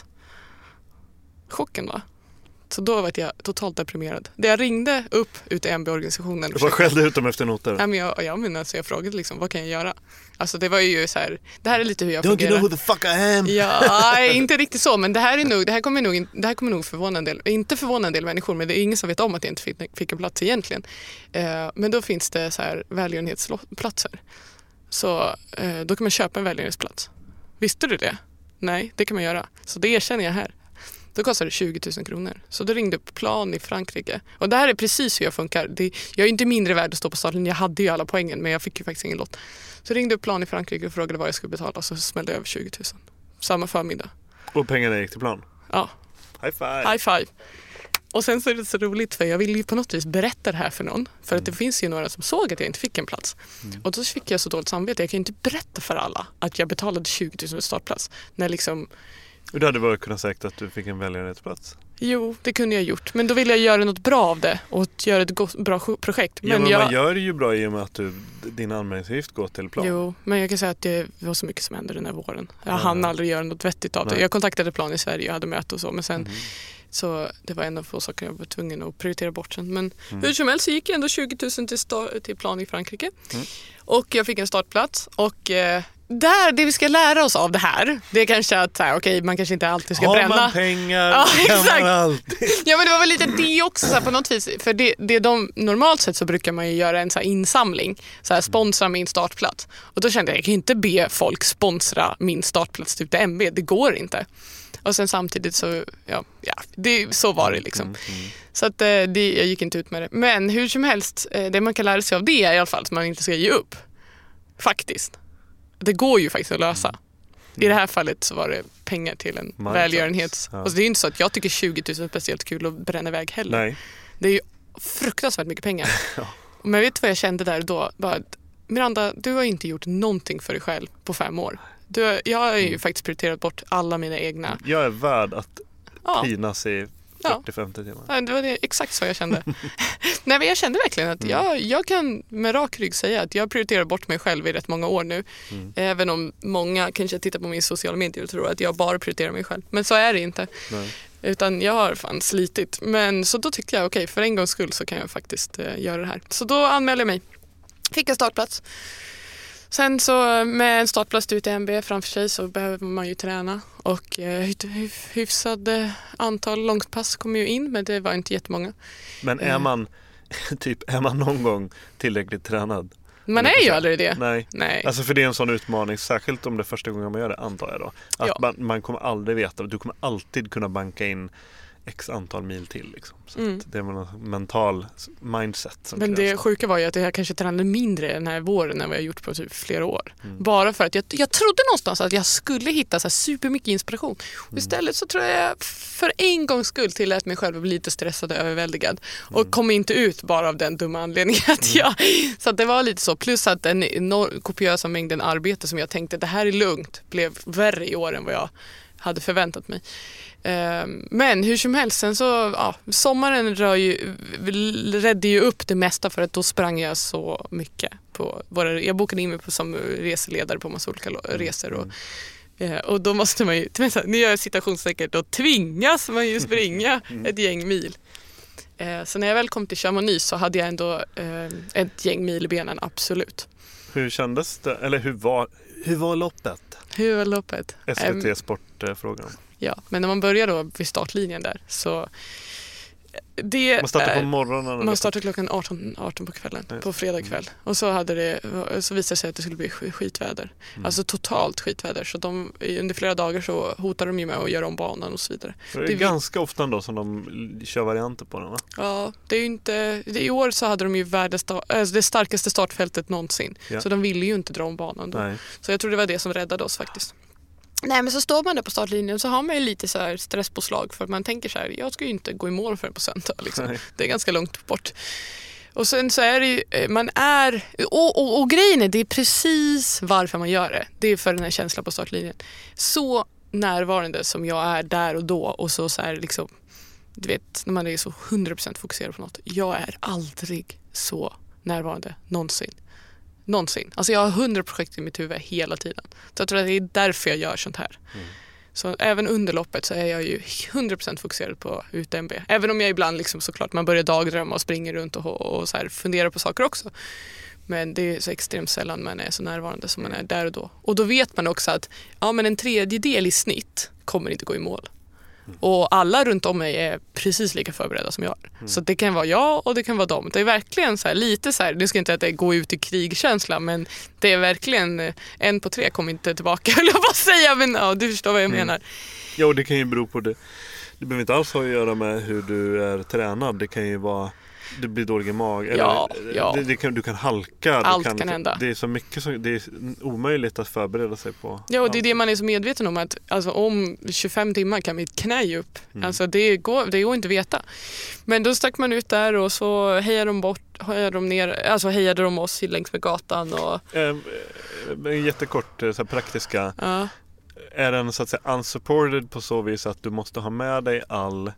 Chocken va? Så då var jag totalt deprimerad. Det jag ringde upp U T M B-organisationen. Du bara skällde ut dem efter noter. Nej, men jag, jag, menar, så jag frågade liksom, vad kan jag göra? Alltså det var ju så här, det här är lite hur jag Don't fungerar. you know who the fuck I am? Ja, nej, inte riktigt så, men det här, är nog, det här kommer nog, det här kommer nog förvåna en del, inte förvåna en del människor, men det är ingen som vet om att jag inte fick, fick en plats egentligen. Eh, men då finns det så här välgörenhetsplatser. Så eh, då kan man köpa en välgörenhetsplats. Visste du det? Nej, det kan man göra. Så det erkänner jag här. Då kostar det tjugo tusen kronor. Så då ringde upp plan i Frankrike. Och det här är precis hur jag funkar. Det, jag är inte mindre värd att stå på starten. Jag hade ju alla poängen, men jag fick ju faktiskt ingen lott. Så ringde upp plan i Frankrike och frågade vad jag skulle betala. Så smällde jag över tjugo tusen. Samma förmiddag. Och pengarna gick till plan? Ja. High five! High five! Och sen så är det så roligt för jag ville ju på något vis berätta det här för någon. För att det finns ju några som såg att jag inte fick en plats. Mm. Och då fick jag så dåligt samvete. Jag kan ju inte berätta för alla att jag betalade tjugo tusen för startplats. När liksom... Och du hade bara kunnat sagt att du fick en välgörenhetsplats? Jo, det kunde jag gjort. Men då ville jag göra något bra av det och göra ett go- bra projekt. Men, ja, men jag... man gör det ju bra i och med att du, din anmälningsavgift går till plan. Jo, men jag kan säga att det var så mycket som hände den här våren. Jag Mm. hann aldrig göra något vettigt av det. Nej. Jag kontaktade plan i Sverige och hade möte och så. Men sen, Mm. så det var en av få saker jag var tvungen att prioritera bort sen. Men Mm. hur som helst så gick jag ändå tjugo tusen till, sta- till plan i Frankrike. Mm. Och jag fick en startplats. Och eh, där, det vi ska lära oss av det här, det är kanske att okej, okay, man kanske inte alltid ska Har bränna. Har man pengar ja, kan exakt. man alltid. Ja, men det var väl lite det också så här, på något vis. För det, det de, normalt sett så brukar man ju göra en så här insamling. Så här, sponsra min startplats. Och då kände jag, jag kan inte be folk sponsra min startplats till U T M B. Det går inte. Och sen samtidigt så, ja, ja det, så var det liksom. Mm, mm. Så att det, jag gick inte ut med det. Men hur som helst, det man kan lära sig av det är i alla fall att man inte ska ge upp. Faktiskt. Det går ju faktiskt att lösa. Mm. I det här fallet så var det pengar till en Mindset. Välgörenhet. Ja. Och det är inte så att jag tycker tjugo tusen är speciellt kul att bränna iväg heller. Nej. Det är ju fruktansvärt mycket pengar. Ja. Men vet du vad jag kände där då? Bara, Miranda, du har inte gjort någonting för dig själv på fem år. Du har, jag har ju mm. faktiskt prioriterat bort alla mina egna. Jag är värd att ja. pinas i fyrtio till femtio timmar. Ja, det var det, exakt så jag kände. Nej, men jag kände verkligen att jag, jag kan med rak rygg säga att jag prioriterar bort mig själv i rätt många år nu. Mm. Även om många kanske tittar på min sociala medier och tror att jag bara prioriterar mig själv. Men så är det inte. Nej. Utan jag har fan slitit. Men så då tyckte jag, okej, okay, för en gångs skull så kan jag faktiskt eh, göra det här. Så då anmälde jag mig. Fick en startplats. Sen så med en startplats till U T M B framför sig så behöver man ju träna. Och eh, hyfsade antal långpass kommer ju in, men det var inte jättemånga. Men är man, typ, är man någon gång tillräckligt tränad? Man är ju aldrig det. Nej. Nej. Alltså för det är en sån utmaning, särskilt om det är första gången man gör det, antar jag då. Att ja. man, man kommer aldrig veta, du kommer alltid kunna banka in x antal mil till. Liksom. Så mm. att det är en mental mindset som Men krävs. Det sjuka var ju att jag kanske tränade mindre den här våren än vad jag gjort på typ flera år. Mm. Bara för att jag, jag trodde någonstans att jag skulle hitta så här supermycket inspiration. Och istället så tror jag för en gångs skull tillät mig själv att bli lite stressad och överväldigad. Och mm. kom inte ut bara av den dumma anledningen att jag... Så att det var lite så. Plus att den enorm, kopiösa mängden arbete som jag tänkte det här är lugnt blev värre i år än vad jag hade förväntat mig. Men hur som helst, sen så, ja, sommaren rör ju, räddde ju upp det mesta för att då sprang jag så mycket. På våra, jag bokade in mig på, som reseledare på massa olika resor och, mm. och då måste man ju, nu gör jag citationstecken, då tvingas man ju springa ett gäng mil. Så när jag väl kom till Chamonix så hade jag ändå ett gäng mil i benen, absolut. Hur kändes det, eller hur var, hur var loppet? Hur var loppet? S V T-sportfrågan. Ja, men när man börjar då vid startlinjen där så det man startar på är, morgonen. Man startar klockan arton, arton på kvällen, Nej. på fredag kväll. Och så hade det så visade det sig att det skulle bli skitväder. Mm. Alltså totalt skitväder. Så de, under flera dagar så hotar de ju med att göra om banan och så vidare. Det är det ganska vi... ofta då som de kör varianter på den, va? Ja, det är ju inte... Det, i år så hade de ju världens, alltså det starkaste startfältet någonsin. Ja. Så de ville ju inte dra om banan då. Nej. Så jag tror det var det som räddade oss faktiskt. Nej, men så står man där på startlinjen så har man ju lite så här stresspåslag för att man tänker så här, jag ska ju inte gå i mål förrän på söndag liksom. Det är ganska långt bort. Och sen så är det ju, man är, och, och, och grejen är, det är precis varför man gör det. Det är för den här känslan på startlinjen. Så närvarande som jag är där och då och så så här liksom, du vet, när man är så hundra procent fokuserad på något. Jag är aldrig så närvarande någonsin. Någonsin. Alltså jag har hundra projekt i mitt huvud hela tiden. Så jag tror att det är därför jag gör sånt här. Mm. Så även under loppet så är jag ju hundra procent fokuserad på U T M B. Även om jag ibland liksom såklart man börjar dagdrömma och springer runt och, och så här funderar på saker också. Men det är så extremt sällan man är så närvarande som man är där och då. Och då vet man också att ja, men en tredjedel i snitt kommer inte gå i mål. Mm. Och alla runt om mig är precis lika förberedda som jag är. Mm. Så det kan vara jag och det kan vara dem. Det är verkligen så här, lite så här, det ska inte att det gå ut i krigkänsla, men det är verkligen en på tre kommer inte tillbaka. Jag vill bara säga, men ja, du förstår vad jag mm. menar. Ja, det kan ju bero på det. Det behöver inte alls ha att göra med hur du är tränad. Det kan ju vara det blir dålig mag eller ja, ja. Det, det kan, du kan halka. Allt kan, kan hända. Det är så mycket som, det är omöjligt att förbereda sig på. Ja, och det är det man är så medveten om att alltså, om tjugofem timmar kan mitt knä upp. Mm. Alltså det går, det går inte att veta. Men då stack man ut där och så hejar de bort, hejar de ner, alltså hejade de oss längs med gatan och eh, eh, jättekort så här, praktiska. Ja. Är den så att säga unsupported på så vis att du måste ha med dig all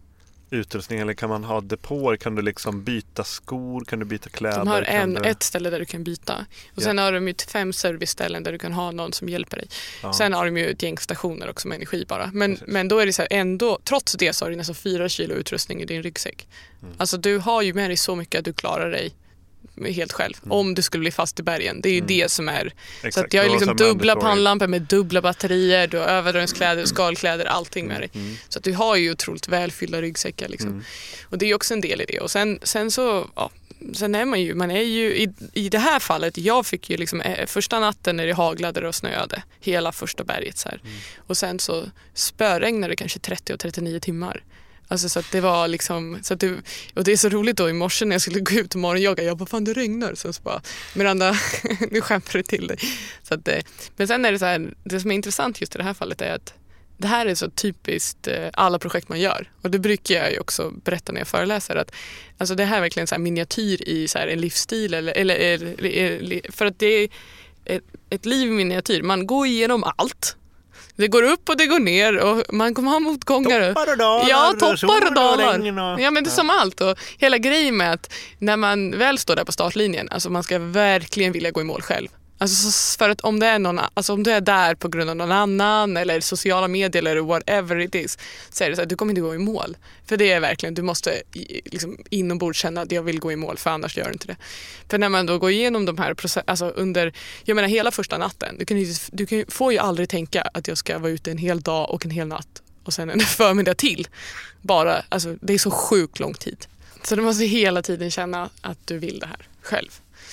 utrustning eller kan man ha depåer? Kan du liksom byta skor? Kan du byta kläder? De har en, du... ett ställe där du kan byta. Och sen ja. har de ju fem serviceställen där du kan ha någon som hjälper dig. Ja. Sen har de ju ett gäng stationer också med energi bara. Men, men då är det så här, ändå, trots det så har du nästan fyra kilo utrustning i din ryggsäck. Mm. Alltså du har ju med dig så mycket att du klarar dig helt själv. Mm. Om du skulle bli fast i bergen. Det är ju mm. det som är. Exakt. Så att jag har liksom dubbla pannlampor med dubbla batterier, du har överdrömskläder, skalkläder, allting med dig. Mm. Så att du har ju otroligt välfyllda ryggsäckar liksom. Mm. Och det är ju också en del i det. Och sen, sen så, ja, sen är man ju, man är ju i, i det här fallet, jag fick ju liksom eh, första natten när det haglade och snöade hela första berget så här. Mm. Och sen så spöregnade det kanske trettio och trettionio timmar. Alltså så att det var liksom, så att det, och det är så roligt då i morse när jag skulle gå ut och morgonjogga, jag bara fan det regnar, så, så bara Miranda, nu skämtar du till dig. Så att det, men sen är det så här, det som är intressant just i det här fallet är att det här är så typiskt alla projekt man gör. Och det brukar jag ju också berätta när jag föreläser att alltså det här är verkligen så här miniatyr i så här en livsstil eller, eller, eller för att det är ett, ett liv i miniatyr, man går igenom allt. Det går upp och det går ner och man kommer ha motgångar. Toppar och dalar. Ja, toppar och dalar. Och... Ja, men det är som allt. Och hela grejen med att när man väl står där på startlinjen, alltså man ska verkligen vilja gå i mål själv. Alltså för att om det är någon, alltså om du är där på grund av någon annan eller sociala medier eller whatever it is, så är det så att du kommer inte gå i mål. För det är verkligen, du måste liksom inombords känna att jag vill gå i mål, för annars gör du inte det. För när man då går igenom de här process, alltså under, jag menar hela första natten, du, kan, du kan, får ju aldrig tänka att jag ska vara ute en hel dag och en hel natt och sen en förmiddag till. Bara, alltså det är så sjukt lång tid. Så du måste hela tiden känna att du vill det här själv.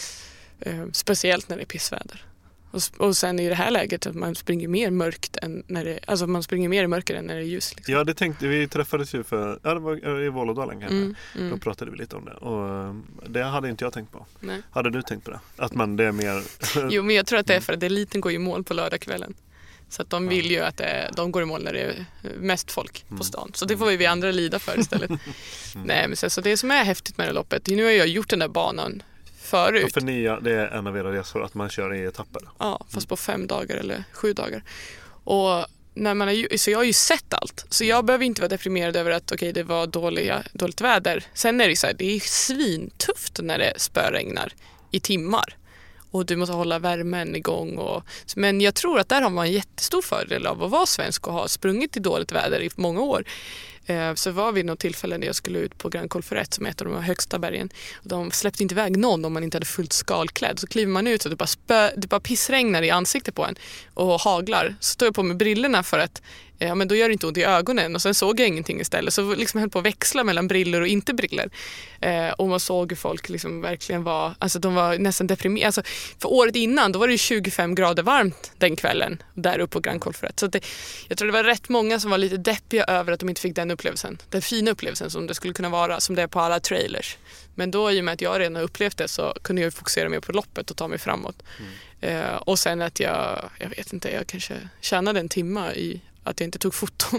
Uh, speciellt när det är pissväder. Och, och sen i det här läget att man springer mer mörkt än när det, alltså man springer mer i mörker än när det är ljus. Liksom. Ja, det tänkte vi träffades ju för, ja, det var i Vålådalen kanske. Mm, mm. Då pratade vi lite om det. Och det hade inte jag tänkt på. Nej. Hade du tänkt på det? Att man det är mer... Jo, men jag tror att det är för att eliten går i mål på lördagskvällen. Så att de vill ju att det, de går i mål när det är mest folk på stan. Så det får vi andra lida för istället. mm. Nej, men så, så det som är häftigt med det loppet, nu har jag gjort den där banan förut. Ja, för nya, det är en av era resor att man kör i etapper. Ja, fast på fem dagar eller sju dagar. Och när man är, så jag har ju sett allt. Så jag behöver inte vara deprimerad över att okej, okay, det var dåliga, dåligt väder. Sen är det så här, det är svintufft när det spöregnar i timmar. Och du måste hålla värmen igång. Och, men jag tror att där har man en jättestor fördel av att vara svensk och ha sprungit i dåligt väder i många år. Eh, så var vi något tillfälle när jag skulle ut på Grand Col Ferret som är ett av de högsta bergen. Och de släppte inte iväg någon om man inte hade fullt skalklädd. Så kliver man ut så det bara, spö, det bara pissregnar i ansiktet på en och haglar. Så står jag på med brillorna för att ja, men då gör det inte ont i ögonen. Och sen såg jag ingenting istället. Så liksom höll på att växla mellan brillor och inte brillor. Eh, och man såg hur folk liksom verkligen var, alltså de var nästan deprimerade. Alltså, för året innan, då var det tjugofem grader varmt den kvällen. Där uppe på Grand Col Ferret. Så det, jag tror det var rätt många som var lite deppiga över att de inte fick den upplevelsen. Den fina upplevelsen som det skulle kunna vara, som det är på alla trailers. Men då i och med att jag redan har upplevt det så kunde jag fokusera mer på loppet och ta mig framåt. Mm. Eh, och sen att jag, jag vet inte, jag kanske tjänade en timme i att jag inte tog foton.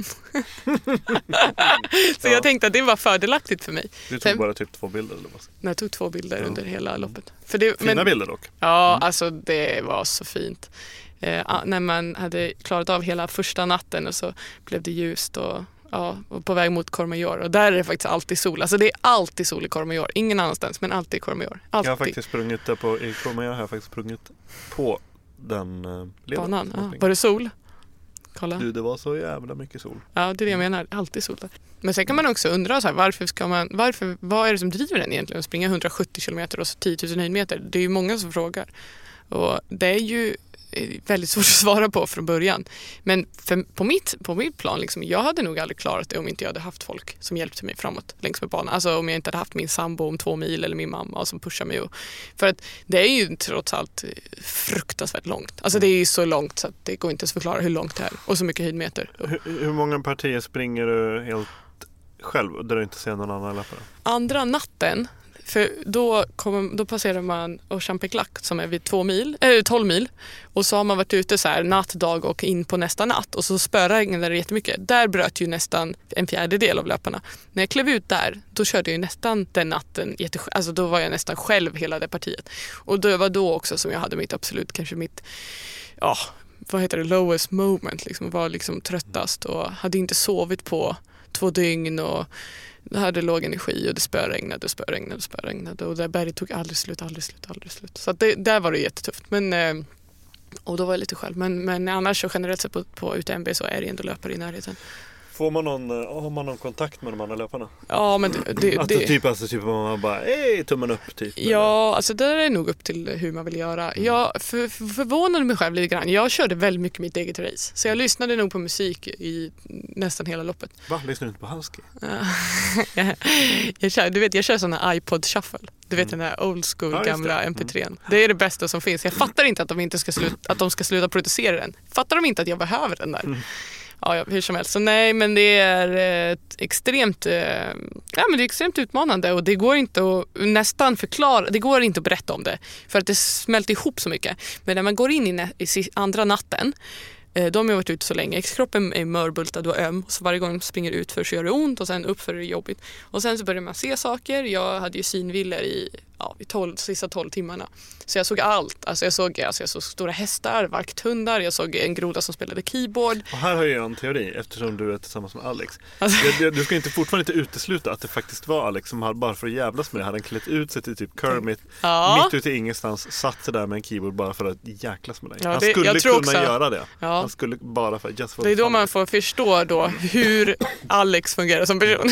Så ja. Jag tänkte att det var fördelaktigt för mig. Du tog Sen, bara typ två bilder? Eller vad? Nej, jag tog två bilder ja. under hela loppet. För det, Fina men, bilder dock. Ja, mm. alltså det var så fint. Eh, när man hade klarat av hela första natten och så blev det ljust och, ja, och på väg mot Courmayeur. Och där är det faktiskt alltid sol. Alltså det är alltid sol i Courmayeur. Ingen annanstans, men alltid i Courmayeur. Alltid. Jag har faktiskt sprungit där på, i Courmayeur har jag faktiskt sprungit på den uh, leden. Banan, ja. Var det sol? Kolla. Du, det var så jävla mycket sol. Ja, det är det jag menar. Alltid sol där. Men sen kan man också undra så här, varför ska man, varför, vad är det som driver den egentligen att springa hundrasjuttio kilometer och tio tusen höjdmeter? Det är ju många som frågar. Och det är ju väldigt svårt att svara på från början. Men för, på, mitt, på mitt plan, liksom, jag hade nog aldrig klarat det om inte jag hade haft folk som hjälpte mig framåt längs med banan. Alltså om jag inte hade haft min sambo om två mil eller min mamma som pushar mig. Och, för att det är ju trots allt fruktansvärt långt. Alltså det är ju så långt så att det går inte att förklara hur långt det är. Och så mycket höjdmeter. Hur, hur många partier springer du helt själv där du inte ser någon annan löpare? Andra natten, för då, kommer, då passerar man Champéclac som är vid två mil, äh, tolv mil. Och så har man varit ute så här natt, dag och in på nästa natt. Och så spöregnade det jättemycket. Där bröt ju nästan en fjärdedel av löparna. När jag klev ut där, då körde jag ju nästan den natten. Jättesj- alltså då var jag nästan själv hela det partiet. Och det var då också som jag hade mitt absolut, kanske mitt, ja, vad heter det, lowest moment. Liksom, var liksom tröttast och hade inte sovit på två dygn och det hade låg energi och det spöregnade och spöregnade och spöregnade och det berget tog aldrig slut, aldrig slut, aldrig slut. Så att det, där var det jättetufft. Men, eh, och då var jag lite själv. Men, men annars så generellt sett på, på U T M B så är det ändå löpare i närheten. Får man någon, har man någon kontakt med de andra löparna? Ja, men det... det, alltså, det typ, alltså typ man bara, hej, tummen upp typ. Ja, eller? alltså det är nog upp till hur man vill göra. Jag för, för, förvånade mig själv lite grann. Jag körde väldigt mycket mitt eget race. Så jag lyssnade nog på musik i nästan hela loppet. Va? Lyssnar du inte på Husky? jag, jag kör, du vet, jag kör såna iPod shuffle. Du vet mm. den där old school ja, gamla M P tre. Mm. Det är det bästa som finns. Jag fattar inte att de inte ska sluta, att de ska sluta producera den. Fattar de inte att jag behöver den där? Mm. Ja, ja, hur som helst. Så nej, men det är ett extremt, eh, ja, men det är extremt utmanande och det går inte att nästan förklara, det går inte att berätta om det för att det smälter ihop så mycket. Men när man går in i, nä- i andra natten, eh, de har varit ute så länge, kroppen är mörbultad och öm och så varje gång de springer ut för så gör det ont och sen upp för det är jobbigt. Och sen så börjar man se saker. Jag hade ju synviller i ja, i tolv, sista tolv timmarna. Så jag såg allt. Alltså jag såg, alltså jag såg stora hästar, vakthundar, jag såg en groda som spelade keyboard. Och här har jag en teori, eftersom du är tillsammans med Alex. Alltså. Jag, du ska inte fortfarande inte utesluta att det faktiskt var Alex som hade, bara för att jävlas med det, hade klätt ut sig till typ Kermit, ja. mitt ute i ingenstans, satt sig där med en keyboard bara för att jäklas med dig. Ja, det, Han skulle kunna också göra det. Ja. Han skulle bara för just for det är då man får förstå då hur Alex fungerar som person.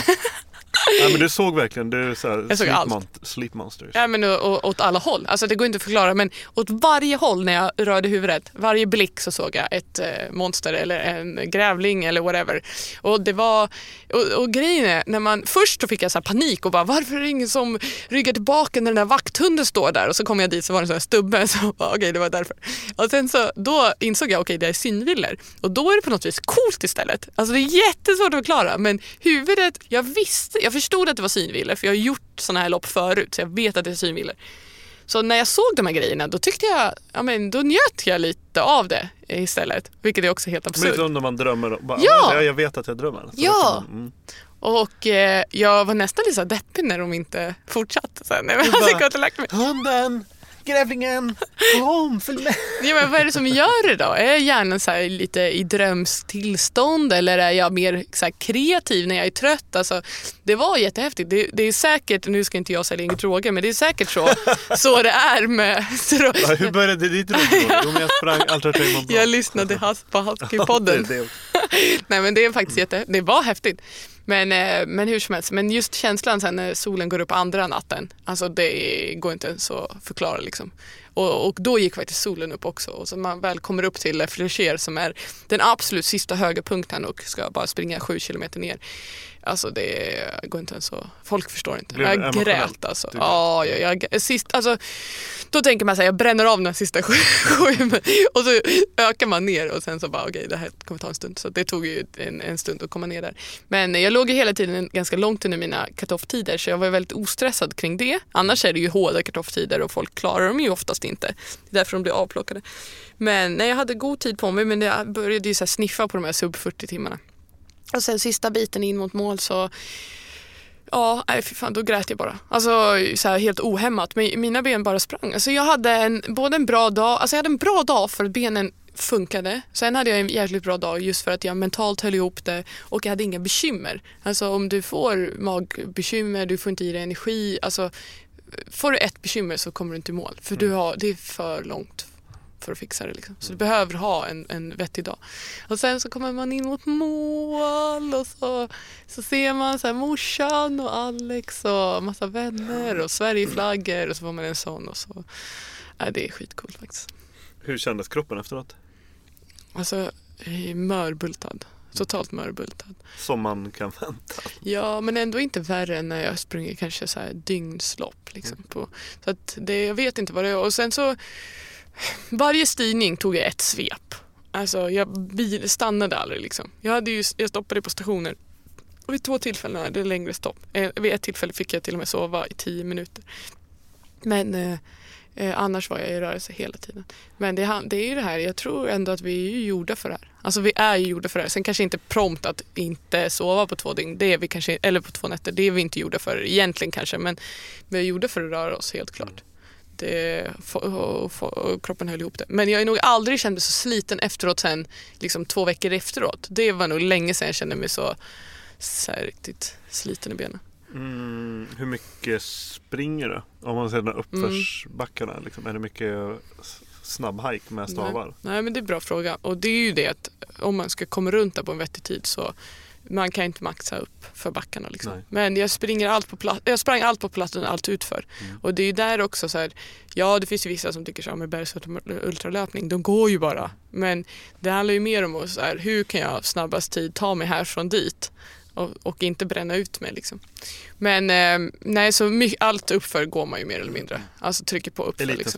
Ja, men du såg verkligen, du är så här, sleep, mon- sleep monsters. Ja, men och, och, åt alla håll. Alltså det går inte att förklara, men åt varje håll när jag rörde huvudet, varje blick så såg jag ett eh, monster eller en grävling eller whatever. Och det var, och, och grejen är, när man, först så fick jag så här panik och bara, varför är det ingen som ryggar tillbaka när den där vakthunden står där? Och så kom jag dit så var det en sån här stubbe, så okej, okay, det var därför. Och sen så, då insåg jag, okej, okay, det är synviller. Och då är det på något vis coolt istället. Alltså det är jättesvårt att förklara, men huvudet, jag visste, jag förstod att det var synviller för jag har gjort såna här lopp förut så jag vet att det är synviller. Så när jag såg de här grejerna då tyckte jag, ja men då njöt jag lite av det istället, vilket är också helt absurt. Men som när man drömmer och bara, ja. jag vet att jag drömmer. Så ja. Man, mm. Och eh, jag var nästan lite så deppig när de inte fortsatte sen. Nej, men jag hade gått och lagt mig. Hunden! Grävlingen, kom, följ med. Ja, men vad är det som gör det då? Är hjärnan så här lite i drömstillstånd eller är jag mer så här kreativ när jag är trött? Alltså, det var jättehäftigt. Det, det är säkert, nu ska inte jag sälja inga droger, men det är säkert så, så det är med... Ja, hur började ditt droger? Jo, jag sprang ultratrain. Jag lyssnade på Husky-podden. det, det Nej, men det är faktiskt jätte... Det var häftigt. Men, men hur som helst, men just känslan sen när solen går upp andra natten, alltså det går inte ens att förklara liksom. Och, och då gick faktiskt solen upp också. Och så man väl kommer upp till Flechier som är den absolut sista höga punkten och ska bara springa sju kilometer ner. Alltså det går inte ens så. Folk förstår inte. Jag har grät alltså. Ja, jag, jag, sist, alltså då tänker man så här, jag bränner av den sista sju, sju och så ökar man ner och sen så bara okej, okay, det här kommer ta en stund. Så det tog ju en, en stund att komma ner där. Men jag låg ju hela tiden ganska långt under mina cut-off-tider så jag var väldigt ostressad kring det. Annars är det ju hårda cut-off-tider och folk klarar dem ju oftast inte. Det är därför de blir avplockade. Men nej, jag hade god tid på mig men jag började ju så här sniffa på de här sub fyrtio timmarna. Och sen sista biten in mot mål så ja, nej för fan, då grät jag bara. Alltså så här helt ohämmat. Men mina ben bara sprang. Alltså jag hade en, både en bra dag, alltså jag hade en bra dag för att benen funkade. Sen hade jag en jävligt bra dag just för att jag mentalt höll ihop det och jag hade inga bekymmer. Alltså om du får magbekymmer, du får inte i dig energi, alltså får du ett bekymmer så kommer du inte i mål. För du har, det är för långt för att fixa det liksom. Så du behöver ha en, en vettig dag. Och sen så kommer man in mot mål och så, så ser man så här morsan och Alex och massa vänner och Sverigeflaggor och så får man en sån och så. Ja, det är skitcoolt faktiskt. Hur kändes kroppen efteråt? Alltså, mörbultad. Totalt mörbultad. Som man kan vänta. Ja, men ändå inte värre än när jag springer kanske så här dygnslopp liksom på. Så att det, jag vet inte vad det är. Och sen så varje stigning tog jag ett svep. Alltså jag stannade aldrig liksom. Jag hade ju jag stoppade på stationer. Och vid två tillfällen hade det längre stopp. Eh, vid ett tillfälle fick jag till och med sova i tio minuter. Men eh, eh, annars var jag i rörelse hela tiden. Men det, det är ju det här, jag tror ändå att vi är ju gjorda för det här. Alltså vi är ju gjorda för det här. Sen kanske inte prompt att inte sova på två dygn. Det är vi kanske, eller på två nätter. Det är vi inte gjorda för egentligen kanske. Men vi är gjorda för att röra oss helt klart. Det, och, och, och kroppen höll ihop det. Men jag är nog aldrig känt mig så sliten efteråt sen liksom två veckor efteråt. Det var nog länge sedan jag kände mig så så här riktigt sliten i benen. Mm, hur mycket springer du? Om man ser den uppförsbackarna, mm. liksom, är det mycket snabbhike med stavar? Nej. Nej, men det är en bra fråga. Och det är ju det att om man ska komma runt där på en vettig tid så man kan inte maxa upp för backarna liksom. Men jag springer allt på plats. Jag sprang allt på platsen, allt utför. Mm. Och det är ju där också så här, ja det finns ju vissa som tycker så här med bergs- och ultralöpning, de går ju bara. Men det handlar ju mer om så här, hur kan jag snabbast tid ta mig härifrån dit och, och inte bränna ut mig liksom. Men eh, nej, så mycket, allt uppför går man ju mer eller mindre. Alltså trycker på uppför liksom.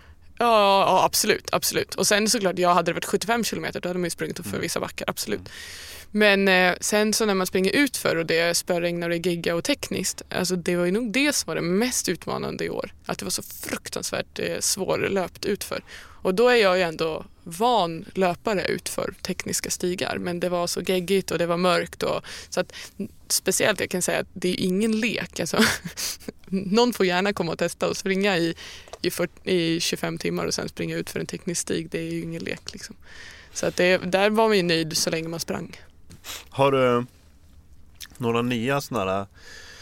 Ja, ja, absolut, absolut. Och sen såklart, jag hade det varit sjuttiofem kilometer, då hade man ju sprungit upp för vissa backar, absolut. Mm. Men eh, sen så när man springer ut för och det spöregnar och gigga och tekniskt, alltså det var ju nog det som var det mest utmanande i år. Att det var så fruktansvärt eh, svårlöpt utför. Och då är jag ju ändå van löpare utför tekniska stigar, men det var så geggigt och det var mörkt. Och, så att speciellt jag kan säga att det är ingen lek. Alltså, någon får gärna komma och testa och springa i, i, fyrtio, i tjugofem timmar och sen springa ut för en teknisk stig. Det är ju ingen lek liksom. Så att det, där var man ju nöjd så länge man sprang. Har du några nya sådana här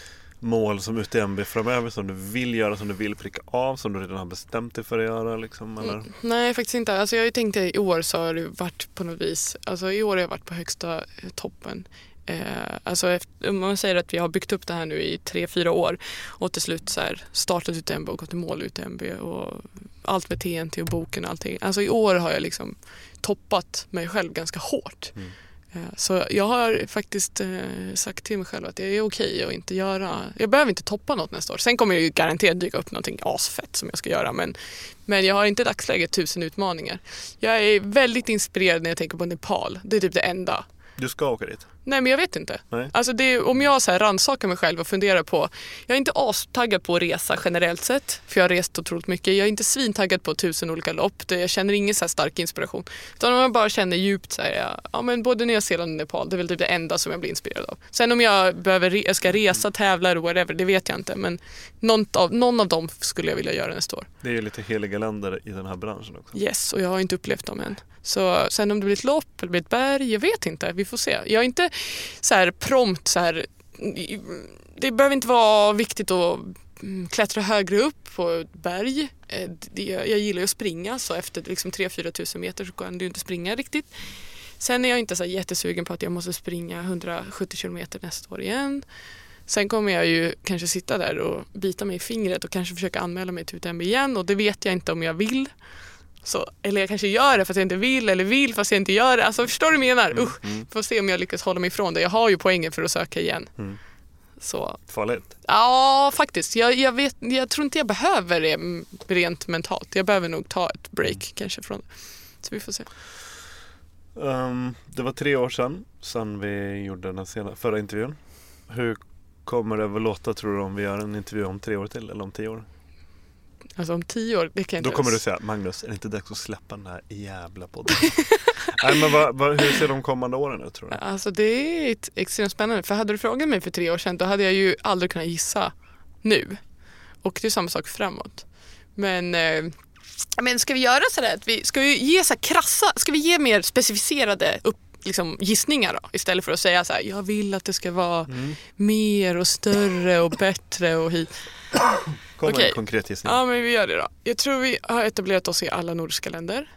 mål som U T M B framöver som du vill göra, som du vill pricka av, som du redan har bestämt dig för att göra liksom, eller? Mm, nej, faktiskt inte. Alltså jag tänkte i år så har det varit på något vis, alltså i år har jag varit på högsta toppen. Eh, alltså efter, om man säger att vi har byggt upp det här nu i tre, fyra år och till slut så här startat U T M B och gått i mål U T M B och allt med T N T och boken och allting. Alltså i år har jag liksom toppat mig själv ganska hårt. Mm. Så jag har faktiskt eh, sagt till mig själv att det är okej att inte göra, jag behöver inte toppa något nästa år. Sen kommer det ju garanterat dyka upp någonting asfett som jag ska göra, men, men jag har inte i dagsläget tusen utmaningar. Jag är väldigt inspirerad när jag tänker på Nepal, det är typ det enda. Du ska åka dit? Nej, men jag vet inte. Nej. Alltså det, om jag så här rannsakar mig själv och funderar på, jag är inte astaggad på att resa generellt sett, för jag har rest otroligt mycket. Jag är inte svintaggad på tusen olika lopp, det, jag känner ingen så här stark inspiration. Utan om jag bara känner djupt så här, ja, ja men både Nya Zeeland och Nepal, det är väl typ det enda som jag blir inspirerad av. Sen om jag behöver, jag ska resa, tävla eller whatever, det vet jag inte. Men någon av, någon av dem skulle jag vilja göra nästa år. Det är ju lite heliga länder i den här branschen också. Yes, och jag har inte upplevt dem än. Så sen om det blir ett lopp eller blir ett berg, jag vet inte, vi får se. Jag är inte så här prompt så här, det behöver inte vara viktigt att klättra högre upp på ett berg. Jag gillar ju att springa, så efter liksom tre till fyra tusen meter så kan du inte springa riktigt. Sen är jag inte så jättesugen på att jag måste springa hundrasjuttio kilometer nästa år igen. Sen kommer jag ju kanske sitta där och bita mig i fingret och kanske försöka anmäla mig till U T M B igen, och det vet jag inte om jag vill. Så, eller jag kanske gör det fast jag inte vill, eller vill fast jag inte gör det. Alltså förstår du vad jag menar? Mm, Usch, mm. Får se om jag lyckas hålla mig ifrån det. Jag har ju poängen för att söka igen. Mm. Så. Farligt? Ja, faktiskt. Jag, jag, vet, jag tror inte jag behöver det rent mentalt. Jag behöver nog ta ett break mm. kanske från det. Så vi får se. Um, det var tre år sedan sedan vi gjorde den sena, förra intervjun. Hur kommer det att låta, tror du, om vi gör en intervju om tre år till eller om tio år? Alltså om tio år, det kan jag inte. Då kommer ens. Du säga, Magnus, är det inte dags att släppa den här jävla podden? Nej, men vad, vad, hur ser de kommande åren ut, tror du? Alltså det är ett extremt spännande. För hade du frågat mig för tre år sedan, då hade jag ju aldrig kunnat gissa nu. Och det är samma sak framåt. Men, eh, men ska vi göra så där att vi ska vi ge så här krassa, ska vi ge mer specificerade upp, liksom, gissningar då? Istället för att säga så här, jag vill att det ska vara mm. mer och större och bättre och hit. Kommer okay. En konkret gissning. Ja, men vi gör det då. Jag tror vi har etablerat oss i alla nordiska länder.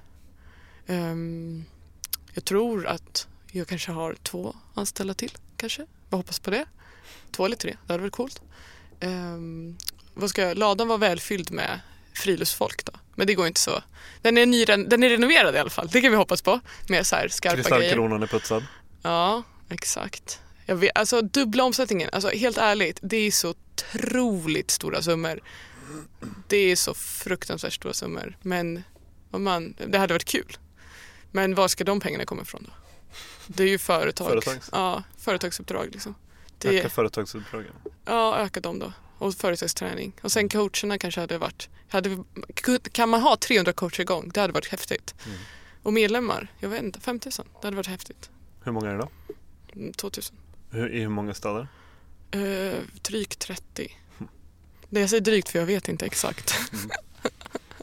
Um, jag tror att jag kanske har två anställda till, kanske. Jag hoppas på det. Två eller tre, det hade varit coolt. Um, vad ska jag? Ladan var välfylld med friluftsfolk då. Men det går inte så. Den är, ny, den är renoverad i alla fall. Det kan vi hoppas på. Med så här skarpa grejer. Kristallkronan är putsad. Ja, exakt. Jag vet, alltså dubbla omsättningen. Alltså helt ärligt, det är så otroligt stora summor. Det är så fruktansvärt stora summor. Men om man, det hade varit kul. Men var ska de pengarna komma ifrån då? Det är ju företag. Företags. Ja, företagsuppdrag liksom. Det, öka företagsuppdragen. Ja, öka dem då. Och företagsträning. Och sen coacherna kanske hade varit... Hade, kan man ha trehundra coacher igång? Det hade varit häftigt. Mm. Och medlemmar, jag vet inte, fem tusen. Det hade varit häftigt. Hur många är det då? två tusen. Hur, I hur många städer? Uh, drygt trettio. Mm. Det jag säger drygt för jag vet inte exakt. Mm.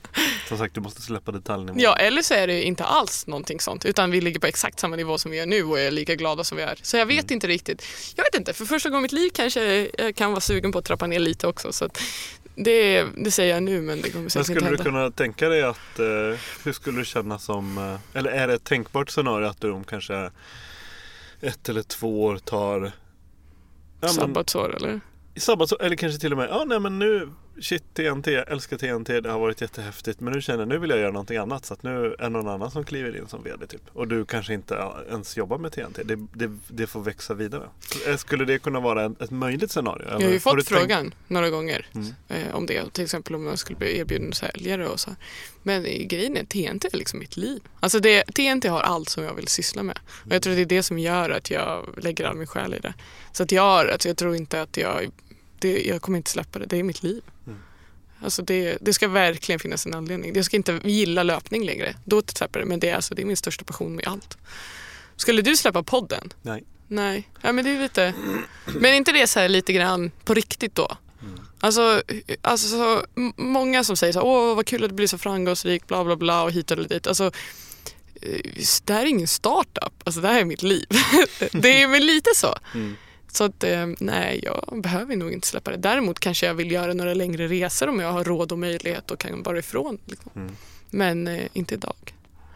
Som sagt, du måste släppa detaljen. Ja, eller så är det inte alls någonting sånt. Utan vi ligger på exakt samma nivå som vi är nu och är lika glada som vi är. Så jag vet mm. inte riktigt. Jag vet inte, för första gången i mitt liv kanske jag kan vara sugen på att trappa ner lite också. Så att det, det säger jag nu, men det kommer säkert inte hända. Skulle du kunna tänka dig att, eh, hur skulle du känna som, eh, eller är det ett tänkbart scenario att du om kanske ett eller två år tar... Ja, sabbatsår, eller? Sabbatsår, eller kanske till och med, ja nej men nu, shit T N T, jag älskar T N T, det har varit jättehäftigt, men nu känner jag, nu vill jag göra någonting annat, så att nu är någon annan som kliver in som vd typ. Och du kanske inte ens jobbar med T N T, det, det, det får växa vidare. Skulle det kunna vara ett, ett möjligt scenario? Jag har ju fått frågan tänkt... några gånger mm. eh, om det, till exempel om jag skulle bli erbjuden säljare och så. Men i grejen är T N T är liksom mitt liv. Alltså det, T N T har allt som jag vill syssla med. Och jag tror att det är det som gör att jag lägger all min själ i det. Så att jag, alltså jag tror inte att jag Det, jag kommer inte släppa det, det är mitt liv. Mm. Alltså det, det ska verkligen finnas en anledning. Jag ska inte gilla löpning längre. Då släpper det, men det är, alltså, det är min största passion med allt. Skulle du släppa podden? Nej. Nej, ja, men det är lite... Men inte det så här lite grann på riktigt då? Mm. Alltså, alltså så, många som säger så här, åh vad kul att det blir så framgångsrikt, bla bla bla och hit och dit. Alltså, det här är ingen startup. Alltså det här är mitt liv. Det är väl lite så. Mm. Så att, eh, nej, jag behöver nog inte släppa det. Däremot kanske jag vill göra några längre resor om jag har råd och möjlighet och kan vara ifrån. Liksom. Mm. Men eh, inte idag.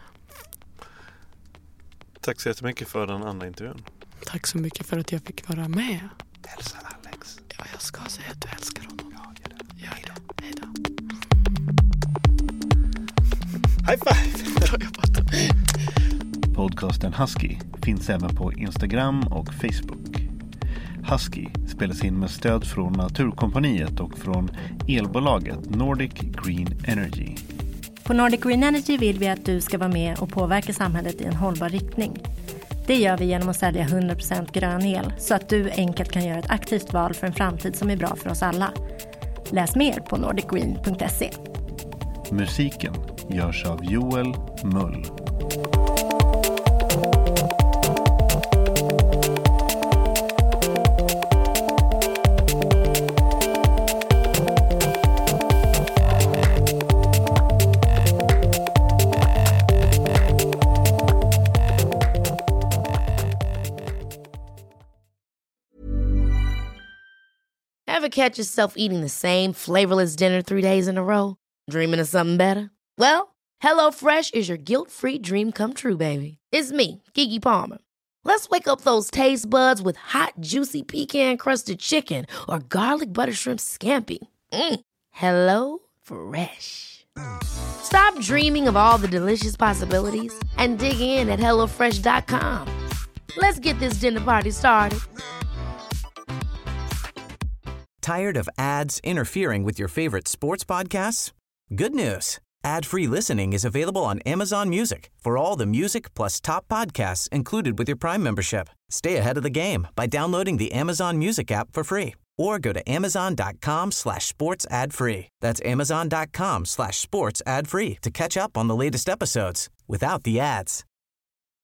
Tack så jättemycket för den andra intervjun. Tack så mycket för att jag fick vara med. Hälsa Alex. Ja, jag ska säga att du älskar honom. Ja, gör det. Ja, hej då. Hej då. High five! Podcasten Husky finns även på Instagram och Facebook. Husky spelas in med stöd från Naturkompaniet och från elbolaget Nordic Green Energy. På Nordic Green Energy vill vi att du ska vara med och påverka samhället i en hållbar riktning. Det gör vi genom att sälja hundra procent grön el så att du enkelt kan göra ett aktivt val för en framtid som är bra för oss alla. Läs mer på nordic green punkt se. Musiken görs av Joel Mull. Ever catch yourself eating the same flavorless dinner three days in a row? Dreaming of something better? Well, HelloFresh is your guilt-free dream come true, baby. It's me, Keke Palmer. Let's wake up those taste buds with hot, juicy pecan-crusted chicken or garlic butter shrimp scampi. Mm. Hello Fresh. Stop dreaming of all the delicious possibilities and dig in at hello fresh dot com. Let's get this dinner party started. Tired of ads interfering with your favorite sports podcasts? Good news. Ad-free listening is available on Amazon Music for all the music plus top podcasts included with your Prime membership. Stay ahead of the game by downloading the Amazon Music app for free or go to amazon.com slash sports ad free. That's amazon.com slash sports ad free to catch up on the latest episodes without the ads.